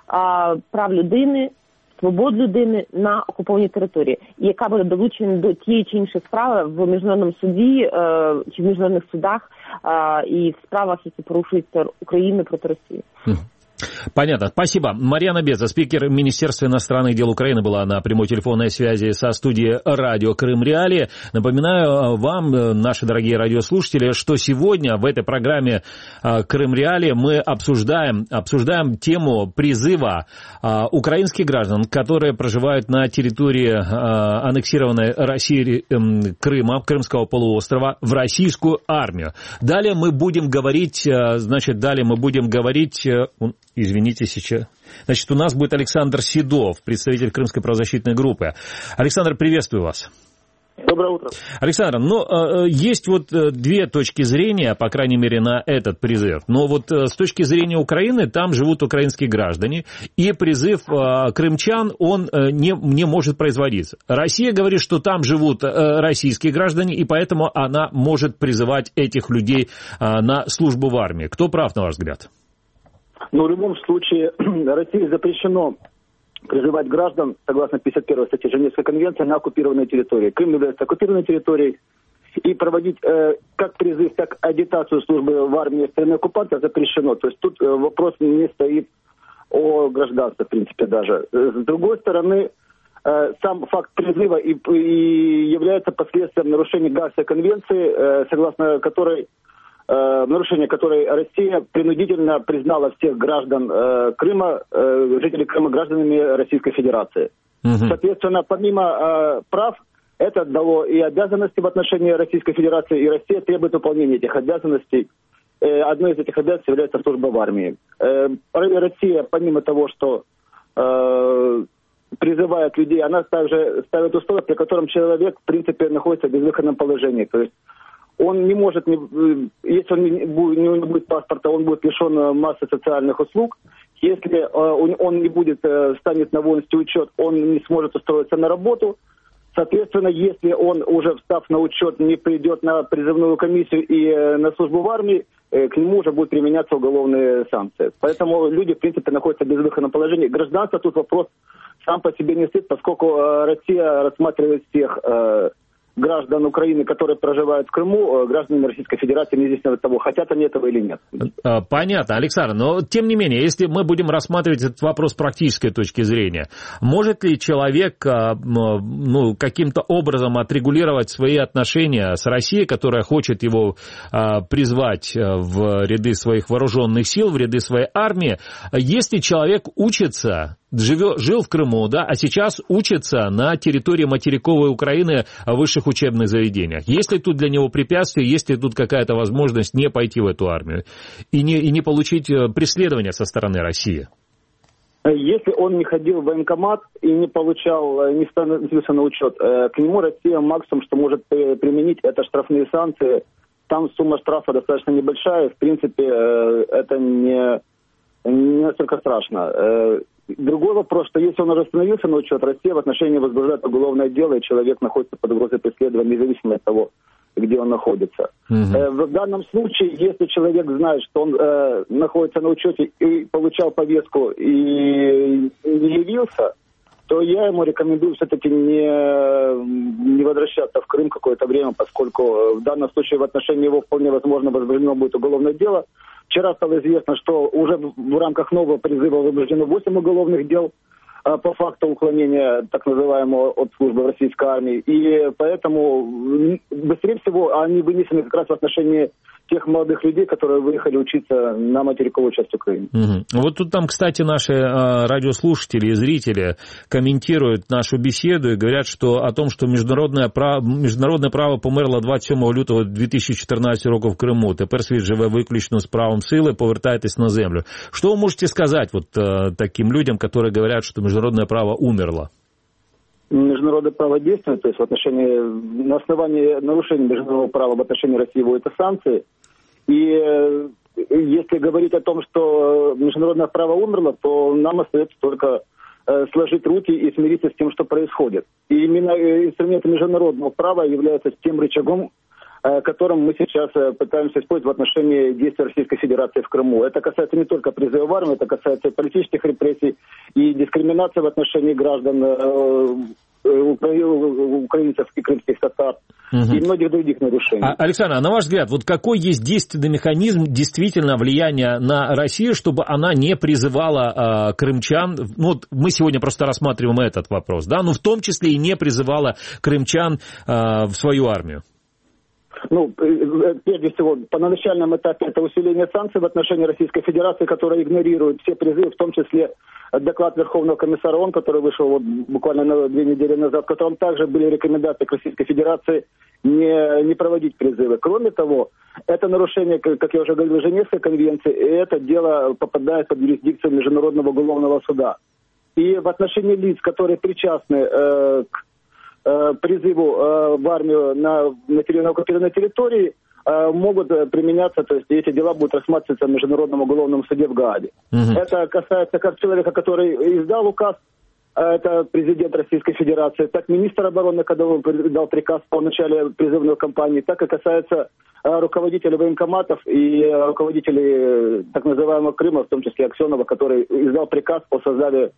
прав людини, свобод людини на окупованій території, яка буде долучена до тієї чи іншої справи в міжнародному суді е, чи в міжнародних судах е, і в справах, які порушуються Україною проти Росії. Понятно. Спасибо. Марьяна Беца, спикер Министерства иностранных дел Украины, была на прямой телефонной связи со студией радио Крым Реалии. Напоминаю вам, наши дорогие радиослушатели, что сегодня в этой программе Крым Реалии мы обсуждаем, обсуждаем тему призыва украинских граждан, которые проживают на территории аннексированной Россией Крыма, Крымского полуострова, в российскую армию. Далее мы будем говорить, значит, далее мы будем говорить... Извините, сейчас. Значит, у нас будет Александр Седов, представитель Крымской правозащитной группы. Александр, приветствую вас. Доброе утро. Александр, ну, есть вот две точки зрения, по крайней мере, на этот призыв. Но вот с точки зрения Украины, там живут украинские граждане, и призыв крымчан, он не, не может производиться. Россия говорит, что там живут российские граждане, и поэтому она может призывать этих людей на службу в армии. Кто прав, на ваш взгляд? Но в любом случае России запрещено призывать граждан, согласно пятьдесят первой статье Женевской конвенции, на оккупированной территории. Крым является оккупированной территорией, и проводить э, как призыв, так и агитацию службы в армии страны оккупанта запрещено. То есть тут э, вопрос не стоит о гражданстве, в принципе, даже. С другой стороны, э, сам факт призыва и, и является последствием нарушения Гаагской конвенции, э, согласно которой э, нарушение которой Россия принудительно признала всех граждан э, Крыма, э, жителей Крыма гражданами Российской Федерации. Угу. Соответственно, помимо э, прав, это дало и обязанности в отношении Российской Федерации, и Россия требует выполнения этих обязанностей. Одной из этих обязанностей является служба в армии. Россия, помимо того, что э, призывает людей, она также ставит условия, при котором человек, в принципе, находится в безвыходном положении. То есть он не может, если он не будет, у него не будет паспорта, он будет лишен массы социальных услуг. Если он не будет, станет на воинский учет, он не сможет устроиться на работу. Соответственно, если он, уже встав на учет, не придет на призывную комиссию и э, на службу в армии, э, к нему уже будут применяться уголовные санкции. Поэтому люди, в принципе, находятся в безвыходном положении. Гражданство тут вопрос сам по себе не стоит, поскольку э, Россия рассматривает всех э, граждан Украины, которые проживают в Крыму, гражданами Российской Федерации, независимо от того, хотят они этого или нет. Понятно, Александр, но тем не менее, если мы будем рассматривать этот вопрос с практической точки зрения, может ли человек ну, каким-то образом отрегулировать свои отношения с Россией, которая хочет его призвать в ряды своих вооруженных сил, в ряды своей армии, если человек учится, живет, жил в Крыму, да, а сейчас учится на территории материковой Украины в высших учебных заведениях? Есть ли тут для него препятствия, есть ли тут какая-то возможность не пойти в эту армию и не, и не получить преследования со стороны России? Если он не ходил в военкомат и не получал, не становился на учет, к нему Россия максимум, что может применить, это штрафные санкции. Там сумма штрафа достаточно небольшая, в принципе, это не, не настолько страшно. Другой вопрос, что если он уже становился на учет, Россия в отношении возбуждает уголовное дело, и человек находится под угрозой преследования, независимо от того, где он находится. Uh-huh. Э, в данном случае, если человек знает, что он э, находится на учете и получал повестку и не явился, то я ему рекомендую все-таки не, не возвращаться в Крым какое-то время, поскольку в данном случае в отношении его вполне возможно возбуждено будет уголовное дело. Вчера стало известно, что уже в рамках нового призыва возбуждено восемь уголовных дел а, по факту уклонения так называемого от службы в российской армии. И поэтому, быстрее всего, они вынесены как раз в отношении тех молодых людей, которые выехали учиться на материковую часть Украины. Угу. Вот тут там, кстати, наши э, радиослушатели и зрители комментируют нашу беседу и говорят, что о том, что международное право, международне право померло двадцять сьомого лютого дві тисячі чотирнадцятого року в Криму. Тепер світ живе виключно з правом сили, повертайтесь на землю. Что вы можете сказать вот э, таким людям, которые говорят, что международное право умерло? Международное право действует, то есть в отношении, на основании нарушения международного права в отношении России вводятся санкции. И э, если говорить о том, что международное право умерло, то нам остается только э, сложить руки и смириться с тем, что происходит. И именно инструменты международного права являются тем рычагом, э, которым мы сейчас э, пытаемся использовать в отношении действий Российской Федерации в Крыму. Это касается не только призыва в армию, это касается и политических репрессий, и дискриминации в отношении граждан э, украинцев и крымских татар, угу. и многих других нарушений. А, Александр, а на ваш взгляд, вот какой есть действенный механизм действительно влияния на Россию, чтобы она не призывала э, крымчан, ну вот мы сегодня просто рассматриваем этот вопрос, да, но в том числе и не призывала крымчан э, в свою армию? Ну, прежде всего, по начальном этапе это усиление санкций в отношении Российской Федерации, которая игнорирует все призывы, в том числе доклад Верховного комиссара ООН, который вышел вот буквально на две недели назад, в котором также были рекомендации к Российской Федерации не, не проводить призывы. Кроме того, это нарушение, как я уже говорил, Женевской конвенции, и это дело попадает под юрисдикцию Международного уголовного суда. И в отношении лиц, которые причастны э, к призыву э, в армию на, на, на оккупированной территории э, могут применяться, то есть эти дела будут рассматриваться в Международном уголовном суде в Гааге. Угу. Это касается как человека, который издал указ, это президент Российской Федерации, так министр обороны, когда он дал приказ по начале призывной кампании, так и касается э, руководителей военкоматов и э, руководителей э, так называемого Крыма, в том числе Аксенова, который издал приказ о создании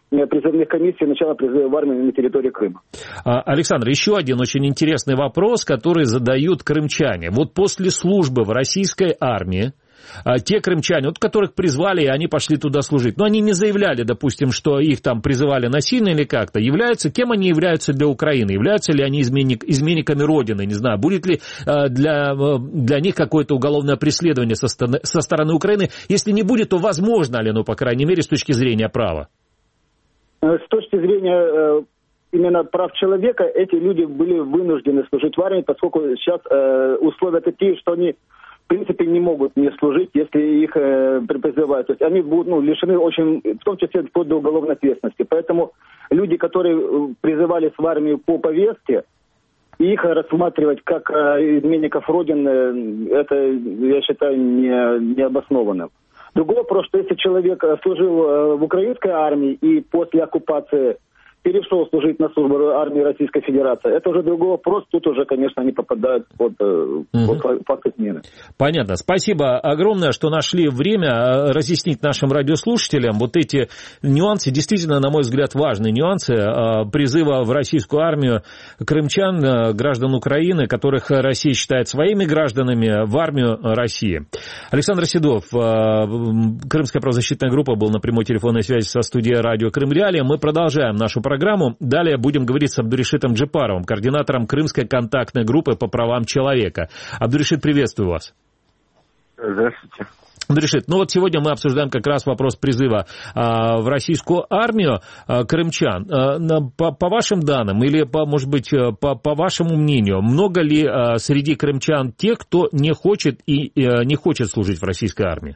призывных комиссий начала призыва в армию на территории Крыма. Александр, еще один очень интересный вопрос, который задают крымчане. Вот после службы в российской армии те крымчане, вот, которых призвали, и они пошли туда служить, но они не заявляли, допустим, что их там призывали насильно или как-то, являются, кем они являются для Украины, являются ли они изменник, изменниками Родины, не знаю, будет ли для, для них какое-то уголовное преследование со стороны, со стороны Украины, если не будет, то возможно ли, ну, по крайней мере, с точки зрения права? С точки зрения именно прав человека, эти люди были вынуждены служить в армии, поскольку сейчас условия такие, что они в принципе не могут не служить, если их э, призывают. То есть они будут ну, лишены очень, в том числе вплоть до уголовной ответственности. Поэтому люди, которые призывались в армию по повестке, их рассматривать как э, изменников Родины, это, я считаю, не, необоснованным. Другой вопрос, что если человек служил э, в украинской армии и после оккупации перешел служить на службу армии Российской Федерации. Это уже другой вопрос. Тут уже, конечно, они попадают под, угу. под факт измены. Понятно. Спасибо огромное, что нашли время разъяснить нашим радиослушателям вот эти нюансы. Действительно, на мой взгляд, важные нюансы призыва в российскую армию крымчан, граждан Украины, которых Россия считает своими гражданами, в армию России. Александр Седов, Крымская правозащитная группа, был на прямой телефонной связи со студией радио Крым Реалии. Мы продолжаем нашу программу. Далее будем говорить с Абдуришитом Джепаровым, координатором Крымской контактной группы по правам человека. Абдуришит, приветствую вас. Здравствуйте. Абдуришит, ну вот сегодня мы обсуждаем как раз вопрос призыва а, в российскую армию а, крымчан. А, по, по вашим данным, или, по, может быть, по, по вашему мнению, много ли а, среди крымчан тех, кто не хочет и а, не хочет служить в российской армии?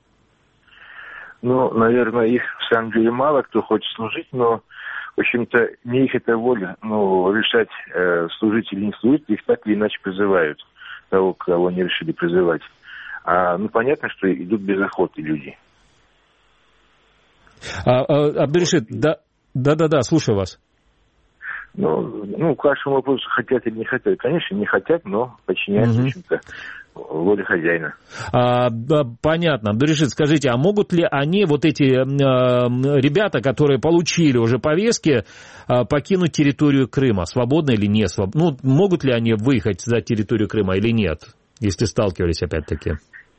Ну, наверное, их в самом деле мало кто хочет служить, но в общем-то, не их это воля, ну, решать, э, служить или не служить, их так или иначе призывают, того, кого они решили призывать. А, ну, понятно, что идут без охоты люди. А, а, Абдуришит, да, да-да-да, слушаю вас. Ну, ну, к вашему вопросу, хотят или не хотят. Конечно, не хотят, но подчиняются, угу. в общем-то, воле хозяина. А, понятно. Абдуришит, скажите, а могут ли они, вот эти а, ребята, которые получили уже повестки, а, покинуть территорию Крыма? Свободно или не свободно? Ну, могут ли они выехать за территорию Крыма или нет, если сталкивались опять-таки?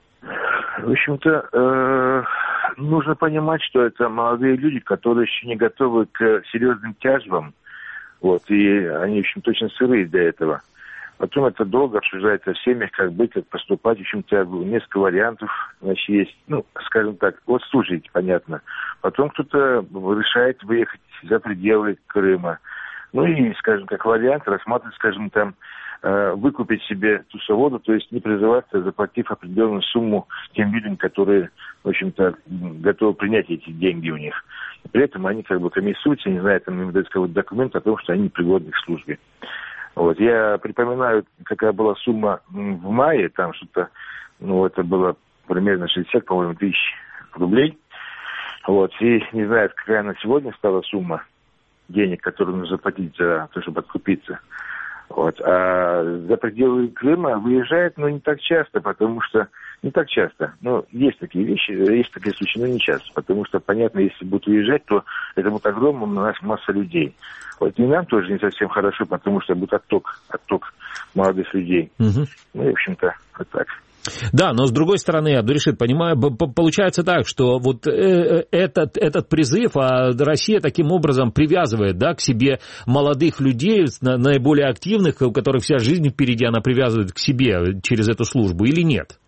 В общем-то, э, нужно понимать, что это молодые люди, которые еще не готовы к серьезным тяжбам. Вот, и они, в общем, точно сырые для этого. Потом это долго обсуждается в семьях, как быть, как поступать. В общем-то, несколько вариантов, значит, есть. Ну, скажем так, вот слушайте, понятно. Потом кто-то решает выехать за пределы Крыма. Ну и, скажем, как вариант рассматривать, скажем, там, выкупить себе ту свободу, то есть не призываться, заплатив определенную сумму тем людям, которые, в общем-то, готовы принять эти деньги у них. И при этом они как бы комиссуются, не знаю, там им дают какой-то документ о том, что они пригодны к службе. Вот. Я припоминаю, какая была сумма в мае, там что-то, ну, это было примерно шестьдесят, по-моему, тысяч рублей. Вот. И не знаю, какая на сегодня стала сумма денег, которую нужно заплатить за то, чтобы откупиться. Вот. А за пределы Крыма выезжают, но не так часто, потому что... Не так часто. Но есть такие вещи, есть такие случаи, но не часто. Потому что, понятно, если будут уезжать, то это будет огромная у нас масса людей. Вот и нам тоже не совсем хорошо, потому что будет отток, отток молодых людей. Угу. Ну и, в общем-то, вот так. Да, но с другой стороны, Абдуришит, понимаю, получается так, что вот этот, этот призыв, а Россия таким образом привязывает, да, к себе молодых людей, наиболее активных, у которых вся жизнь впереди, она привязывает к себе через эту службу, или нет?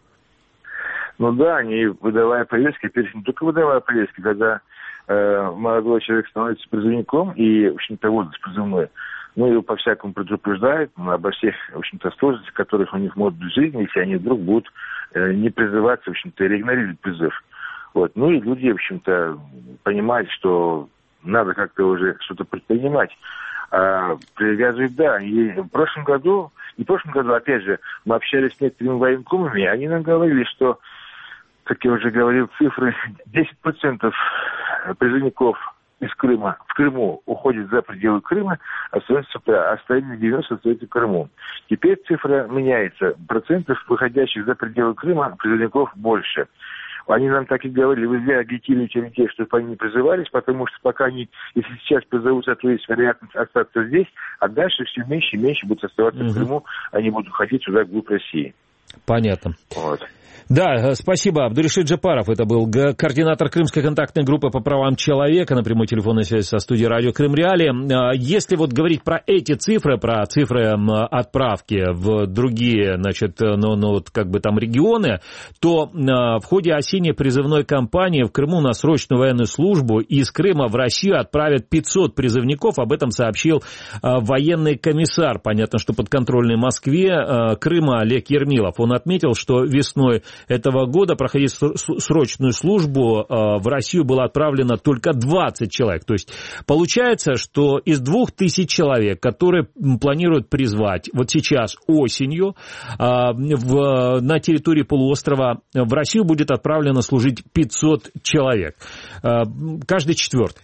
Ну да, они, выдавая повестки, теперь не только выдавая повестки, когда э, молодой человек становится призывником, и, в общем-то, возраст призывной, ну, его по-всякому предупреждают обо всех, в общем-то, сложностях, которых у них может быть в жизни, если они вдруг будут э, не призываться, в общем-то, или игнорировать призыв. Вот. Ну, и люди, в общем-то, понимают, что надо как-то уже что-то предпринимать. А привязывают, да. И в прошлом году, не в прошлом году, опять же, мы общались с некоторыми военкомами, они нам говорили, что, как я уже говорил, цифры десять процентов призывников из Крыма в Крыму уходит за пределы Крыма, остается, остальные девяносто остаются в Крыму. Теперь цифра меняется. Процентов, выходящих за пределы Крыма, призывников больше. Они нам так и говорили, вы зря агитируете людей, чтобы они не призывались, потому что пока они, если сейчас призовутся, то есть вероятность остаться здесь, а дальше все меньше и меньше будут оставаться угу. в Крыму, они будут ходить сюда, вглубь России. Понятно. Вот. Да, спасибо. Абдуришид Джапаров, это был координатор Крымской контактной группы по правам человека, на прямой телефонной связи со студией радио Крым Реалии. Если вот говорить про эти цифры, про цифры отправки в другие, значит, ну, ну вот как бы там регионы, то в ходе осенней призывной кампании в Крыму на срочную военную службу из Крыма в Россию отправят пятьсот призывников. Об этом сообщил военный комиссар, понятно, что подконтрольный Москве, Крыма Олег Ермилов. Он отметил, что весной этого года проходить срочную службу в Россию было отправлено только двадцать человек. То есть получается, что из двух тысяч человек, которые планируют призвать вот сейчас осенью в, на территории полуострова, в Россию будет отправлено служить пятьсот человек. Каждый четвертый.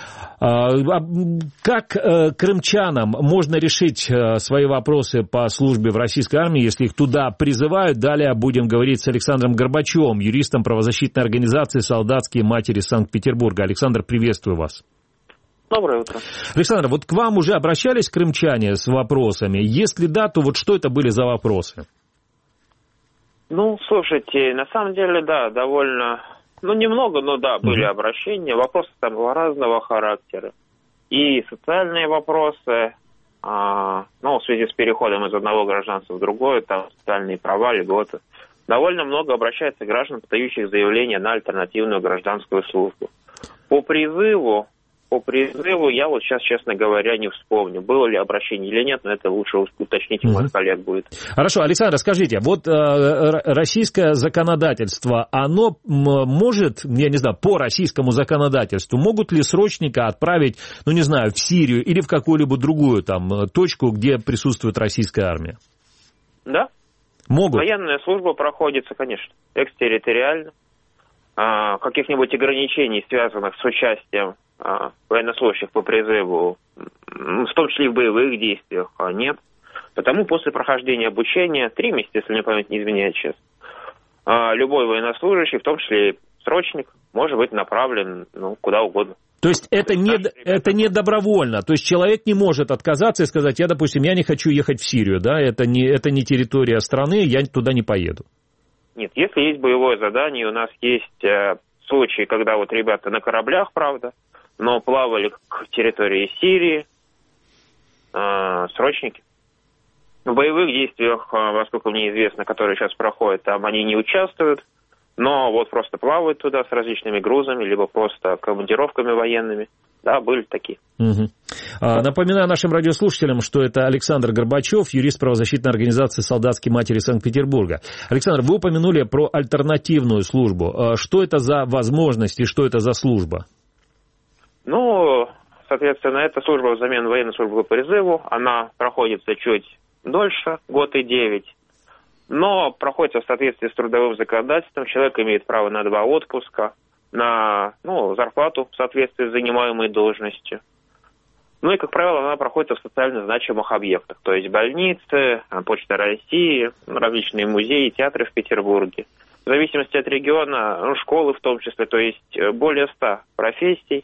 Как крымчанам можно решить свои вопросы по службе в российской армии, если их туда призывают? Далее будем говорить с Александром Горбачевым, юристом правозащитной организации «Солдатские матери» Санкт-Петербурга. Александр, приветствую вас. Доброе утро. Александр, вот к вам уже обращались крымчане с вопросами? Если да, то вот что это были за вопросы? Ну, слушайте, на самом деле, да, довольно... Ну, немного, но да, были mm-hmm. обращения. Вопросы там были разного характера. И социальные вопросы, а, ну, в связи с переходом из одного гражданства в другое, там социальные права, льготы. Довольно много обращается граждан, подающих заявления на альтернативную гражданскую службу. По призыву, по призыву я вот сейчас, честно говоря, не вспомню, было ли обращение или нет, но это лучше уточнить у моих коллег будет. Хорошо, Александр, скажите, вот э, российское законодательство, оно может, я не знаю, по российскому законодательству, могут ли срочника отправить, ну не знаю, в Сирию или в какую-либо другую там точку, где присутствует российская армия? Да. Могут? Военная служба проходится, конечно, экстерриториально. А, каких-нибудь ограничений, связанных с участием военнослужащих по призыву, в том числе и в боевых действиях, нет. Потому после прохождения обучения, три месяца, если мне память не изменяет сейчас, любой военнослужащий, в том числе и срочник, может быть направлен ну, куда угодно. То есть это не, это не добровольно, то есть человек не может отказаться и сказать, я, допустим, я не хочу ехать в Сирию, да, это не, это не территория страны, я туда не поеду. Нет, если есть боевое задание, у нас есть э, случаи, когда вот ребята на кораблях, правда, но плавали к территории Сирии, э, срочники. В боевых действиях, э, насколько мне известно, которые сейчас проходят, там они не участвуют, но вот просто плавают туда с различными грузами, либо просто командировками военными. Да, были такие. Угу. А, напоминаю нашим радиослушателям, что это Александр Горбачев, юрист правозащитной организации «Солдатские матери» Санкт-Петербурга. Александр, вы упомянули про альтернативную службу. Что это за возможность и что это за служба? Ну, соответственно, эта служба взамен военной службы по призыву. Она проходится чуть дольше, год и девять. Но проходится в соответствии с трудовым законодательством. Человек имеет право на два отпуска, на ну, зарплату в соответствии с занимаемой должностью. Ну и, как правило, она проходит в социально значимых объектах. То есть больницы, Почта России, различные музеи, театры в Петербурге. В зависимости от региона, ну, школы в том числе, то есть более ста профессий,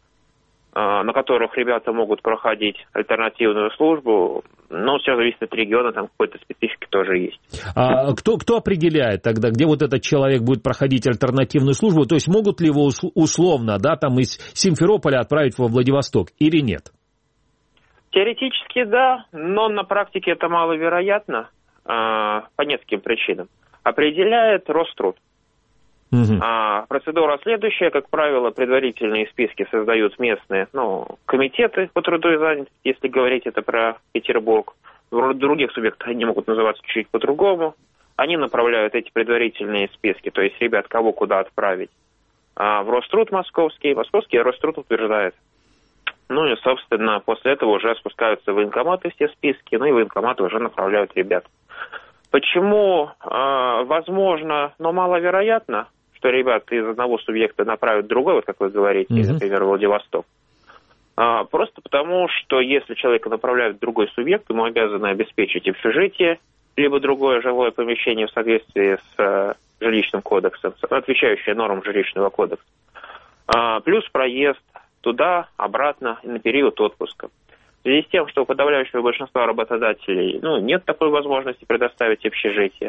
на которых ребята могут проходить альтернативную службу. Но все зависит от региона, там какой-то специфики тоже есть. А кто, кто определяет тогда, где вот этот человек будет проходить альтернативную службу? То есть могут ли его условно, да, там из Симферополя отправить во Владивосток или нет? Теоретически да, но на практике это маловероятно по нескольким причинам. Определяет Роструд. Uh-huh. А, процедура следующая, как правило, предварительные списки создают местные, ну, комитеты по труду и занятости, если говорить это про Петербург. В других субъектах они могут называться чуть по-другому. Они направляют эти предварительные списки, то есть ребят кого куда отправить. А в Роструд московский, московский Роструд утверждает. Ну и, собственно, после этого уже спускаются в военкоматы все списки, ну и военкоматы уже направляют ребят. Почему э, возможно, но маловероятно, что ребята из одного субъекта направят в другой, вот как вы говорите, mm-hmm. например, Владивосток. А, просто потому, что если человека направляют в другой субъект, ему обязаны обеспечить общежитие, либо другое жилое помещение в соответствии с жилищным кодексом, отвечающее нормам жилищного кодекса, плюс проезд туда, обратно на период отпуска. В связи с тем, что у подавляющего большинства работодателей ну, нет такой возможности предоставить общежитие,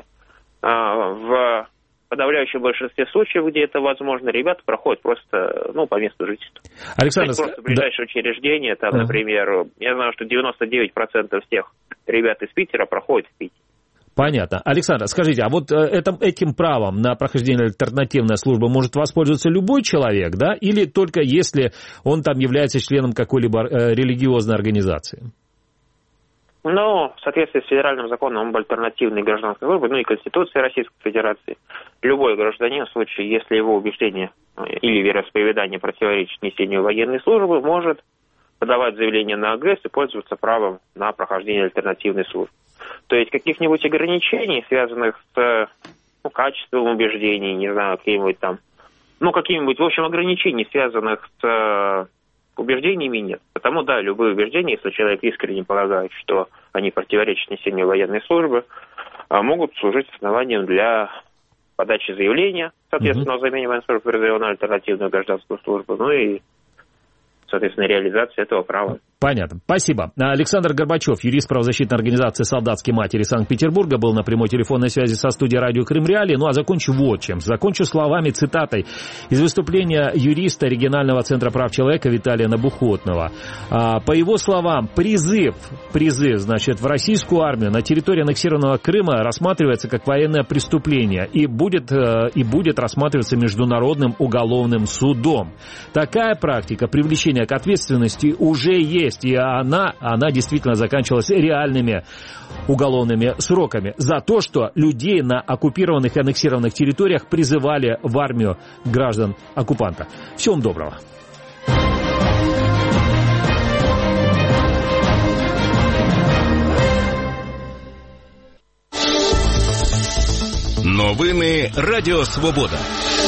в подавляющем большинстве случаев, где это возможно, ребята проходят просто ну, по месту жительства. Александр, есть просто ближайшее да. учреждение, там, а. например, я знаю, что девяносто девять процентов всех ребят из Питера проходят в Питере. Понятно. Александр, скажите, а вот это, этим правом на прохождение альтернативной службы может воспользоваться любой человек, да, или только если он там является членом какой-либо религиозной организации? Ну, в соответствии с федеральным законом об альтернативной гражданской службе, ну и Конституцией Российской Федерации, любой гражданин в случае, если его убеждение или вероисповедание противоречит несению военной службы, может подавать заявление на АГС и пользоваться правом на прохождение альтернативной службы. То есть каких-нибудь ограничений, связанных с ну, качеством убеждений, не знаю, какие-нибудь там, ну, какие-нибудь, в общем, ограничений, связанных с убеждениями, нет. Потому, да, любые убеждения, если человек искренне полагает, что они противоречат несению военной службы, могут служить основанием для подачи заявления, соответственно, mm-hmm. о замене военной службы на альтернативную гражданскую службу, ну и, соответственно, реализации этого права. Понятно. Спасибо. Александр Горбачев, юрист правозащитной организации «Солдатские матери» Санкт-Петербурга, был на прямой телефонной связи со студией радио Крым Реалии. Ну а закончу вот чем. Закончу словами, цитатой из выступления юриста регионального центра прав человека Виталия Набухотного. По его словам, призыв, призыв, значит, в российскую армию на территории аннексированного Крыма рассматривается как военное преступление и будет, и будет рассматриваться Международным уголовным судом. Такая практика привлечения к ответственности уже есть. И она, она действительно заканчивалась реальными уголовными сроками за то, что людей на оккупированных и аннексированных территориях призывали в армию граждан оккупанта. Всего вам доброго. Новини Радіо Свобода.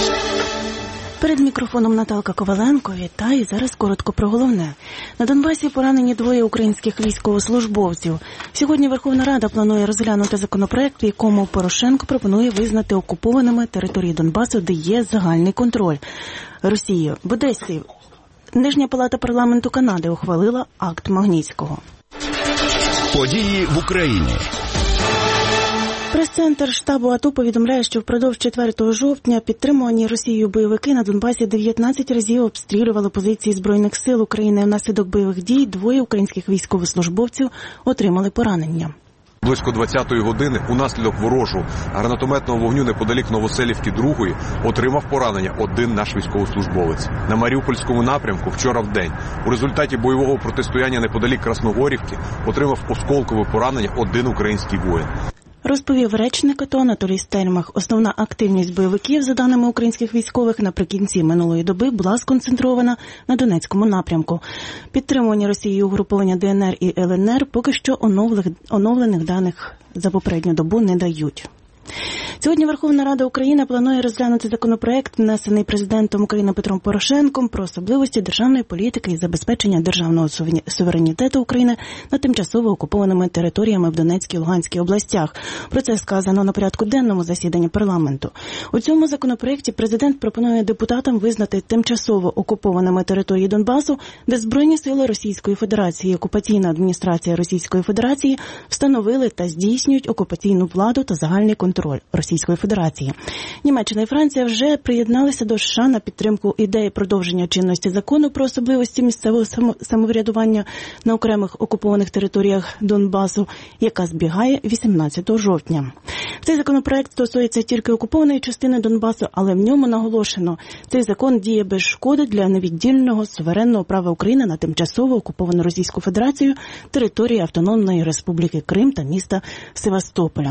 Перед мікрофоном Наталка Коваленко. Вітаю. Зараз коротко про головне. На Донбасі поранені двоє українських військовослужбовців. Сьогодні Верховна Рада планує розглянути законопроект, в якому Порошенко пропонує визнати окупованими території Донбасу, де є загальний контроль Росією. В Одесі Нижня палата парламенту Канади ухвалила акт Магнітського. Події в Україні. Прес-центр штабу АТО повідомляє, що впродовж четвертого жовтня підтримувані Росією бойовики на Донбасі дев'ятнадцять разів обстрілювали позиції Збройних сил України. Внаслідок бойових дій двоє українських військовослужбовців отримали поранення. Близько двадцятої години унаслідок ворожого гранатометного вогню неподалік Новоселівки другої отримав поранення один наш військовослужбовець. На Маріупольському напрямку вчора вдень у результаті бойового протистояння неподалік Красногорівки отримав осколкове поранення один український воїн. Розповів речник АТО Анатолій Стельмах. Основна активність бойовиків, за даними українських військових, наприкінці минулої доби була сконцентрована на Донецькому напрямку. Підтримувані Росією угруповання ДНР і ЛНР поки що оновлених даних за попередню добу не дають. Сьогодні Верховна Рада України планує розглянути законопроект, внесений президентом України Петром Порошенком, про особливості державної політики і забезпечення державного суверенітету України на тимчасово окупованими територіями в Донецькій і Луганській областях. Про це сказано на порядку денному засіданні парламенту. У цьому законопроекті президент пропонує депутатам визнати тимчасово окупованими території Донбасу, де Збройні сили Російської Федерації і окупаційна адміністрація Російської Федерації встановили та здійснюють окупаційну владу та загальний контроль Російської Федерації. Німеччина і Франція вже приєдналися до США на підтримку ідеї продовження чинності закону про особливості місцевого самоврядування на окремих окупованих територіях Донбасу, яка збігає вісімнадцятого жовтня. Цей законопроект стосується тільки окупованої частини Донбасу, але в ньому наголошено, цей закон діє без шкоди для невіддільного суверенного права України на тимчасово окуповану Російську Федерацію території Автономної Республіки Крим та міста Севастополя.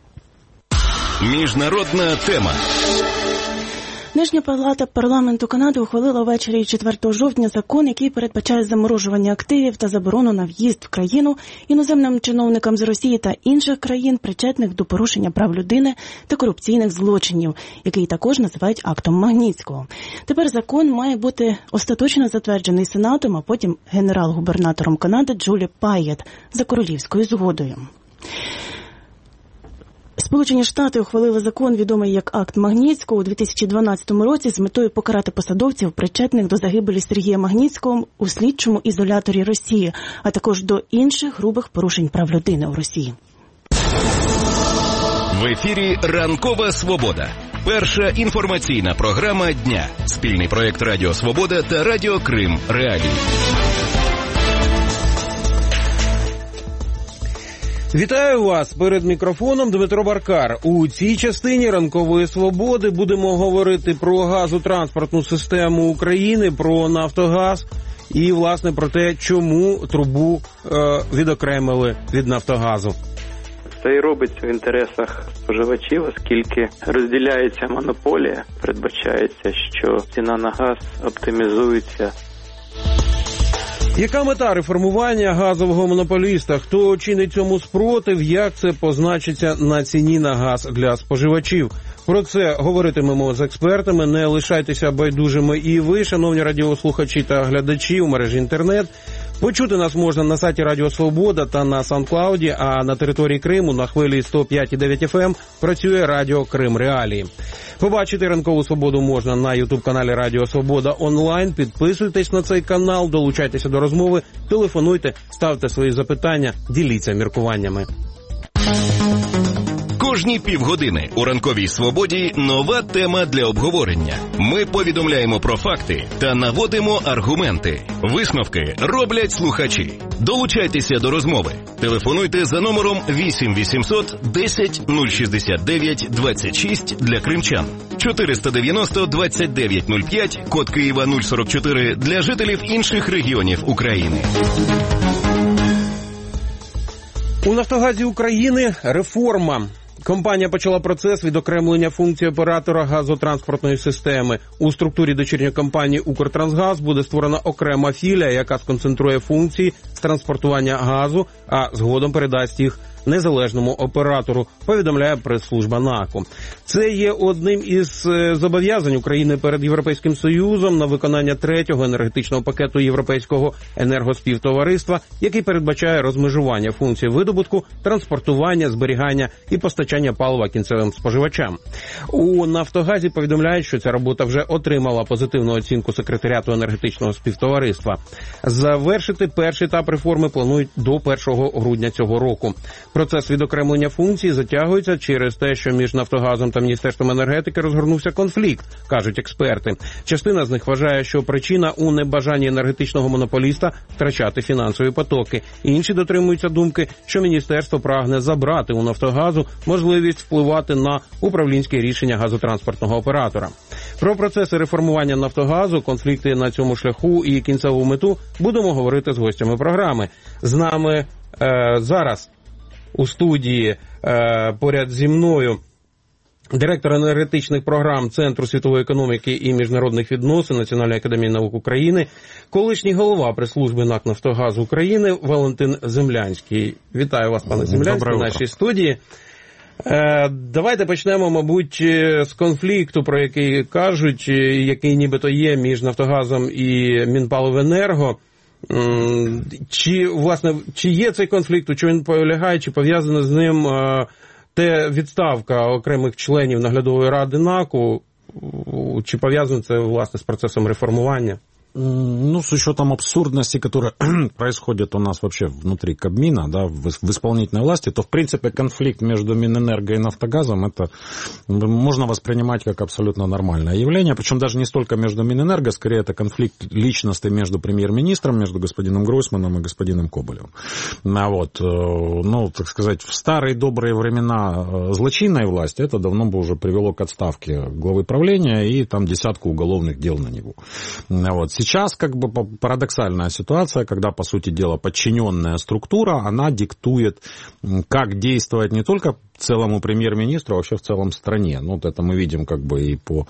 Міжнародна тема. Нижня палата парламенту Канади ухвалила ввечері четвертого жовтня закон, який передбачає заморожування активів та заборону на в'їзд в країну іноземним чиновникам з Росії та інших країн, причетних до порушення прав людини та корупційних злочинів, який також називають актом Магнітського. Тепер закон має бути остаточно затверджений Сенатом, а потім генерал-губернатором Канади Джулі Пайєт за королівською згодою. Сполучені Штати ухвалили закон, відомий як Акт Магнітського, у дві тисячі дванадцятому році з метою покарати посадовців, причетних до загибелі Сергія Магнітського у слідчому ізоляторі Росії, а також до інших грубих порушень прав людини у Росії. В ефірі «Ранкова Свобода». Перша інформаційна програма дня. Спільний проєкт Радіо Свобода та Радіо Крим Реалії. Вітаю вас! Перед мікрофоном Дмитро Баркар. У цій частині «Ранкової Свободи» будемо говорити про газотранспортну систему України, про «Нафтогаз» і, власне, про те, чому трубу е, відокремили від «Нафтогазу». Це і робиться в інтересах споживачів, оскільки розділяється монополія, передбачається, що ціна на газ оптимізується. Яка мета реформування газового монополіста? Хто чинить цьому спротив? Як це позначиться на ціні на газ для споживачів? Про це говоритимемо з експертами. Не лишайтеся байдужими і ви, шановні радіослухачі та глядачі у мережі інтернет. Почути нас можна на сайті Радіо Свобода та на SoundCloud, а на території Криму на хвилі сто п'ять і дев'ять еф ем працює Радіо Крим Реалії. Побачити «Ранкову Свободу» можна на ютуб-каналі Радіо Свобода онлайн. Підписуйтесь на цей канал, долучайтеся до розмови, телефонуйте, ставте свої запитання, діліться міркуваннями. Кожні півгодини у «Ранковій Свободі» нова тема для обговорення. Ми повідомляємо про факти та наводимо аргументи. Висновки роблять слухачі. Долучайтеся до розмови. Телефонуйте за номером вісім вісімсот десять нуль шістдесят дев'ять двадцять шість для кримчан. чотириста дев'яносто двадцять дев'ять нуль п'ять, код Києва нуль сорок чотири для жителів інших регіонів України. У «Нафтогазі України» реформа. Компанія почала процес відокремлення функцій оператора газотранспортної системи. У структурі дочірньої компанії «Укртрансгаз» буде створена окрема філія, яка сконцентрує функції з транспортування газу, а згодом передасть їх незалежному оператору, повідомляє прес-служба НАКу. Це є одним із зобов'язань України перед Європейським Союзом на виконання третього енергетичного пакету Європейського енергоспівтовариства, який передбачає розмежування функцій видобутку, транспортування, зберігання і постачання палива кінцевим споживачам. У «Нафтогазі» повідомляють, що ця робота вже отримала позитивну оцінку секретаріату енергетичного співтовариства. Завершити перший етап реформи планують до першого грудня цього року. Процес відокремлення функцій затягується через те, що між «Нафтогазом» та Міністерством енергетики розгорнувся конфлікт, кажуть експерти. Частина з них вважає, що причина у небажанні енергетичного монополіста втрачати фінансові потоки. Інші дотримуються думки, що міністерство прагне забрати у «Нафтогазу» можливість впливати на управлінське рішення газотранспортного оператора. Про процеси реформування «Нафтогазу», конфлікти на цьому шляху і кінцеву мету будемо говорити з гостями програми. З нами е, зараз у студії е, поряд зі мною директор енергетичних програм Центру світової економіки і міжнародних відносин Національної академії наук України, колишній голова прес-служби НАК «Нафтогаз України» Валентин Землянський. Вітаю вас, пане Землянський, в нашій студії. Е, давайте почнемо, мабуть, з конфлікту, про який кажуть, який нібито є між «Нафтогазом» і Мінпаливенерго. Чи, власне, чи є цей конфлікт, чи він полягає, чи пов'язано з ним е, те відставка окремих членів наглядової ради НАКу, чи пов'язано це, власне, з процесом реформування? Ну, с учетом абсурдности, которая происходит у нас вообще внутри Кабмина, да, в, в исполнительной власти, то, в принципе, конфликт между Минэнерго и Нафтогазом, это можно воспринимать как абсолютно нормальное явление, причем даже не столько между Минэнерго, скорее это конфликт личности между премьер-министром, между господином Гройсманом и господином Коболевым. А вот, ну, так сказать, в старые добрые времена злочинной власти это давно бы уже привело к отставке главы правления и там десятку уголовных дел на него. Вот. Сейчас как бы парадоксальная ситуация, когда, по сути дела, подчиненная структура, она диктует, как действовать не только целому премьер-министру, а вообще в целом стране. Ну, вот это мы видим как бы и по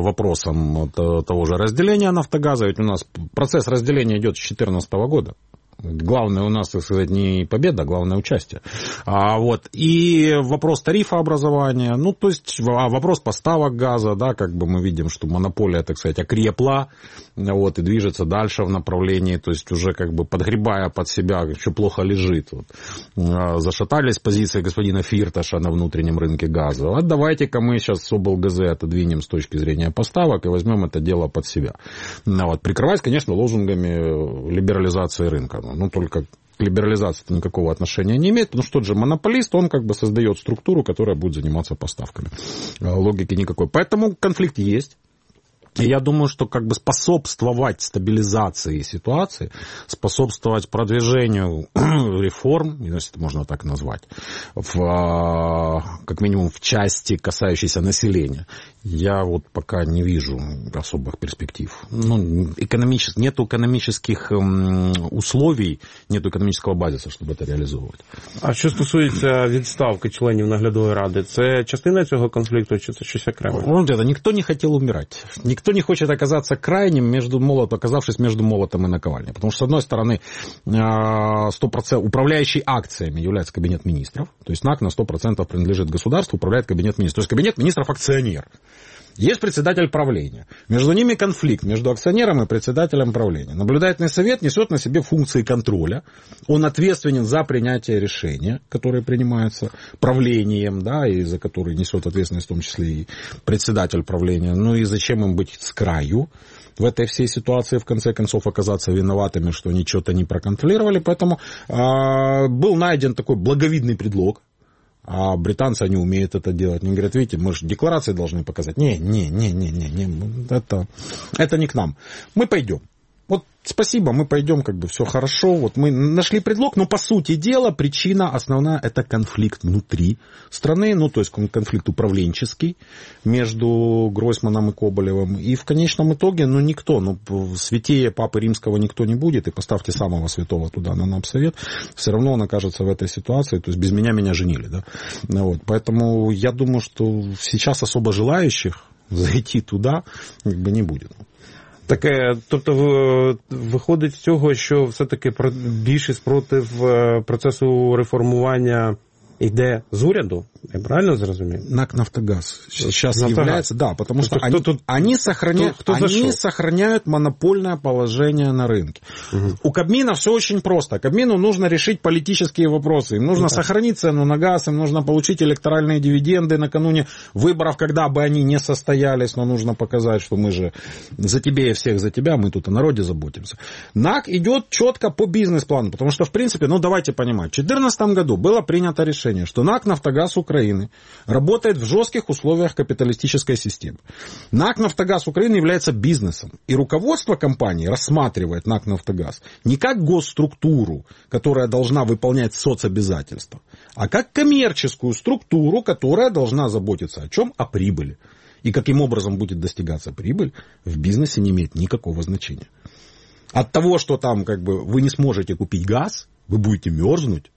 вопросам того же разделения Нафтогаза. Ведь у нас процесс разделения идет с две тысячи четырнадцатого года. Главное у нас, так сказать, не победа, главное участие. А, вот. И вопрос тарифообразования, ну, то есть вопрос поставок газа, да, как бы мы видим, что монополия, так сказать, окрепла, вот, и движется дальше в направлении, то есть уже как бы подгребая под себя, еще плохо лежит. Вот. Зашатались позиции господина Фирташа на внутреннем рынке газа. А давайте-ка мы сейчас облгз отодвинем с точки зрения поставок и возьмем это дело под себя. Вот. Прикрываясь, конечно, лозунгами либерализации рынка. Ну, только к либерализации это никакого отношения не имеет, потому что тот же монополист, он как бы создает структуру, которая будет заниматься поставками. Логики никакой. Поэтому конфликт есть. И я думаю, что как бы способствовать стабилизации ситуации, способствовать продвижению реформ, если это можно так назвать, в, как минимум в части, касающейся населения, я вот пока не вижу особых перспектив. Ну, экономических, нету экономических условий, нету экономического базиса, щоб це реалізовувати. А що стосується відставки членів наглядової ради, це частина цього конфлікту, чи це щось окреме? Ну, это, никто не хотел умирать. Никто не хочет оказаться крайним, между молот, оказавшись между молотом и наковальней. Потому что, с одной стороны, сто процентов управляющий акциями является кабинет министров. То есть НАК на сто процентов принадлежит государству, управляет кабинет министров. То есть кабинет министров акционер. Есть председатель правления. Между ними конфликт, между акционером и председателем правления. Наблюдательный совет несет на себе функции контроля. Он ответственен за принятие решения, которые принимаются правлением, да, и за которые несет ответственность в том числе и председатель правления. Ну и зачем им быть с краю в этой всей ситуации, в конце концов, оказаться виноватыми, что они что-то не проконтролировали. Поэтому э, был найден такой благовидный предлог. А британцы, они умеют это делать. Они говорят, видите, мы же декларации должны показать. Не, не, не, не, не, не это, это не к нам. Мы пойдем. Вот спасибо, мы пойдем, как бы все хорошо. Вот мы нашли предлог, но по сути дела причина основная это конфликт внутри страны, ну то есть конфликт управленческий между Гройсманом и Коболевым. И в конечном итоге, ну никто, ну святее Папы Римского никто не будет, и поставьте самого святого туда на Напсовет, все равно он окажется в этой ситуации, то есть без меня меня женили, да. Вот, поэтому я думаю, что сейчас особо желающих зайти туда как бы не будет. Таке, тобто виходить з цього, що все-таки більшість проти процесу реформування йде з уряду? Я правильно зрозумів? НАК «Нафтогаз» сейчас Нафтогаз. является, да, потому что кто, они, кто, они, сохраняют, кто, кто они сохраняют монопольное положение на рынке. Угу. У Кабмина все очень просто. Кабмину нужно решить политические вопросы. Им нужно да. сохранить цену на газ, им нужно получить электоральные дивиденды накануне выборов, когда бы они не состоялись, но нужно показать, что мы же за тебя и всех за тебя, мы тут о народе заботимся. НАК идет четко по бизнес-плану, потому что, в принципе, ну давайте понимать, в две тысячи четырнадцатом году было принято решение, что НАК «Нафтогаз» Украины работает в жестких условиях капиталистической системы. НАК «Нафтогаз» Украины является бизнесом. И руководство компании рассматривает НАК «Нафтогаз» не как госструктуру, которая должна выполнять соцобязательства, а как коммерческую структуру, которая должна заботиться о чем? О прибыли. И каким образом будет достигаться прибыль, в бизнесе не имеет никакого значения. От того, что там как бы вы не сможете купить газ, вы будете мерзнуть,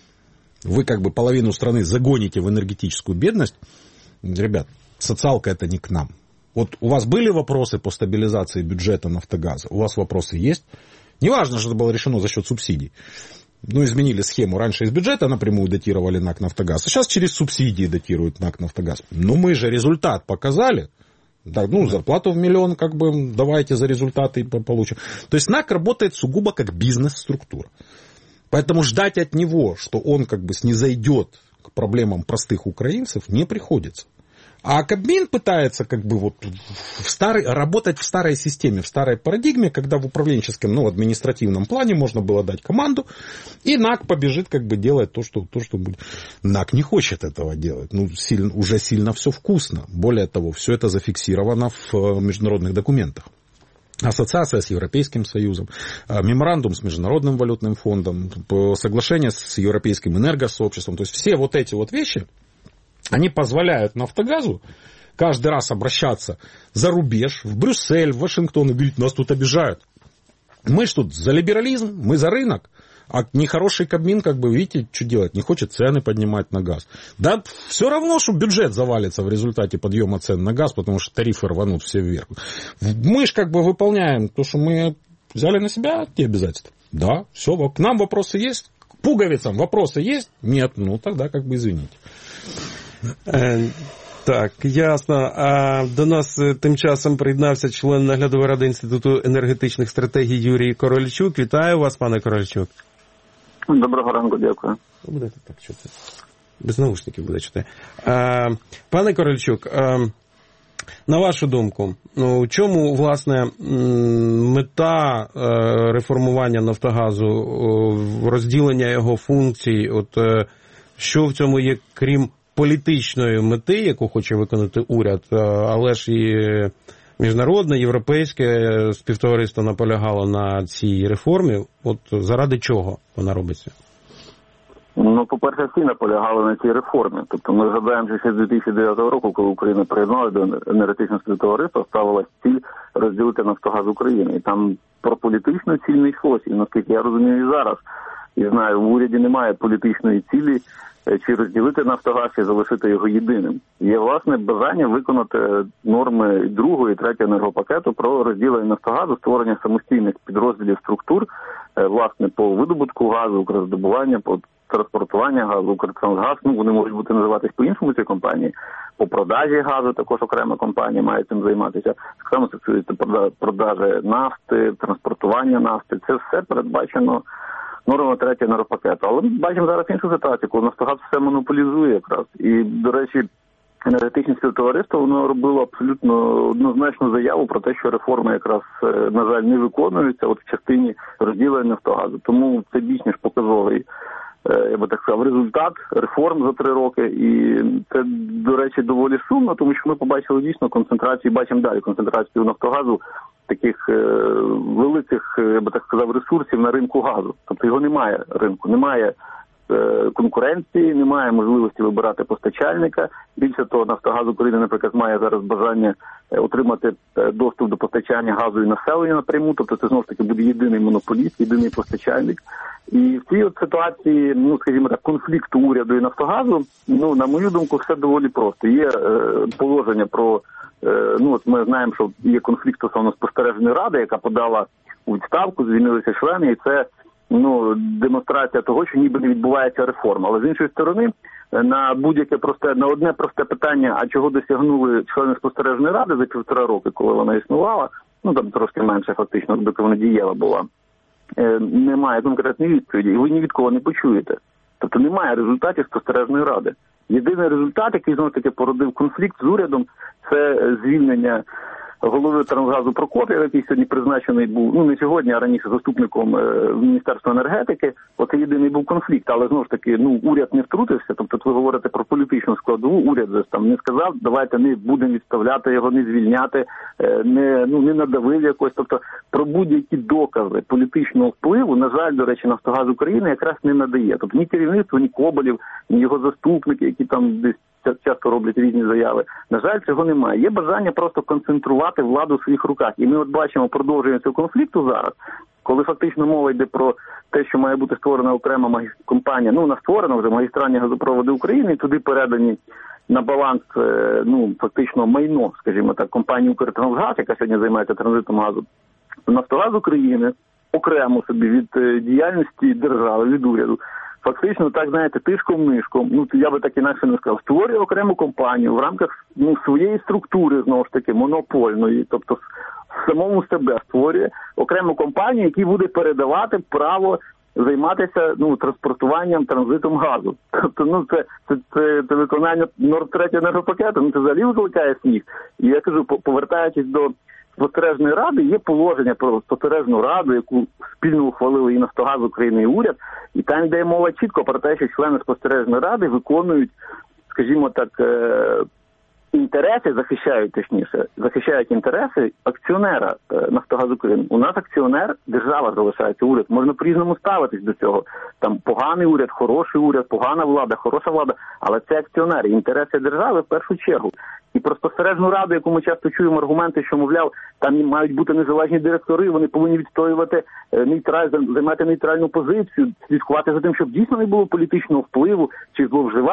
вы как бы половину страны загоните в энергетическую бедность, ребят, социалка это не к нам. Вот у вас были вопросы по стабилизации бюджета «Нафтогаза», у вас вопросы есть. Неважно, что это было решено за счет субсидий. Ну, изменили схему. Раньше из бюджета напрямую датировали НАК «Нафтогаз», а сейчас через субсидии датируют НАК «Нафтогаз». Но мы же результат показали. Да, ну, зарплату в миллион, как бы, давайте за результаты получим. То есть НАК работает сугубо как бизнес-структура. Поэтому ждать от него, что он как бы снизойдет к проблемам простых украинцев, не приходится. А Кабмин пытается как бы вот в старой, работать в старой системе, в старой парадигме, когда в управленческом, ну, административном плане можно было дать команду, и НАК побежит как бы делать то, что, то, что будет. НАК не хочет этого делать. Ну, сильно, уже сильно все вкусно. Более того, все это зафиксировано в международных документах. Ассоциация с Европейским Союзом, меморандум с Международным валютным фондом, соглашение с Европейским энергосообществом. То есть все вот эти вот вещи, они позволяют «Нафтогазу» каждый раз обращаться за рубеж, в Брюссель, в Вашингтон и говорить, нас тут обижают. Мы ж тут за либерализм, мы за рынок. А нехороший Кабмин, как бы, видите, что делать? Не хочет цены поднимать на газ. Да все равно, что бюджет завалится в результате подъема цен на газ, потому что тарифы рванут все вверх. Мы же как бы выполняем то, что мы взяли на себя, те обязательства. Да, все, к нам вопросы есть? К пуговицам вопросы есть? Нет, ну тогда как бы извините. Так, ясно. А до нас тим часом приєднався член наглядової ради Інституту енергетичних стратегій Юрій Корольчук. Вітаю вас, пане Корольчук. Доброго ранку, дякую. Будете так чути. Без наушників буде чути. А, пане Корольчук, а, на вашу думку, ну, у чому, власне, мета реформування Нафтогазу, розділення його функцій, от що в цьому є, крім політичної мети, яку хоче виконати уряд, але ж і міжнародне, європейське співтовариство наполягало на цій реформі. От заради чого вона робиться? Ну, по-перше, всі наполягали на цій реформі. Тобто ми згадаємо, що ще з дві тисячі дев'ятого року, коли Україна приєдналася до енергетичного співтовариства, ставилась ціль розділити Нафтогаз України. І там про політичну ціль не йшлося. І наскільки я розумію і зараз, і знаю, в уряді немає політичної цілі чи розділити Нафтогаз, чи залишити його єдиним. Є, власне, бажання виконати норми другого і третього енергопакету про розділення Нафтогазу, створення самостійних підрозділів структур, власне, по видобутку газу, укрздобування, по транспортування газу, Укртрансгаз, ну, вони можуть бути називатись по-іншому ці компанії, по продажі газу також окрема компанія має цим займатися, так само стосується продажі нафти, транспортування нафти, це все передбачено норма третього енергопакету. Але ми бачимо зараз іншу ситуацію, коли Нафтогаз все монополізує якраз. І, до речі, енергетичне співтовариство, воно робило абсолютно однозначну заяву про те, що реформи якраз, на жаль, не виконуються от в частині розділення Нафтогазу. Тому це більш ніж показовий, я би так сказав, результат реформ за три роки. І це, до речі, доволі сумно, тому що ми побачили дійсно концентрацію, бачимо далі концентрацію Нафтогазу таких е, великих, я би так сказав, ресурсів на ринку газу. Тобто його немає ринку, немає е, конкуренції, немає можливості вибирати постачальника. Більше того, Нафтогаз України, наприклад, має зараз бажання е, отримати е, доступ до постачання газу і населення напряму. Тобто це, знову ж таки, буде єдиний монополіст, єдиний постачальник. І в цій от ситуації, ну, скажімо так, конфлікту уряду і Нафтогазу, ну, на мою думку, все доволі просто. Є е, положення про, е, ну, от ми знаємо, що є конфлікт стосовно спостережної ради, яка подала у відставку, звільнилися члени, і це, ну, демонстрація того, що ніби не відбувається реформа. Але з іншої сторони, на будь-яке просте, на одне просте питання, а чого досягнули члени спостережної ради за півтора роки, коли вона існувала, ну, там трошки менше фактично, доки вона дієва була, немає конкретної відповіді, і ви ні від кого не почуєте. Тобто немає результатів спостережної ради. Єдиний результат, який, знову таки, породив конфлікт з урядом, це звільнення голови Трансгазу Прокопєва, який сьогодні призначений був, ну не сьогодні, а раніше заступником е, Міністерства енергетики. Оце єдиний був конфлікт, але знову ж таки, ну, уряд не втрутився, тобто ви говорите про політичну складову, уряд же там не сказав, давайте не будемо відставляти його, не звільняти, е, не, ну, не надавив якось, тобто про будь-які докази політичного впливу, на жаль, до речі, Нафтогаз України якраз не надає. Тобто ні керівництво, ні Коболєв, ні його заступники, які там десь часто роблять різні заяви. На жаль, цього немає. Є бажання просто концентрувати владу в своїх руках. І ми от бачимо продовження цього конфлікту зараз, коли фактично мова йде про те, що має бути створена окрема магіс... компанія, ну, вона створена вже магістральні газопроводи України, і туди передані на баланс, ну, фактично майно, скажімо так, компанії «Укртрансгаз», яка сьогодні займається транзитом газу. Нафтогаз України окремо собі від діяльності держави, від уряду, фактично, так, знаєте, тишком-нишком, ну, я би так інакше не сказав, створює окрему компанію в рамках, ну, своєї структури, знову ж таки, монопольної, тобто самому себе створює окрему компанію, яка буде передавати право займатися, ну, транспортуванням, транзитом газу. Тобто, ну, це, це, це, це виконання третього енергопакету, ну, це взагалі викликає сміх. І я кажу, повертаючись до спостережної ради, є положення про спостережну раду, яку спільно ухвалили і Нафтогаз України, і уряд, і там йде мова чітко про те, що члени спостережної ради виконують, скажімо так, інтереси, захищають, точніше, захищають інтереси акціонера Нафтогаз України. У нас акціонер, держава залишається, уряд. Можна по-різному ставитись до цього. Там поганий уряд, хороший уряд, погана влада, хороша влада, але це акціонери, інтереси держави в першу чергу. І про спостережну раду, яку ми часто чуємо аргументи, що, мовляв, там мають бути незалежні директори, вони повинні відстоювати нейтраль, займати нейтральну позицію, слідкувати за тим, щоб дійсно не було політичного впливу чи зловживань.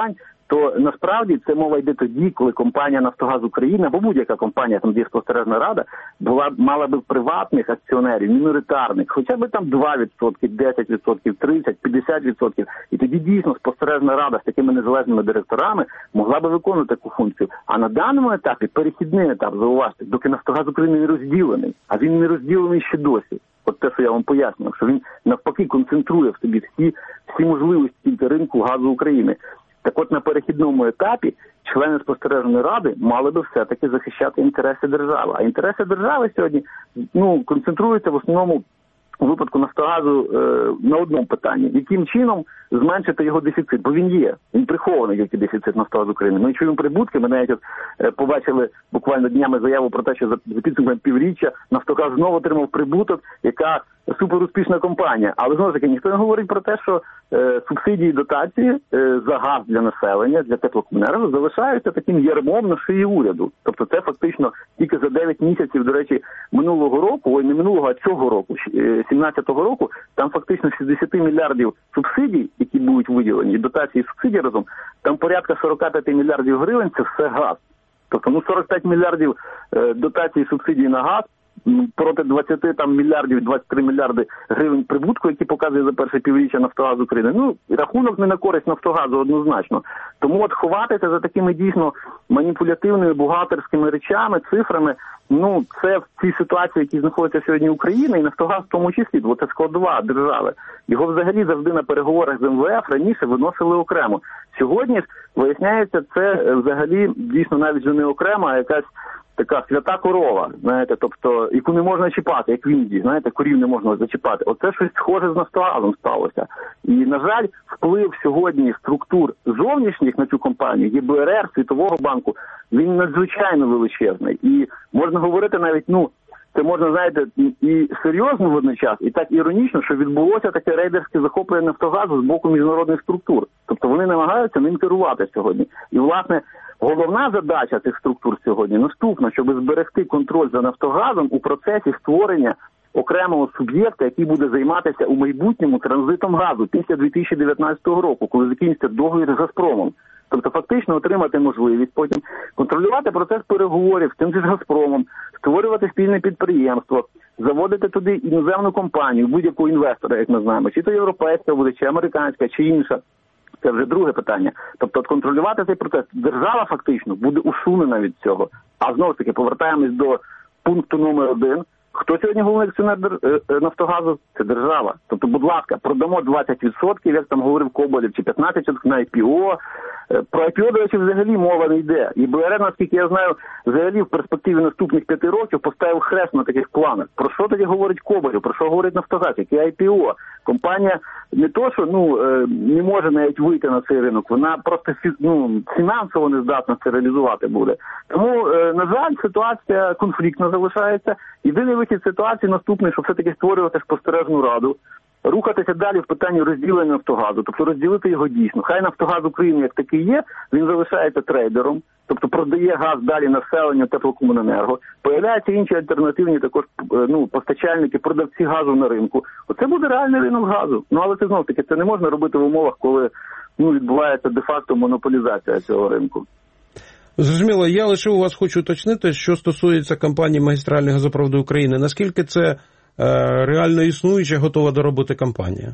то насправді це мова йде тоді, коли компанія «Нафтогаз України» або будь-яка компанія, там де є спостережна рада, була, мала би приватних акціонерів, міноритарних, хоча б там два відсотки, десять відсотків, тридцять, п'ятдесят відсотків. І тоді дійсно спостережна рада з такими незалежними директорами могла би виконувати таку функцію. А на даному етапі, перехідний етап, зауважте, доки «Нафтогаз України» не розділений, а він не розділений ще досі. От те, що я вам пояснював, що він навпаки концентрує в собі всі, всі можливості ринку газу України. Так от на перехідному етапі члени спостережної ради мали би все-таки захищати інтереси держави. А інтереси держави сьогодні ну, концентруються в основному у випадку «Нафтогазу» е, на одному питанні. Яким чином зменшити його дефіцит? Бо він є. Він прихований, який дефіцит «Нафтогазу України». Ми чуємо прибутки. Ми навіть от, е, побачили буквально днями заяву про те, що за, за підсумками півріччя «Нафтогаз» знову отримав прибуток, яка суперуспішна компанія. Але, знову ж таки, ніхто не говорить про те, що е, субсидії і дотації е, за газ для населення, для теплокомуненерго залишаються таким ярмом на шиї уряду. Тобто це фактично тільки за дев'ять місяців, до речі, минулого року, ой, не минулого, а цього року, сімнадцятого року, там фактично шістдесят мільярдів субсидій, які будуть виділені, і дотації і субсидії разом, там порядка сорок п'ять мільярдів гривень, це все газ. Тобто, ну, сорок п'ять мільярдів е, дотацій і субсидій на газ, проти двадцять там мільярдів, двадцять три мільярди гривень прибутку, які показує за перше півріччя «Нафтогаз України». Ну, рахунок не на користь «Нафтогазу» однозначно. Тому от ховатися за такими дійсно маніпулятивними бухгалтерськими речами, цифрами, ну, це в цій ситуації, які знаходиться сьогодні Україна, і «Нафтогаз» в тому числі, бо це складова держави. Його взагалі завжди на переговорах з ем ве еф раніше виносили окремо. Сьогодні ж, виясняється, це взагалі дійсно навіть вже не окремо, а якась така свята корова, знаєте, тобто, яку не можна чіпати, як в Індії, знаєте, корів не можна зачіпати. Оце щось схоже з «Нафтогазом» сталося. І, на жаль, вплив сьогодні структур зовнішніх на цю компанію, є Бе Ер Ер, Світового банку, він надзвичайно величезний. І можна говорити навіть, ну, це можна, знаєте, і, і серйозно водночас, і так іронічно, що відбулося таке рейдерське захоплення «Нафтогазу» з боку міжнародних структур. Тобто вони намагаються ним керувати сьогодні. І, власне, головна задача цих структур сьогодні наступна, щоб зберегти контроль за «Нафтогазом» у процесі створення окремого суб'єкта, який буде займатися у майбутньому транзитом газу після дві тисячі дев'ятнадцятого року, коли закінчиться договір з «Газпромом». Тобто фактично отримати можливість потім контролювати процес переговорів з тим же «Газпромом», створювати спільне підприємство, заводити туди іноземну компанію, будь-якого інвестора, як ми знаємо, чи то європейська буде, чи американська, чи інша. Це вже друге питання. Тобто от контролювати цей процес. Держава фактично буде усунена від цього. А знову ж таки повертаємось до пункту номер один. Хто сьогодні головний акціонер «Нафтогазу»? Це держава. Тобто, будь ласка, продамо двадцять відсотків, як там говорив Коболєв, чи п'ятнадцять відсотків на ай пі о. Про ай пі о, до речі, взагалі мова не йде. І Бе Ер Ер, наскільки я знаю, взагалі в перспективі наступних п'яти років поставив хрест на таких планах. Про що тоді говорить Коболєв? Про що говорить «Нафтогаз»? Яке ай пі о? Компанія не то, що ну, не може навіть вийти на цей ринок, вона просто ну, фінансово не здатна це реалізувати буде. Тому, на жаль, ситуація конфліктна залишається. Єдиний вихід ситуації наступний, що все-таки створювати спостережну раду, рухатися далі в питанні розділення «Нафтогазу», тобто розділити його дійсно. Хай «Нафтогаз України» як такий є, він залишається трейдером, тобто продає газ далі населенню теплокомуненерго. Появляються інші альтернативні також ну, постачальники, продавці газу на ринку. Оце буде реальний ринок газу. Ну, але це знов-таки, це не можна робити в умовах, коли ну, відбувається де-факто монополізація цього ринку. Зрозуміло, я лише у вас хочу уточнити, що стосується компанії «Магістральні газопроводи України». Наскільки це е, реально існуюча, готова до роботи компанія?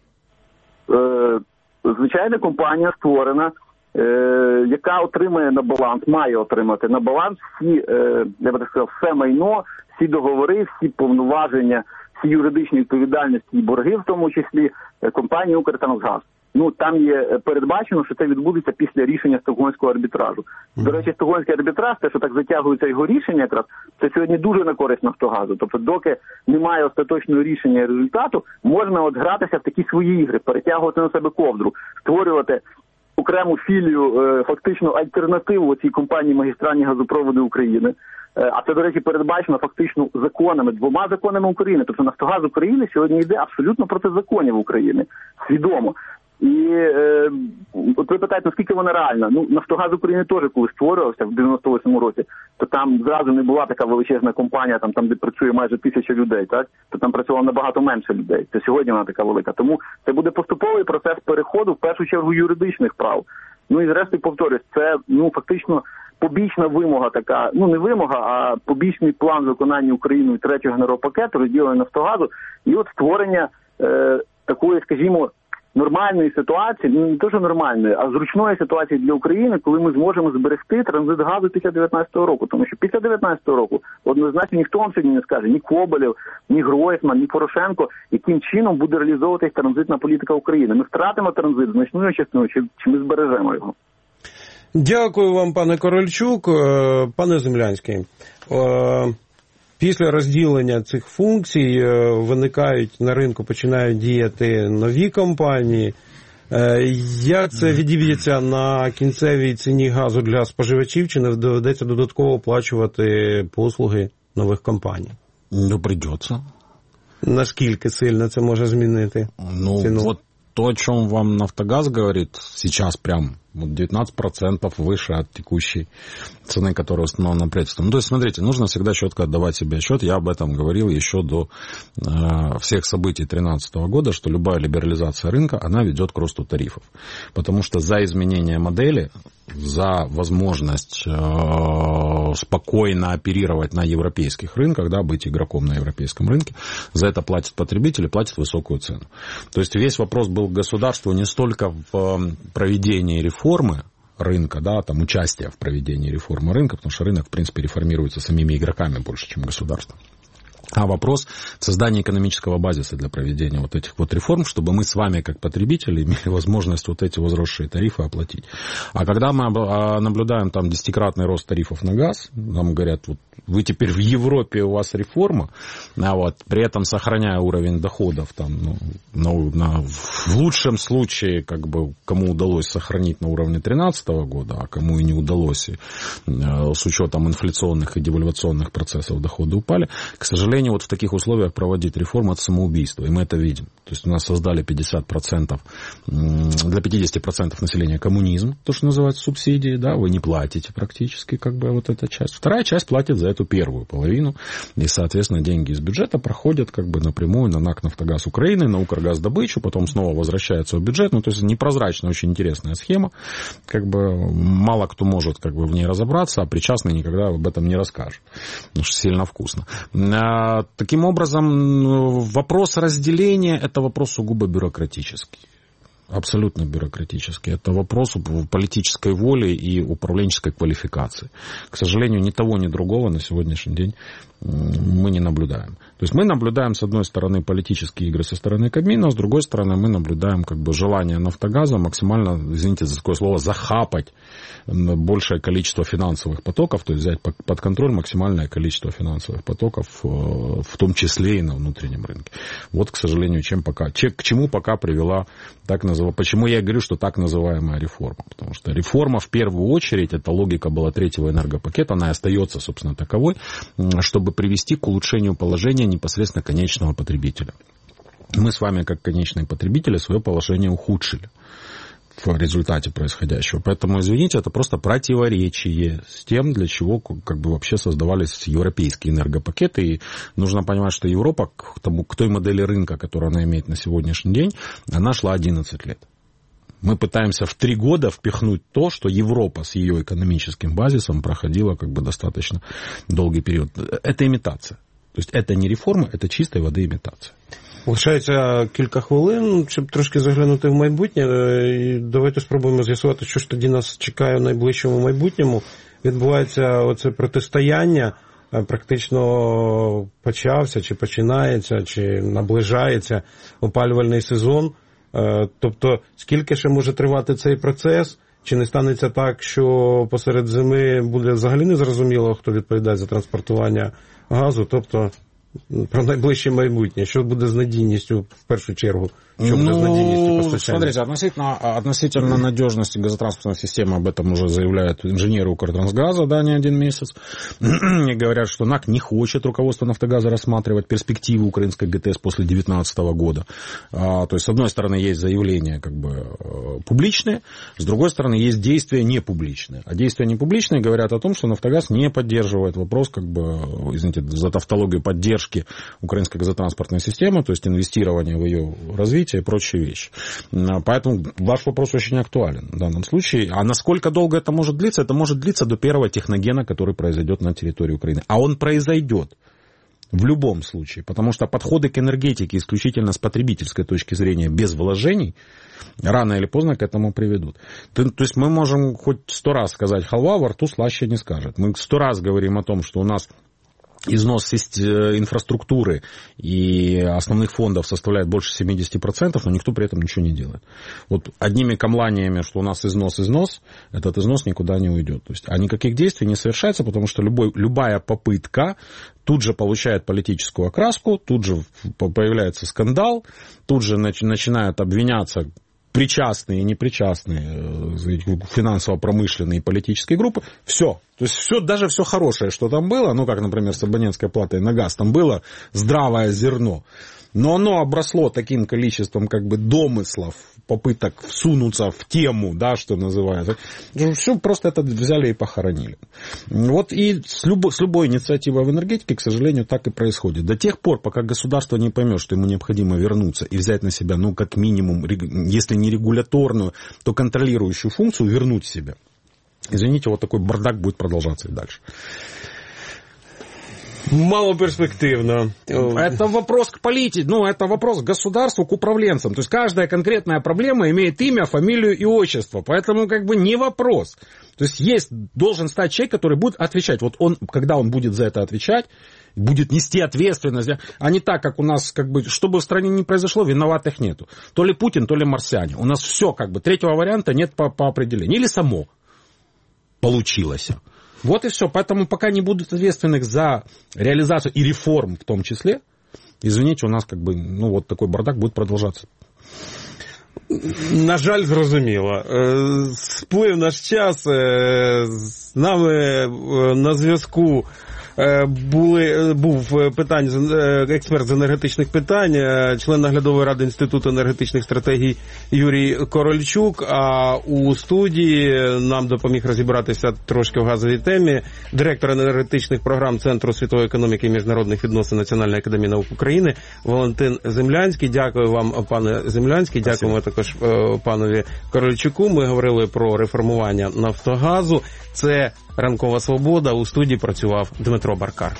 Е, звичайна компанія створена, е, яка отримає на баланс, має отримати на баланс всі, е, я би так сказав, все майно, всі договори, всі повноваження, всі юридичні відповідальності і борги, в тому числі компанії «Укртрансгаз». Ну, там є передбачено, що це відбудеться після рішення Стокгольмського арбітражу. Mm-hmm. До речі, Стокгольмський арбітраж, те, що так затягується його рішення якраз, це сьогодні дуже на користь «Нафтогазу». Тобто, доки немає остаточного рішення і результату, можна от гратися в такі свої ігри, перетягувати на себе ковдру, створювати окрему філію, фактично альтернативу цій компанії «Магістральні газопроводи України». А це, до речі, передбачено фактично законами, двома законами України. Тобто «Нафтогаз України» сьогодні йде абсолютно проти законів України, свідомо. І е, от ви питаєте, наскільки вона реальна? Ну, «Нафтогаз України» теж, коли створювався в дев'яносто восьмому році, то там зразу не була така величезна компанія, там, там де працює майже тисяча людей, так? То там працювало набагато менше людей. Це сьогодні вона така велика. Тому це буде поступовий процес переходу, в першу чергу, юридичних прав. Ну і зрештою, повторюсь, це, ну, фактично побічна вимога така, ну не вимога, а побічний план виконання Україною третього енергопакету, розділення Нафтогазу, і от створення е, такої, скажімо, нормальної ситуації, ну не то, що нормальної, а зручної ситуації для України, коли ми зможемо зберегти транзит газу після дев'ятнадцятого року. Тому що після дев'ятнадцятого року однозначно ніхто вам сьогодні не скаже, ні Коболєв, ні Гройсман, ні Порошенко, яким чином буде реалізовуватись транзитна політика України. Ми втратимо транзит значною частиною, чи, чи ми збережемо його. Дякую вам, пане Корольчук. Пане Землянський, після розділення цих функцій виникають на ринку, починають діяти нові компанії. Як це відіб'ється на кінцевій ціні газу для споживачів, чи не доведеться додатково оплачувати послуги нових компаній? Ну, придется. Наскільки сильно це може змінити ну, ціну? Вот то, о чем вам Нафтогаз говорит сейчас прям, вот девятнадцать процентов выше от текущей цены, которая установлена правительством. Ну, то есть, смотрите, нужно всегда четко отдавать себе отчет. Я об этом говорил еще до э, всех событий две тысячи тринадцатого года, что любая либерализация рынка, она ведет к росту тарифов. Потому что за изменение модели, за возможность э, спокойно оперировать на европейских рынках, да, быть игроком на европейском рынке, за это платят потребители, платят высокую цену. То есть весь вопрос был к государству не столько в э, проведении реформы рынка, да, там участия в проведении реформы рынка, потому что рынок, в принципе, реформируется самими игроками больше, чем государством. А вопрос создания экономического базиса для проведения вот этих вот реформ, чтобы мы с вами, как потребители, имели возможность вот эти возросшие тарифы оплатить. А когда мы наблюдаем там десятикратный рост тарифов на газ, нам говорят, вот вы теперь в Европе, у вас реформа, а вот при этом сохраняя уровень доходов, там, ну, на, на, в лучшем случае, как бы, кому удалось сохранить на уровне две тысячи тринадцатого года, а кому и не удалось, и, э, с учетом инфляционных и девальвационных процессов доходы упали, к сожалению, вот в таких условиях проводить реформу — это самоубийство, и мы это видим. То есть у нас создали пятьдесят процентов, для пятидесяти процентов населения коммунизм, то, что называется субсидии, да, вы не платите практически, как бы, вот эта часть. Вторая часть платит за эту первую половину, и, соответственно, деньги из бюджета проходят, как бы, напрямую на НАК «Нафтогаз Украины», на «Укргаздобычу», потом снова возвращаются в бюджет. Ну, то есть непрозрачная, очень интересная схема, как бы, мало кто может, как бы, в ней разобраться, а причастный никогда об этом не расскажет, потому что сильно вкусно. Таким образом, вопрос разделения – это вопрос сугубо бюрократический. Абсолютно бюрократический. Это вопрос политической воли и управленческой квалификации. К сожалению, ни того, ни другого на сегодняшний день мы не наблюдаем. То есть мы наблюдаем, с одной стороны, политические игры со стороны Кабмина, с другой стороны, мы наблюдаем, как бы, желание Нафтогаза максимально, извините за такое слово, захапать большее количество финансовых потоков, то есть взять под контроль максимальное количество финансовых потоков, в том числе и на внутреннем рынке. Вот, к сожалению, чем пока, к чему пока привела так называемая, почему я говорю, что так называемая реформа. Потому что реформа, в первую очередь, это логика была третьего энергопакета, она и остается, собственно, таковой, чтобы привести к улучшению положения непосредственно конечного потребителя. Мы с вами, как конечные потребители, свое положение ухудшили в результате происходящего. Поэтому, извините, это просто противоречие с тем, для чего, как бы, вообще создавались европейские энергопакеты. И нужно понимать, что Европа к, тому, к той модели рынка, которую она имеет на сегодняшний день, она шла одиннадцать лет. Мы пытаемся в три года впихнуть то, что Европа с ее экономическим базисом проходила, как бы, достаточно долгий период. Это имитация. То есть это не реформа, это чистой воды имитация. Лишається кілька хвилин, щоб трошки заглянути в майбутнє. І давайте спробуємо з'ясувати, що ж тоді нас чекає в найближчому майбутньому. Відбувається оце протистояння, практично почався, чи починається, чи наближається опалювальний сезон. Тобто, скільки ще може тривати цей процес? Чи не станеться так, що посеред зими буде взагалі незрозуміло, хто відповідає за транспортування газу? Тобто, про найближче майбутнє. Что будет с надежностью, в первую чергу? Что будет с надежностью постачания? Смотрите, относительно, относительно надежности газотранспортной системы, об этом уже заявляют инженеры Укртрансгаза, да, не один месяц. И говорят, что НАК не хочет, руководство Нафтогаза, рассматривать перспективы украинской ГТС после две тысячи девятнадцатого года. А, то есть, с одной стороны, есть заявления, как бы, публичные, с другой стороны, есть действия непубличные. А действия непубличные говорят о том, что Нафтогаз не поддерживает вопрос, как бы, извините за тавтологию, поддержки поддержки украинской газотранспортной системы, то есть инвестирования в ее развитие и прочие вещи. Поэтому ваш вопрос очень актуален в данном случае. А насколько долго это может длиться? Это может длиться до первого техногена, который произойдет на территории Украины. А он произойдет. В любом случае, потому что подходы к энергетике исключительно с потребительской точки зрения, без вложений, рано или поздно к этому приведут. То, то есть мы можем хоть сто раз сказать, халва во рту слаще не скажет. Мы сто раз говорим о том, что у нас износ инфраструктуры и основных фондов составляет больше семьдесят процентов, но никто при этом ничего не делает. Вот одними камланиями, что у нас износ-износ, этот износ никуда не уйдет. То есть, а никаких действий не совершается, потому что любой, любая попытка тут же получает политическую окраску, тут же появляется скандал, тут же начинают обвиняться причастные и непричастные финансово-промышленные и политические группы, все. То есть все, даже все хорошее, что там было, ну, как, например, с абонентской платой на газ, там было здравое зерно, но оно обросло таким количеством, как бы, домыслов, попыток всунуться в тему, да, что называется. Все просто это взяли и похоронили. Вот и с любой, с любой инициативой в энергетике, к сожалению, так и происходит. До тех пор, пока государство не поймет, что ему необходимо вернуться и взять на себя, ну, как минимум, если не регуляторную, то контролирующую функцию, вернуть себя. Извините, вот такой бардак будет продолжаться и дальше. Малоперспективно. Это вопрос к политике, ну, это вопрос к государству, к управленцам. То есть каждая конкретная проблема имеет имя, фамилию и отчество. Поэтому как бы не вопрос. То есть есть, должен стать человек, который будет отвечать. Вот он, когда он будет за это отвечать, будет нести ответственность, а не так, как у нас, как бы, что бы в стране ни произошло, виноватых нету. То ли Путин, то ли марсиане. У нас все, как бы, третьего варианта нет по, по определению. Или само получилось. Вот и все. Поэтому пока не будут ответственных за реализацию и реформ в том числе, извините, у нас как бы, ну, вот такой бардак будет продолжаться. На жаль, зрозуміло. Сплив наш час. З нами на зв'язку були, був питань, експерт з енергетичних питань, член наглядової ради Інституту енергетичних стратегій Юрій Корольчук, а у студії нам допоміг розібратися трошки в газовій темі директор енергетичних програм Центру світової економіки і міжнародних відносин Національної академії наук України Валентин Землянський. Дякую вам, пане Землянський, дякуємо також панові Корольчуку. Ми говорили про реформування Нафтогазу. Це «Ранкова свобода». У студії працював Дмитро Баркар.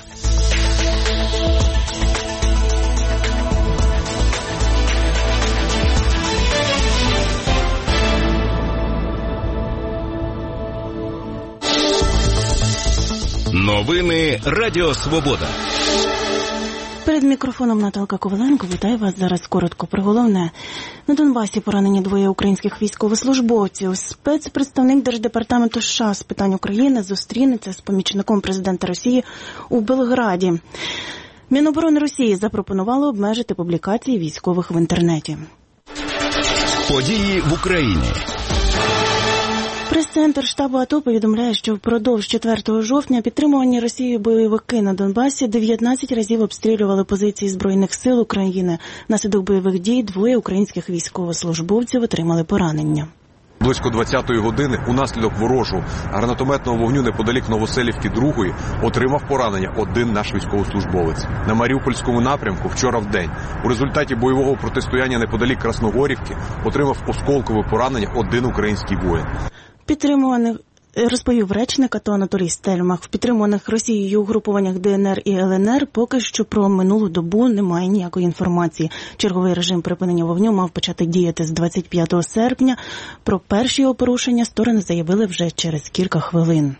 Новини Радіо Свобода. Перед мікрофоном Наталка Коваленко. Вітаю вас. Зараз коротко про головне. На Донбасі поранені двоє українських військовослужбовців. Спецпредставник Держдепартаменту США з питань України зустрінеться з помічником президента Росії у Белграді. Міноборони Росії запропонувало обмежити публікації військових в інтернеті. Події в Україні. Прес-центр штабу АТО повідомляє, що впродовж четвертого жовтня підтримувані Росією бойовики на Донбасі дев'ятнадцять разів обстрілювали позиції Збройних сил України. Внаслідок бойових дій двоє українських військовослужбовців отримали поранення. Близько двадцятої години унаслідок ворожого гранатометного вогню неподалік Новоселівки другої отримав поранення один наш військовослужбовець. На Маріупольському напрямку вчора вдень у результаті бойового протистояння неподалік Красногорівки отримав осколкове поранення один український воїн. Підтримуваних, розповів речник АТО Анатолій Стельмах. В підтримуваних Росією угрупуваннях ДНР і ЛНР поки що про минулу добу немає ніякої інформації. Черговий режим припинення вогню мав почати діяти з двадцять п'ятого серпня. Про перші його порушення сторони заявили вже через кілька хвилин.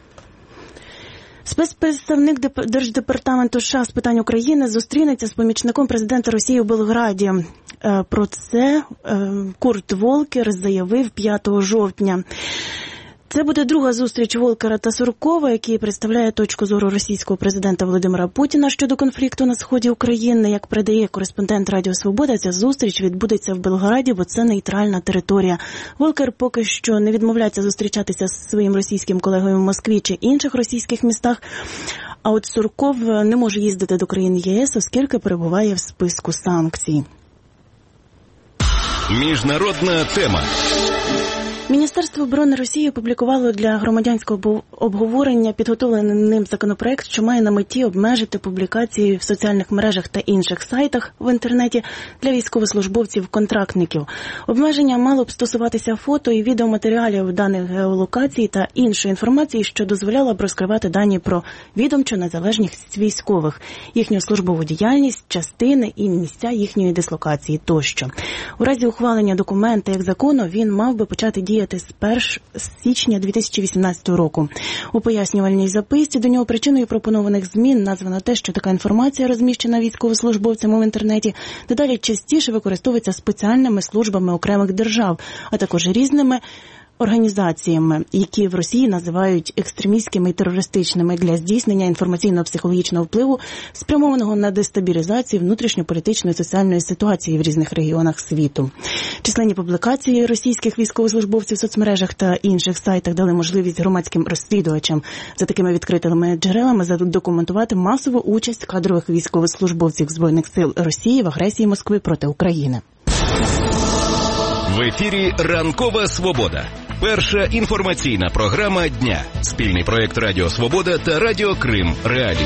Спецпредставник Держдепартаменту США з питань України зустрінеться з помічником президента Росії у Белграді. Про це Курт Волкер заявив п'ятого жовтня. Це буде друга зустріч Волкера та Суркова, який представляє точку зору російського президента Володимира Путіна щодо конфлікту на сході України. Як передає кореспондент Радіо Свобода, ця зустріч відбудеться в Белграді, бо це нейтральна територія. Волкер поки що не відмовляється зустрічатися з своїм російським колегою в Москві чи інших російських містах. А от Сурков не може їздити до країн ЄС, оскільки перебуває в списку санкцій. Міжнародна тема. Міністерство оборони Росії опублікувало для громадянського обговорення підготовлений ним законопроект, що має на меті обмежити публікації в соціальних мережах та інших сайтах в інтернеті для військовослужбовців-контрактників. Обмеження мало б стосуватися фото і відеоматеріалів даних геолокацій та іншої інформації, що дозволяла б розкривати дані про відомчу незалежність військових, їхню службову діяльність, частини і місця їхньої дислокації тощо. У разі ухвалення документа як закону він мав би почати діяти з першого січня дві тисячі вісімнадцятого року. У пояснювальній записці до нього причиною пропонованих змін названо те, що така інформація, розміщена військовослужбовцями в інтернеті, дедалі частіше використовується спеціальними службами окремих держав, а також різними організаціями, які в Росії називають екстремістськими і терористичними, для здійснення інформаційно-психологічного впливу, спрямованого на дестабілізацію внутрішньополітичної і соціальної ситуації в різних регіонах світу. Численні публікації російських військовослужбовців в соцмережах та інших сайтах дали можливість громадським розслідувачам за такими відкритими джерелами задокументувати масову участь кадрових військовослужбовців Збройних сил Росії в агресії Москви проти України. В ефірі «Ранкова Свобода». Перша інформаційна програма дня. Спільний проєкт Радіо Свобода та Радіо Крим Реалії.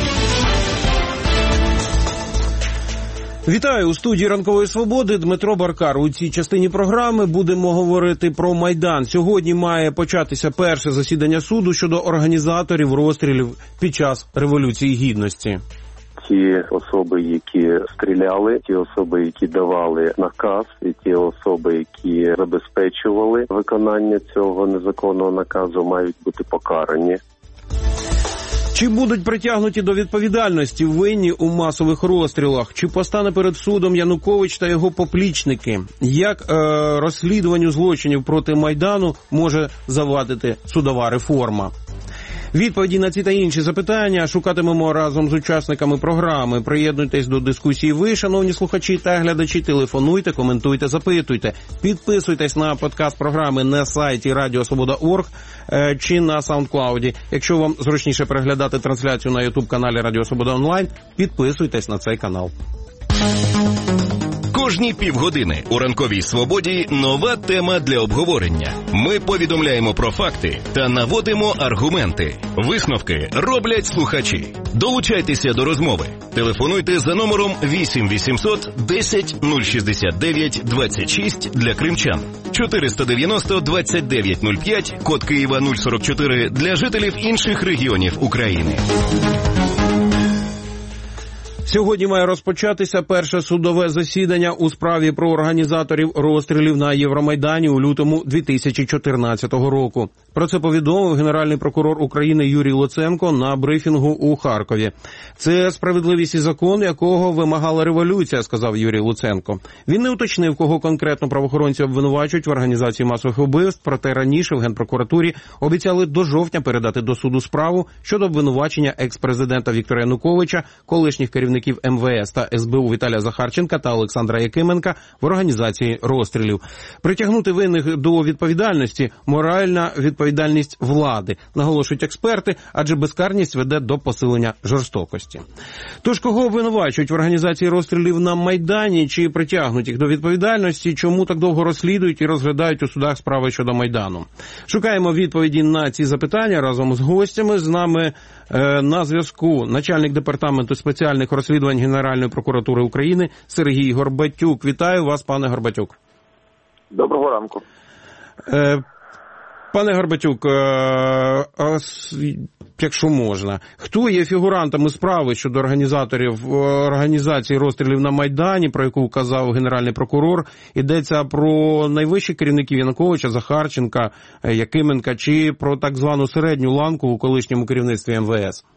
Вітаю у студії «Ранкової Свободи» Дмитро Баркар. У цій частині програми будемо говорити про Майдан. Сьогодні має початися перше засідання суду щодо організаторів розстрілів під час Революції Гідності. Ті особи, які стріляли, ті особи, які давали наказ, і ті особи, які забезпечували виконання цього незаконного наказу, мають бути покарані. Чи будуть притягнуті до відповідальності винні у масових розстрілах? Чи постане перед судом Янукович та його поплічники? Як е, розслідуванню злочинів проти Майдану може завадити судова реформа? Відповіді на ці та інші запитання шукатимемо разом з учасниками програми. Приєднуйтесь до дискусії ви, шановні слухачі та глядачі. Телефонуйте, коментуйте, запитуйте. Підписуйтесь на подкаст програми на сайті радіо свобода крапка орг чи на SoundCloud. Якщо вам зручніше переглядати трансляцію на YouTube-каналі Радіо Свобода Онлайн, підписуйтесь на цей канал. Кожні півгодини у «Ранковій Свободі» нова тема для обговорення. Ми повідомляємо про факти та наводимо аргументи. Висновки роблять слухачі. Долучайтеся до розмови. Телефонуйте за номером вісім вісімсот десять нуль шістдесят дев'ять двадцять шість для кримчан, чотириста дев'яносто двадцять дев'ять нуль п'ять, код Києва нуль сорок чотири для жителів інших регіонів України. Сьогодні має розпочатися перше судове засідання у справі про організаторів розстрілів на Євромайдані у лютому дві тисячі чотирнадцятого року. Про це повідомив генеральний прокурор України Юрій Луценко на брифінгу у Харкові. Це справедливість і закон, якого вимагала революція, сказав Юрій Луценко. Він не уточнив, кого конкретно правоохоронці обвинувачують в організації масових вбивств, проте раніше в Генпрокуратурі обіцяли до жовтня передати до суду справу щодо обвинувачення екс-президента Віктора Януковича, колишніх керівників ем ве ес та ес бе у Віталія Захарченка та Олександра Якименка в організації розстрілів. Притягнути винних до відповідальності – моральна відповідальність влади, наголошують експерти, адже безкарність веде до посилення жорстокості. Тож, кого обвинувачують в організації розстрілів на Майдані, чи притягнуть їх до відповідальності, чому так довго розслідують і розглядають у судах справи щодо Майдану? Шукаємо відповіді на ці запитання разом з гостями. З нами е, на зв'язку начальник департаменту спеціальних розслідувань Генеральної прокуратури України Сергій Горбатюк. Вітаю вас, пане Горбатюк. Доброго ранку. Е, Пане Горбатюк, якщо можна, хто є фігурантами справи щодо організаторів організації розстрілів на Майдані, про яку вказав генеральний прокурор? Йдеться про найвищих керівників Януковича, Захарченка, Якименка, чи про так звану середню ланку у колишньому керівництві ем ве ес?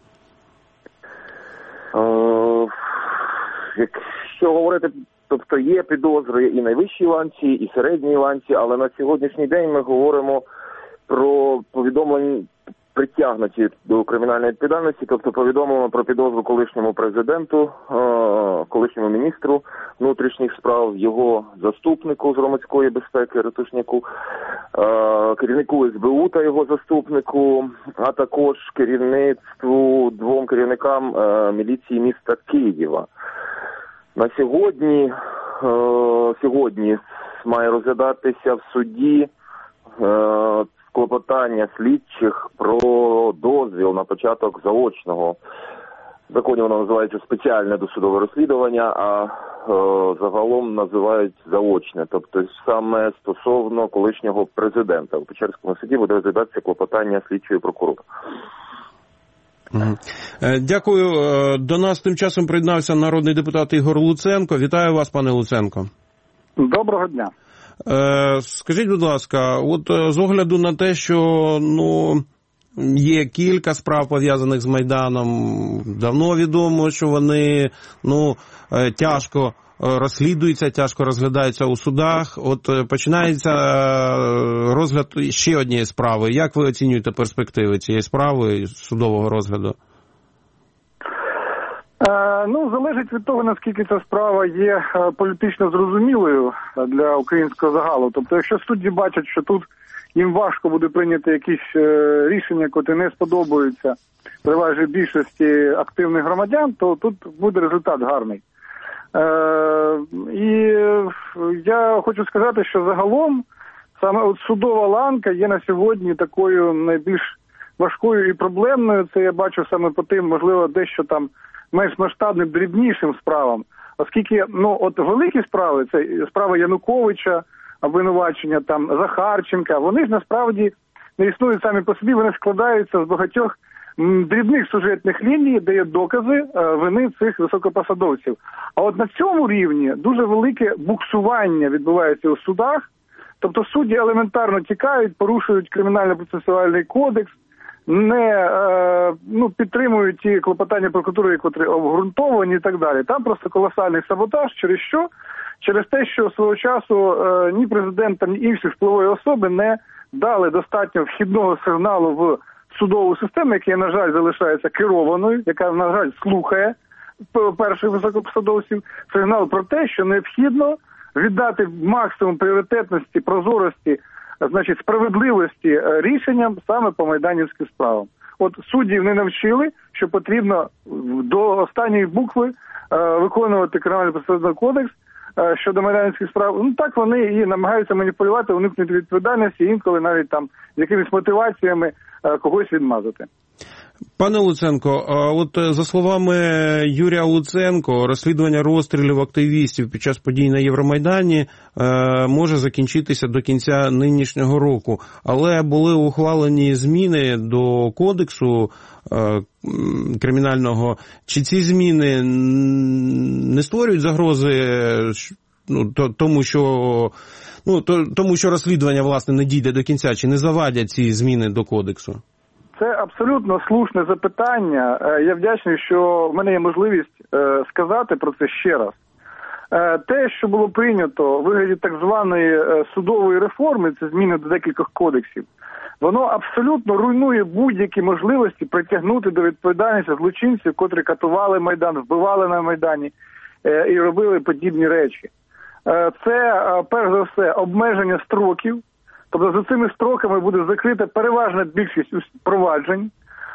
Якщо говорити, тобто є підозри і найвищій ланці, і середній ланці, але на сьогоднішній день ми говоримо про повідомлення, притягнуті до кримінальної відповідальності, тобто повідомлено про підозру колишньому президенту, колишньому міністру внутрішніх справ, його заступнику з громадської безпеки Ратушняку, керівнику ес бе у та його заступнику, а також керівництву двом керівникам міліції міста Києва. На сьогодні, сьогодні має розглядатися в суді е, клопотання слідчих про дозвіл на початок заочного. В законі воно називається спеціальне досудове розслідування, а е, загалом називають заочне. Тобто саме стосовно колишнього президента. У Печерському суді буде розглядатися клопотання слідчої прокурора. Дякую. До нас тим часом приєднався народний депутат Ігор Луценко. Вітаю вас, пане Луценко. Доброго дня. Скажіть, будь ласка, от з огляду на те, що ну, є кілька справ пов'язаних з Майданом, давно відомо, що вони ну, тяжко розслідуються, тяжко розглядаються у судах. От починається розгляд ще однієї справи. Як ви оцінюєте перспективи цієї справи, судового розгляду? Е, ну, залежить від того, наскільки ця справа є політично зрозумілою для українського загалу. Тобто, якщо судді бачать, що тут їм важко буде прийняти якісь е, рішення, які не сподобаються переважній більшості активних громадян, то тут буде результат гарний. Е, і я хочу сказати, що загалом саме от судова ланка є на сьогодні такою найбільш важкою і проблемною. Це я бачу саме по тим, можливо, дещо там менш масштабним, дрібнішим справам. Оскільки, ну, от великі справи, це справа Януковича, обвинувачення там Захарченка, вони ж насправді не існують самі по собі, вони складаються з багатьох дрібних сюжетних ліній, де є докази вини цих високопосадовців. А от на цьому рівні дуже велике буксування відбувається у судах, тобто судді елементарно тікають, порушують кримінально-процесуальний кодекс, не е, ну, підтримують ті клопотання прокуратури, які обґрунтовані і так далі. Там просто колосальний саботаж, через що? Через те, що свого часу е, ні президента, ні інші впливові особи не дали достатньо вхідного сигналу в судову систему, яка, на жаль, залишається керованою, яка, на жаль, слухає перших високопосадовців, сигнал про те, що необхідно віддати максимум пріоритетності, прозорості, значить, справедливості рішенням саме по майданівським справам. От суддів не навчили, що потрібно до останньої букви е, виконувати Кримінально-процесуальний кодекс е, щодо майданівських справ. Ну так вони і намагаються маніпулювати, уникнути відповідальності, інколи навіть там з якимись мотиваціями е, когось відмазати. Пане Луценко, от за словами Юрія Луценко, розслідування розстрілів активістів під час подій на Євромайдані може закінчитися до кінця нинішнього року. Але були ухвалені зміни до кодексу кримінального. Чи ці зміни не створюють загрози ну, тому, що, ну, тому, що розслідування, власне, не дійде до кінця? Чи не завадять ці зміни до кодексу? Це абсолютно слушне запитання. Я вдячний, що в мене є можливість сказати про це ще раз. Те, що було прийнято у вигляді так званої судової реформи, це зміни до декількох кодексів, воно абсолютно руйнує будь-які можливості притягнути до відповідальності злочинців, котрі катували Майдан, вбивали на Майдані і робили подібні речі. Це, перш за все, обмеження строків. Тобто за цими строками буде закрита переважна більшість проваджень.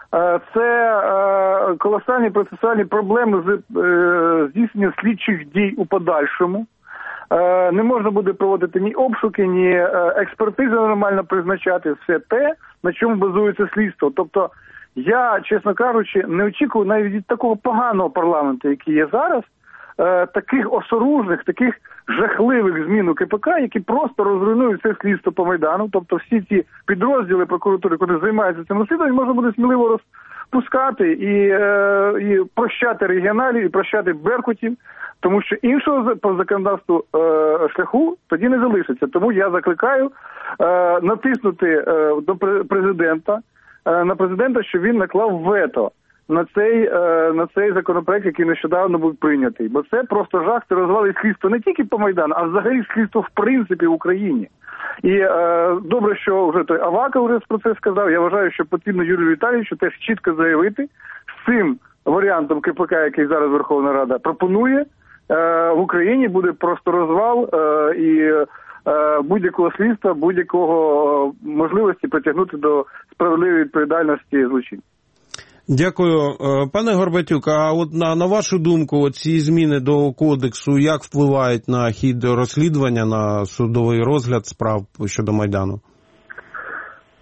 Це колосальні процесуальні проблеми з здійсненням слідчих дій у подальшому. Не можна буде проводити ні обшуки, ні експертизи нормально призначати. Все те, на чому базується слідство. Тобто я, чесно кажучи, не очікую навіть від такого поганого парламенту, який є зараз, таких осоружних, таких жахливих змін у КПК, які просто розруйнують все слідство по Майдану. Тобто всі ці підрозділи прокуратури, які займаються цим розслідуванням, можна буде сміливо розпускати і, е, і прощати регіоналів, і прощати беркутів, тому що іншого по законодавству е, шляху тоді не залишиться. Тому я закликаю е, натиснути е, до президента, е, на президента, щоб він наклав вето на цей, на цей законопроект, який нещодавно був прийнятий. Бо це просто жах, це розвалить слідство не тільки по Майдану, а взагалі слідство в принципі в Україні. І е, добре, що вже той Аваков вже про це сказав. Я вважаю, що потрібно Юрію Віталійовичу теж чітко заявити, з цим варіантом КПК, який зараз Верховна Рада пропонує, е, в Україні буде просто розвал е, і е, будь-якого слідства, будь-якого можливості притягнути до справедливої відповідальності злочинців. Дякую. Пане Горбатюк, а от на, на вашу думку, ці зміни до кодексу як впливають на хід розслідування, на судовий розгляд справ щодо Майдану?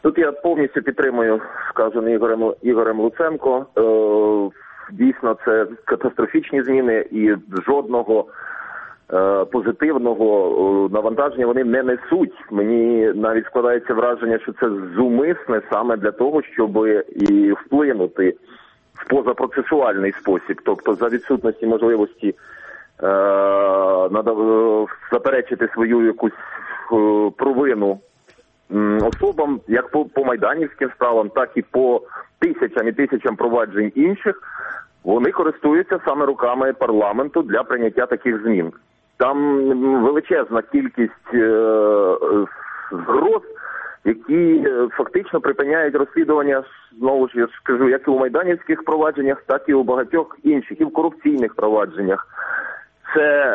Тут я повністю підтримую сказане Ігорем, Ігорем Луценко. Дійсно, це катастрофічні зміни і жодного позитивного навантаження вони не несуть. Мені навіть складається враження, що це зумисне саме для того, щоб і вплинути в позапроцесуальний спосіб. Тобто за відсутності можливості е, заперечити свою якусь е, провину особам, як по, по майданівським справам, так і по тисячам і тисячам проваджень інших, вони користуються саме руками парламенту для прийняття таких змін. Там величезна кількість е, згроз, які фактично припиняють розслідування, знову ж я скажу, як і у майданівських провадженнях, так і у багатьох інших, і в корупційних провадженнях. Це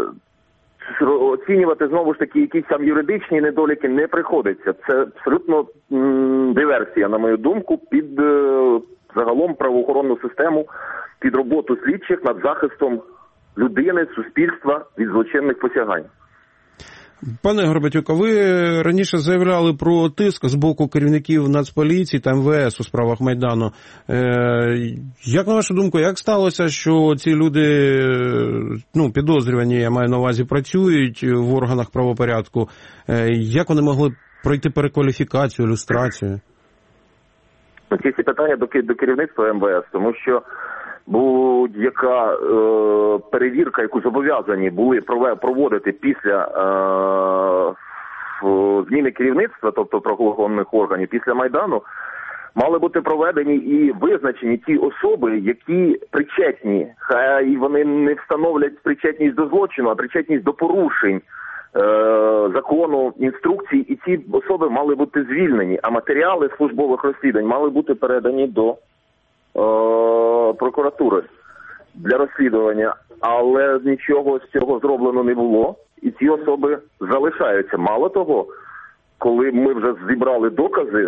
оцінювати, знову ж таки, якісь там юридичні недоліки не приходиться. Це абсолютно м, диверсія, на мою думку, під е, загалом правоохоронну систему, під роботу слідчих над захистом людини, суспільства від злочинних посягань. Пане Горбатюк, а ви раніше заявляли про тиск з боку керівників Нацполіції та ем ве ес у справах Майдану. Е, як, на вашу думку, як сталося, що ці люди, ну, підозрювані, я маю на увазі, працюють в органах правопорядку? Е, як вони могли пройти перекваліфікацію, люстрацію? Ці всі питання до, до керівництва ем ве ес, тому що будь-яка е, перевірка, яку зобов'язані були проводити після е, зміни керівництва, тобто правоохоронних органів, після Майдану, мали бути проведені і визначені ті особи, які причетні, хай вони не встановлять причетність до злочину, а причетність до порушень е, закону, інструкцій, і ці особи мали бути звільнені, а матеріали службових розслідувань мали бути передані до прокуратури для розслідування, але нічого з цього зроблено не було, і ці особи залишаються. Мало того, коли ми вже зібрали докази,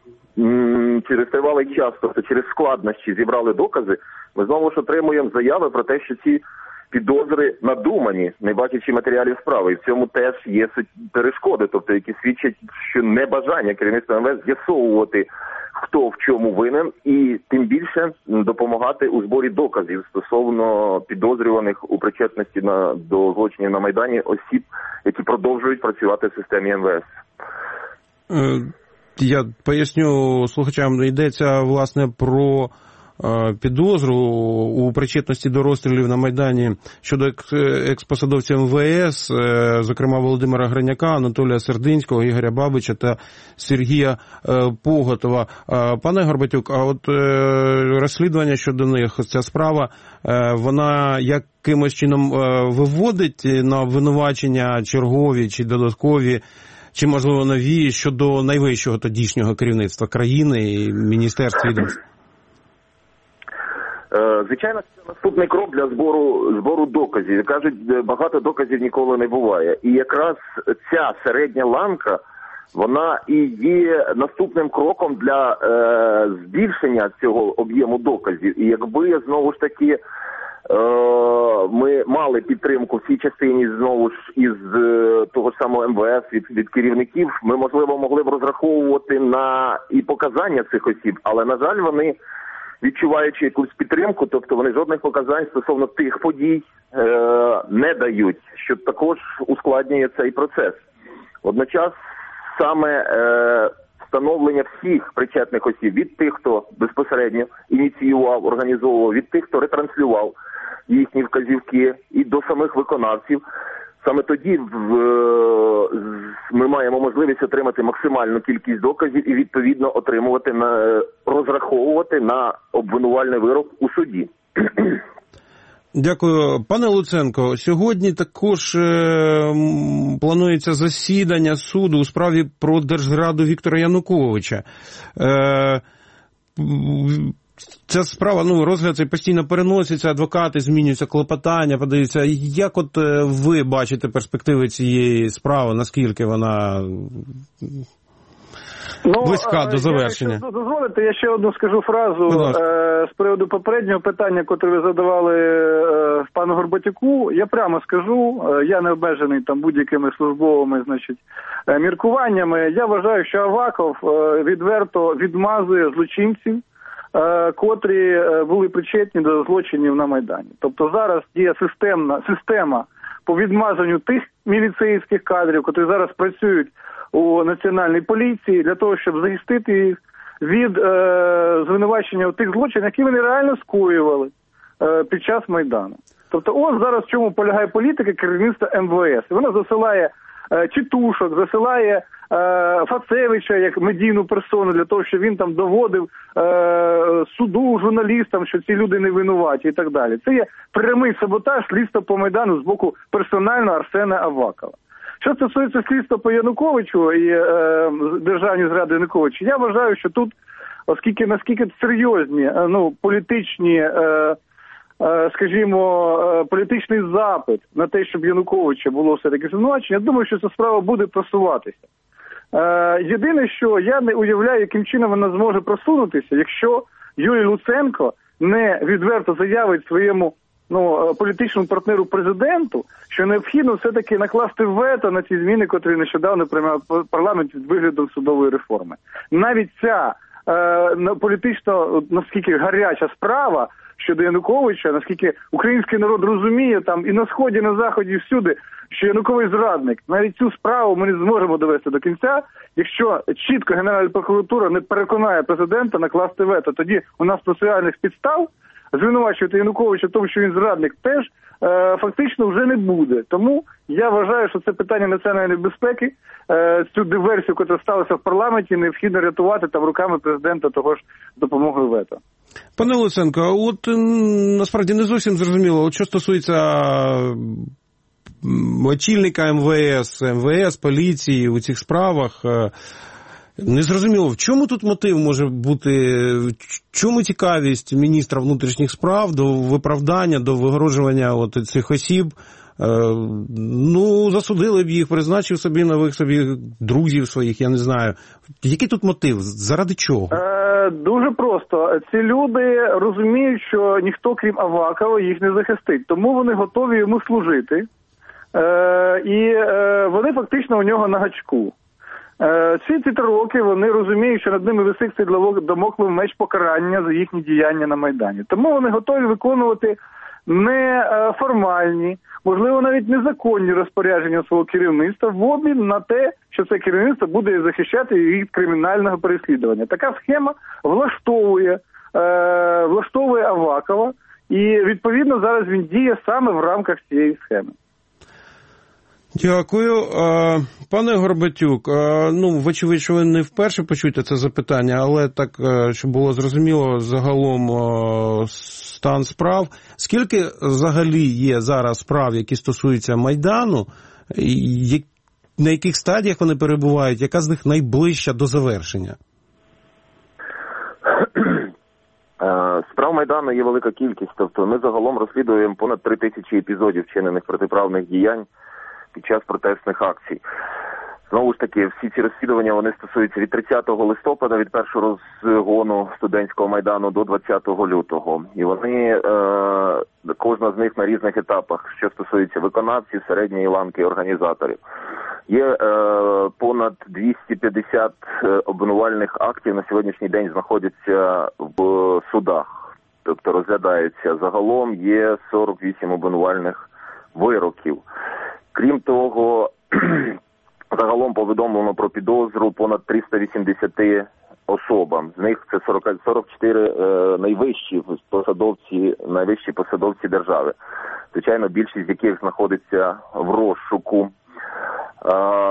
через тривалий час, тобто через складнощі зібрали докази, ми знову ж отримуємо заяви про те, що ці підозри надумані, не бачачи матеріалів справи. І в цьому теж є перешкоди, тобто які свідчать, що небажання керівництва ем ве ес з'ясовувати, хто в чому винен, і тим більше допомагати у зборі доказів стосовно підозрюваних у причетності на, до злочинів на Майдані осіб, які продовжують працювати в системі ем ве ес. Я поясню слухачам, йдеться, власне, про підозру у причетності до розстрілів на Майдані щодо експосадовців ем ве ес, зокрема Володимира Граняка, Анатолія Сердинського, Ігоря Бабича та Сергія Поготова. Пане Горбатюк, а от розслідування щодо них, ця справа, вона якимось чином виводить на обвинувачення чергові чи додаткові, чи, можливо, нові щодо найвищого тодішнього керівництва країни і міністерств відомств? Звичайно, це наступний крок для збору, збору доказів. Кажуть, багато доказів ніколи не буває. І якраз ця середня ланка, вона і є наступним кроком для е, збільшення цього об'єму доказів. І якби, знову ж таки, е, ми мали підтримку в цій частині, знову ж, із е, того ж самого ем ве ес, від, від керівників, ми, можливо, могли б розраховувати на і показання цих осіб, але, на жаль, вони, відчуваючи якусь підтримку, тобто вони жодних показань стосовно тих подій е, не дають, що також ускладнює цей процес. Водночас саме е, встановлення всіх причетних осіб, від тих, хто безпосередньо ініціював, організовував, від тих, хто ретранслював їхні вказівки, і до самих виконавців, саме тоді в, ми маємо можливість отримати максимальну кількість доказів і, відповідно, отримувати на, розраховувати на обвинувальний вирок у суді. Дякую. Пане Луценко, сьогодні також е, планується засідання суду у справі про держзраду Віктора Януковича. Е, Ця справа, ну, розгляд цей постійно переноситься, адвокати змінюються, клопотання подаються. Як от ви бачите перспективи цієї справи, наскільки вона Ну, близька до завершення. Якщо дозволите, я ще одну скажу фразу е, з приводу попереднього питання, яке ви задавали е, пану Горбатюку. Я прямо скажу, е, я не обмежений там будь-якими службовими, значить, е, міркуваннями. Я вважаю, що Аваков е, відверто відмазує злочинців, е, котрі е, були причетні до злочинів на Майдані. Тобто зараз є системна система по відмазанню тих міліцейських кадрів, котрі зараз працюють у Національній поліції, для того, щоб захистити їх від е, звинувачення у тих злочинах, які вони реально скоювали е, під час Майдану. Тобто ось зараз в чому полягає політика керівництва ем ве ес. Вона засилає е, тітушок, засилає е, Фацевича як медійну персону для того, щоб він там доводив е, суду, журналістам, що ці люди не винуваті і так далі. Це є прямий саботаж слідства по Майдану з боку персонально Арсена Авакова. Що стосується слідства по Януковичу і е, державній зради Януковича, я вважаю, що тут, оскільки наскільки серйозні е, ну, політичні, е, е, скажімо, е, політичний запит на те, щоб Януковича було все-таки звинувачення, я думаю, що ця справа буде просуватися. Е, єдине, що я не уявляю, яким чином вона зможе просунутися, якщо Юрій Луценко не відверто заявить своєму ну, політичному партнеру президенту, що необхідно все-таки накласти вето на ці зміни, котрі нещодавно приймав парламент від вигляду судової реформи. Навіть ця е, політично, наскільки гаряча справа щодо Януковича, наскільки український народ розуміє там і на Сході, і на Заході, і всюди, що Янукович зрадник, навіть цю справу ми не зможемо довести до кінця, якщо чітко Генеральна прокуратура не переконає президента накласти вето. Тоді у нас процесуальних підстав звинувачувати Януковича в тому, що він зрадник, теж е, фактично вже не буде. Тому я вважаю, що це питання національної безпеки, е, цю диверсію, яка сталася в парламенті, необхідно рятувати там руками президента того ж з допомогою вето. Пане Луценко, от насправді не зовсім зрозуміло, от що стосується очільника ем ве ес, ем ве ес, поліції у цих справах, не зрозуміло, в чому тут мотив може бути, в чому цікавість міністра внутрішніх справ до виправдання, до вигороджування от цих осіб? Ну, засудили б їх, призначив собі нових собі друзів своїх, я не знаю. Який тут мотив? Заради чого? Е, дуже просто. Ці люди розуміють, що ніхто, крім Авакова, їх не захистить. Тому вони готові йому служити. Е, і е, вони фактично у нього на гачку. Всі ці три роки вони розуміють, що над ними висить цей дамоклів меч покарання за їхні діяння на Майдані. Тому вони готові виконувати неформальні, можливо, навіть незаконні розпорядження свого керівництва в обмін на те, що це керівництво буде захищати їх від кримінального переслідування. Така схема влаштовує, е, влаштовує Авакова, і, відповідно, зараз він діє саме в рамках цієї схеми. Дякую. Пане Горбатюк, ну, вочевидь, що ви не вперше почуєте це запитання, але так, щоб було зрозуміло загалом стан справ. Скільки взагалі є зараз справ, які стосуються Майдану, на яких стадіях вони перебувають, яка з них найближча до завершення? Справ Майдану є велика кількість, тобто ми загалом розслідуємо понад три тисячі епізодів вчинених протиправних діянь під час протестних акцій. Знову ж таки, всі ці розслідування, вони стосуються від тридцятого листопада, від першого розгону студентського Майдану до двадцятого лютого. І вони, е, кожна з них на різних етапах, що стосується виконавців, середньої ланки організаторів. Є е, понад двісті п'ятдесят обвинувальних актів на сьогоднішній день знаходяться в судах, тобто розглядаються. Загалом є сорок вісім обвинувальних вироків. Крім того, загалом повідомлено про підозру понад триста вісімдесят особам. З них це сорок, сорок чотири е, найвищі посадовці, найвищі посадовці держави. Звичайно, більшість з яких знаходиться в розшуку. Е,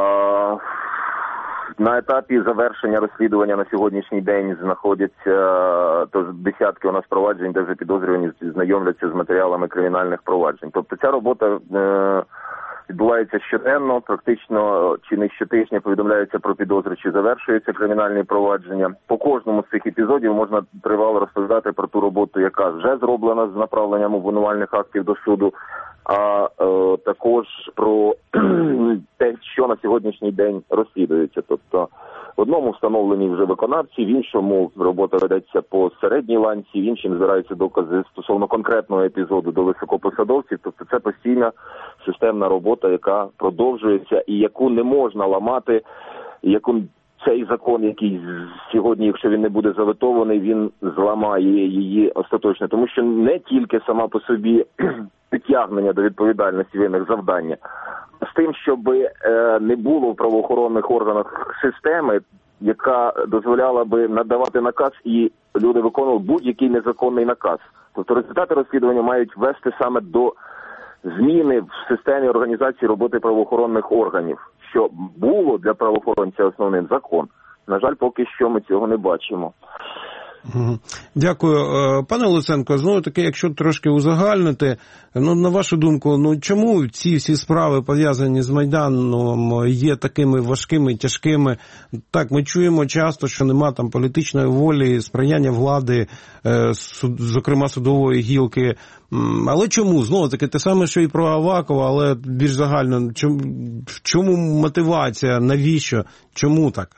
на етапі завершення розслідування на сьогоднішній день знаходяться то десятки у нас проваджень, де вже підозрювані знайомляться з матеріалами кримінальних проваджень. Тобто ця робота е, відбувається щоденно, практично чи не щотижня повідомляються про підозри, чи завершуються кримінальні провадження. По кожному з цих епізодів можна тривало розповідати про ту роботу, яка вже зроблена з направленням обвинувальних актів до суду, а е, також про те, що на сьогоднішній день розслідується. Тобто в одному встановлені вже виконавці, в іншому робота ведеться по середній ланці, в іншому збираються докази стосовно конкретного епізоду до високопосадовців. Тобто це постійна системна робота, яка продовжується і яку не можна ламати, яку цей закон, який сьогодні, якщо він не буде заветований, він зламає її остаточно. Тому що не тільки сама по собі притягнення до відповідальності винних завдання, а з тим, щоб не було в правоохоронних органах системи, яка дозволяла би надавати наказ, і люди виконували будь-який незаконний наказ. Тобто результати розслідування мають вести саме до зміни в системі організації роботи правоохоронних органів, що було для правоохоронця основним закон. На жаль, поки що ми цього не бачимо. Дякую. Пане Луценко, знову таки, якщо трошки узагальнити, ну, на вашу думку, ну, чому ці всі справи, пов'язані з Майданом, є такими важкими, тяжкими? Так, ми чуємо часто, що нема там політичної волі, сприяння влади, зокрема судової гілки. Але чому? Знову таки, те саме, що і про Авакова, але більш загально. В чому мотивація? Навіщо? Чому так?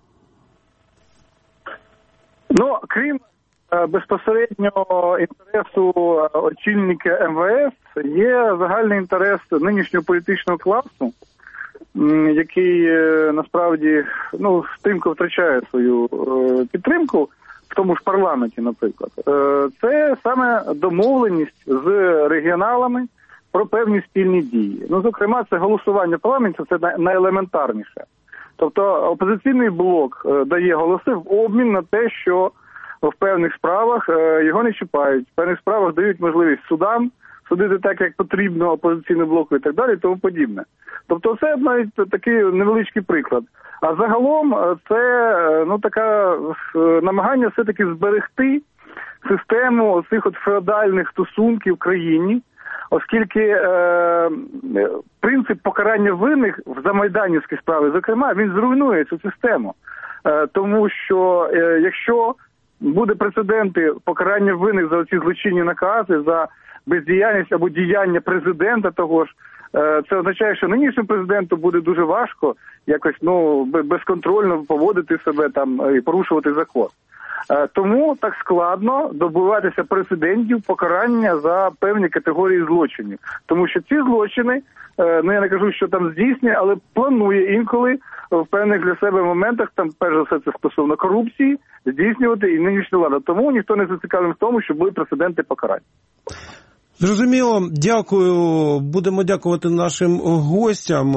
Ну, крім е, безпосереднього інтересу очільника ем ве ес, є загальний інтерес нинішнього політичного класу, м, який е, насправді, ну, стрімко втрачає свою е, підтримку, в тому ж парламенті, наприклад. Е, це саме домовленість з регіоналами про певні спільні дії. Ну, зокрема, це голосування в парламенті, це найелементарніше. Тобто опозиційний блок е, дає голоси в обмін на те, що в певних справах е, його не чіпають, в певних справах дають можливість судам судити так, як потрібно опозиційному блоку і так далі, і тому подібне. Тобто це навіть такий невеличкий приклад. А загалом це е, ну, така е, намагання все-таки зберегти систему цих от феодальних стосунків в країні, оскільки е, принцип покарання винних в замайданівській справі, зокрема, він зруйнує цю систему. Е, тому що е, якщо буде прецеденти покарання винних за ці злочинні накази, за бездіяльність або діяння президента того ж, е, це означає, що нинішньому президенту буде дуже важко якось, ну, безконтрольно поводити себе там і порушувати закон. Тому так складно добиватися прецедентів покарання за певні категорії злочинів. Тому що ці злочини, ну я не кажу, що там здійснює, але планує інколи в певних для себе моментах, там перш за все це стосовно корупції, здійснювати і нинішня влада. Тому ніхто не зацікавлений в тому, щоб були прецеденти покарань. Зрозуміло. Дякую. Будемо дякувати нашим гостям.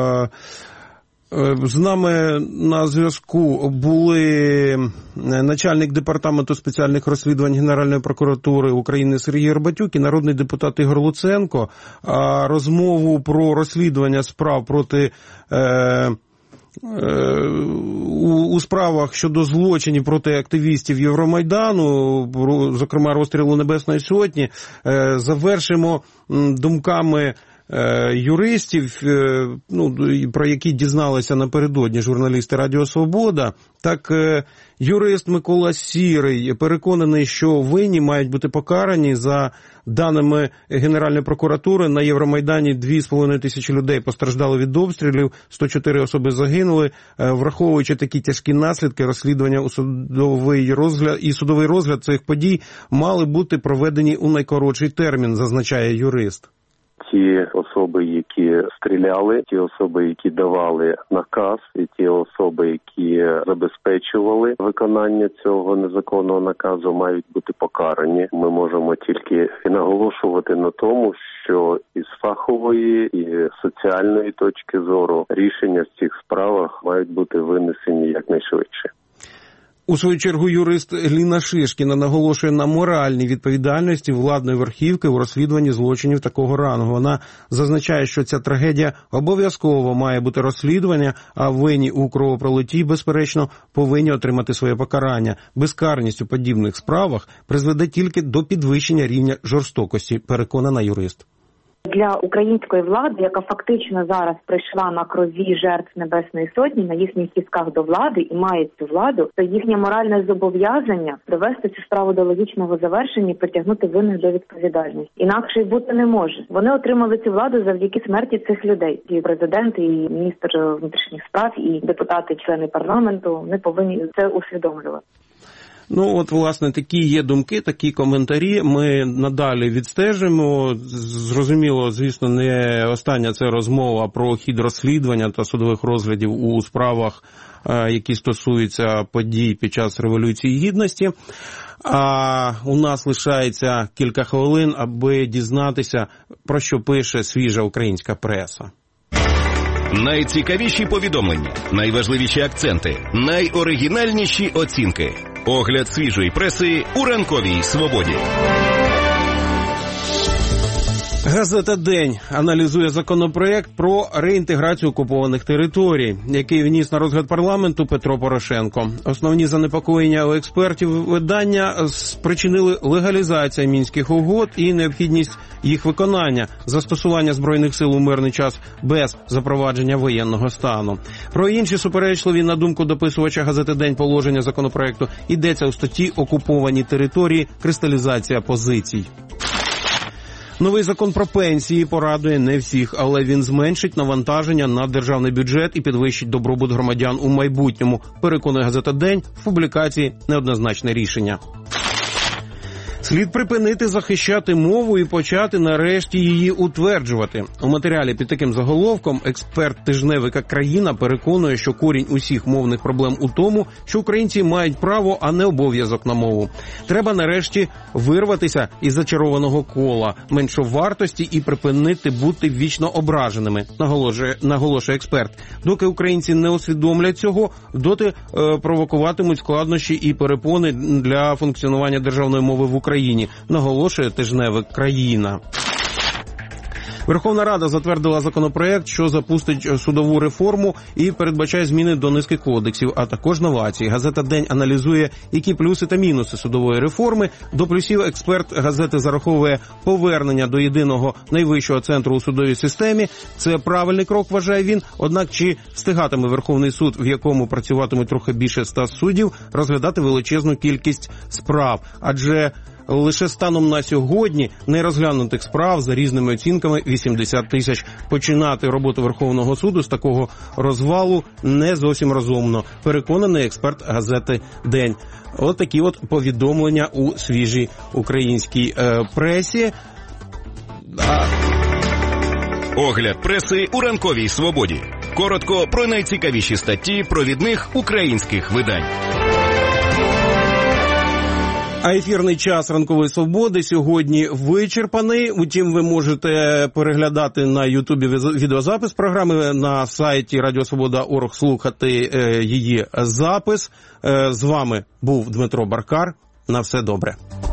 З нами на зв'язку були начальник департаменту спеціальних розслідувань Генеральної прокуратури України Сергій Горбатюк і народний депутат Ігор Луценко. А розмову про розслідування справ проти е, е, у, у справах щодо злочинів проти активістів Євромайдану, зокрема розстрілу Небесної Сотні, е, завершимо думками юристів, ну, про які дізналися напередодні журналісти Радіо Свобода. Так, юрист Микола Сірий переконаний, що винні мають бути покарані. За даними Генеральної прокуратури, на Євромайдані дві з половиною тисячі людей постраждали від обстрілів, сто чотири особи загинули. Враховуючи такі тяжкі наслідки, розслідування у судовий розгляд і судовий розгляд цих подій мали бути проведені у найкоротший термін, зазначає юрист. Ті особи, які стріляли, ті особи, які давали наказ, і ті особи, які забезпечували виконання цього незаконного наказу, мають бути покарані. Ми можемо тільки наголошувати на тому, що із фахової і соціальної точки зору рішення в цих справах мають бути винесені якнайшвидше. У свою чергу юрист Ліна Шишкіна наголошує на моральній відповідальності владної верхівки у розслідуванні злочинів такого рангу. Вона зазначає, що ця трагедія обов'язково має бути розслідування, а винні у кровопролитті, безперечно, повинні отримати своє покарання. Безкарність у подібних справах призведе тільки до підвищення рівня жорстокості, переконана юрист. Для української влади, яка фактично зараз прийшла на крові жертв Небесної Сотні, на їхніх кістках до влади і має цю владу, то їхнє моральне зобов'язання привести цю справу до логічного завершення і притягнути винних до відповідальності. Інакше й бути не може. Вони отримали цю владу завдяки смерті цих людей. І президент, і міністр внутрішніх справ, і депутати, члени парламенту не повинні це усвідомлювати. Ну, от, власне, такі є думки, такі коментарі. Ми надалі відстежимо. Зрозуміло, звісно, не остання це розмова про хід розслідування та судових розглядів у справах, які стосуються подій під час Революції Гідності. А у нас лишається кілька хвилин, аби дізнатися, про що пише свіжа українська преса. Найцікавіші повідомлення, найважливіші акценти, найоригінальніші оцінки. Огляд свіжої преси у ранковій свободі. Газета «День» аналізує законопроект про реінтеграцію окупованих територій, який вніс на розгляд парламенту Петро Порошенко. Основні занепокоєння у експертів видання спричинили легалізація Мінських угод і необхідність їх виконання, застосування Збройних сил у мирний час без запровадження воєнного стану. Про інші суперечливі, на думку дописувача газети «День», положення законопроекту йдеться у статті «Окуповані території. Кристалізація позицій». Новий закон про пенсії порадує не всіх, але він зменшить навантаження на державний бюджет і підвищить добробут громадян у майбутньому, переконує газета «День» в публікації «Неоднозначне рішення». Слід припинити захищати мову і почати нарешті її утверджувати. У матеріалі під таким заголовком експерт тижневика «Країна» переконує, що корінь усіх мовних проблем у тому, що українці мають право, а не обов'язок на мову. Треба нарешті вирватися із зачарованого кола меншовартості і припинити бути вічно ображеними, наголошує, наголошує експерт. Доки українці не усвідомлять цього, доти е, провокуватимуть складнощі і перепони для функціонування державної мови в Україні. Україні, наголошує тижневик «Країна». Верховна Рада затвердила законопроект, що запустить судову реформу і передбачає зміни до низки кодексів, а також новації. Газета «День» аналізує, які плюси та мінуси судової реформи. До плюсів експерт газети зараховує повернення до єдиного найвищого центру у судовій системі. Це правильний крок, вважає він. Однак чи встигатиме Верховний суд, в якому працюватиме трохи більше ста суддів, розглядати величезну кількість справ? Адже лише станом на сьогодні нерозглянутих справ за різними оцінками вісімдесят тисяч. Починати роботу Верховного суду з такого розвалу не зовсім розумно, переконаний експерт газети «День». От такі от повідомлення у свіжій українській е, пресі. А... Огляд преси у ранковій свободі. Коротко про найцікавіші статті провідних українських видань. А ефірний час ранкової свободи сьогодні вичерпаний. Утім, ви можете переглядати на Ютубі відеозапис програми, на сайті радіо свобода крапка орг слухати е, її запис. Е, з вами був Дмитро Баркар. На все добре.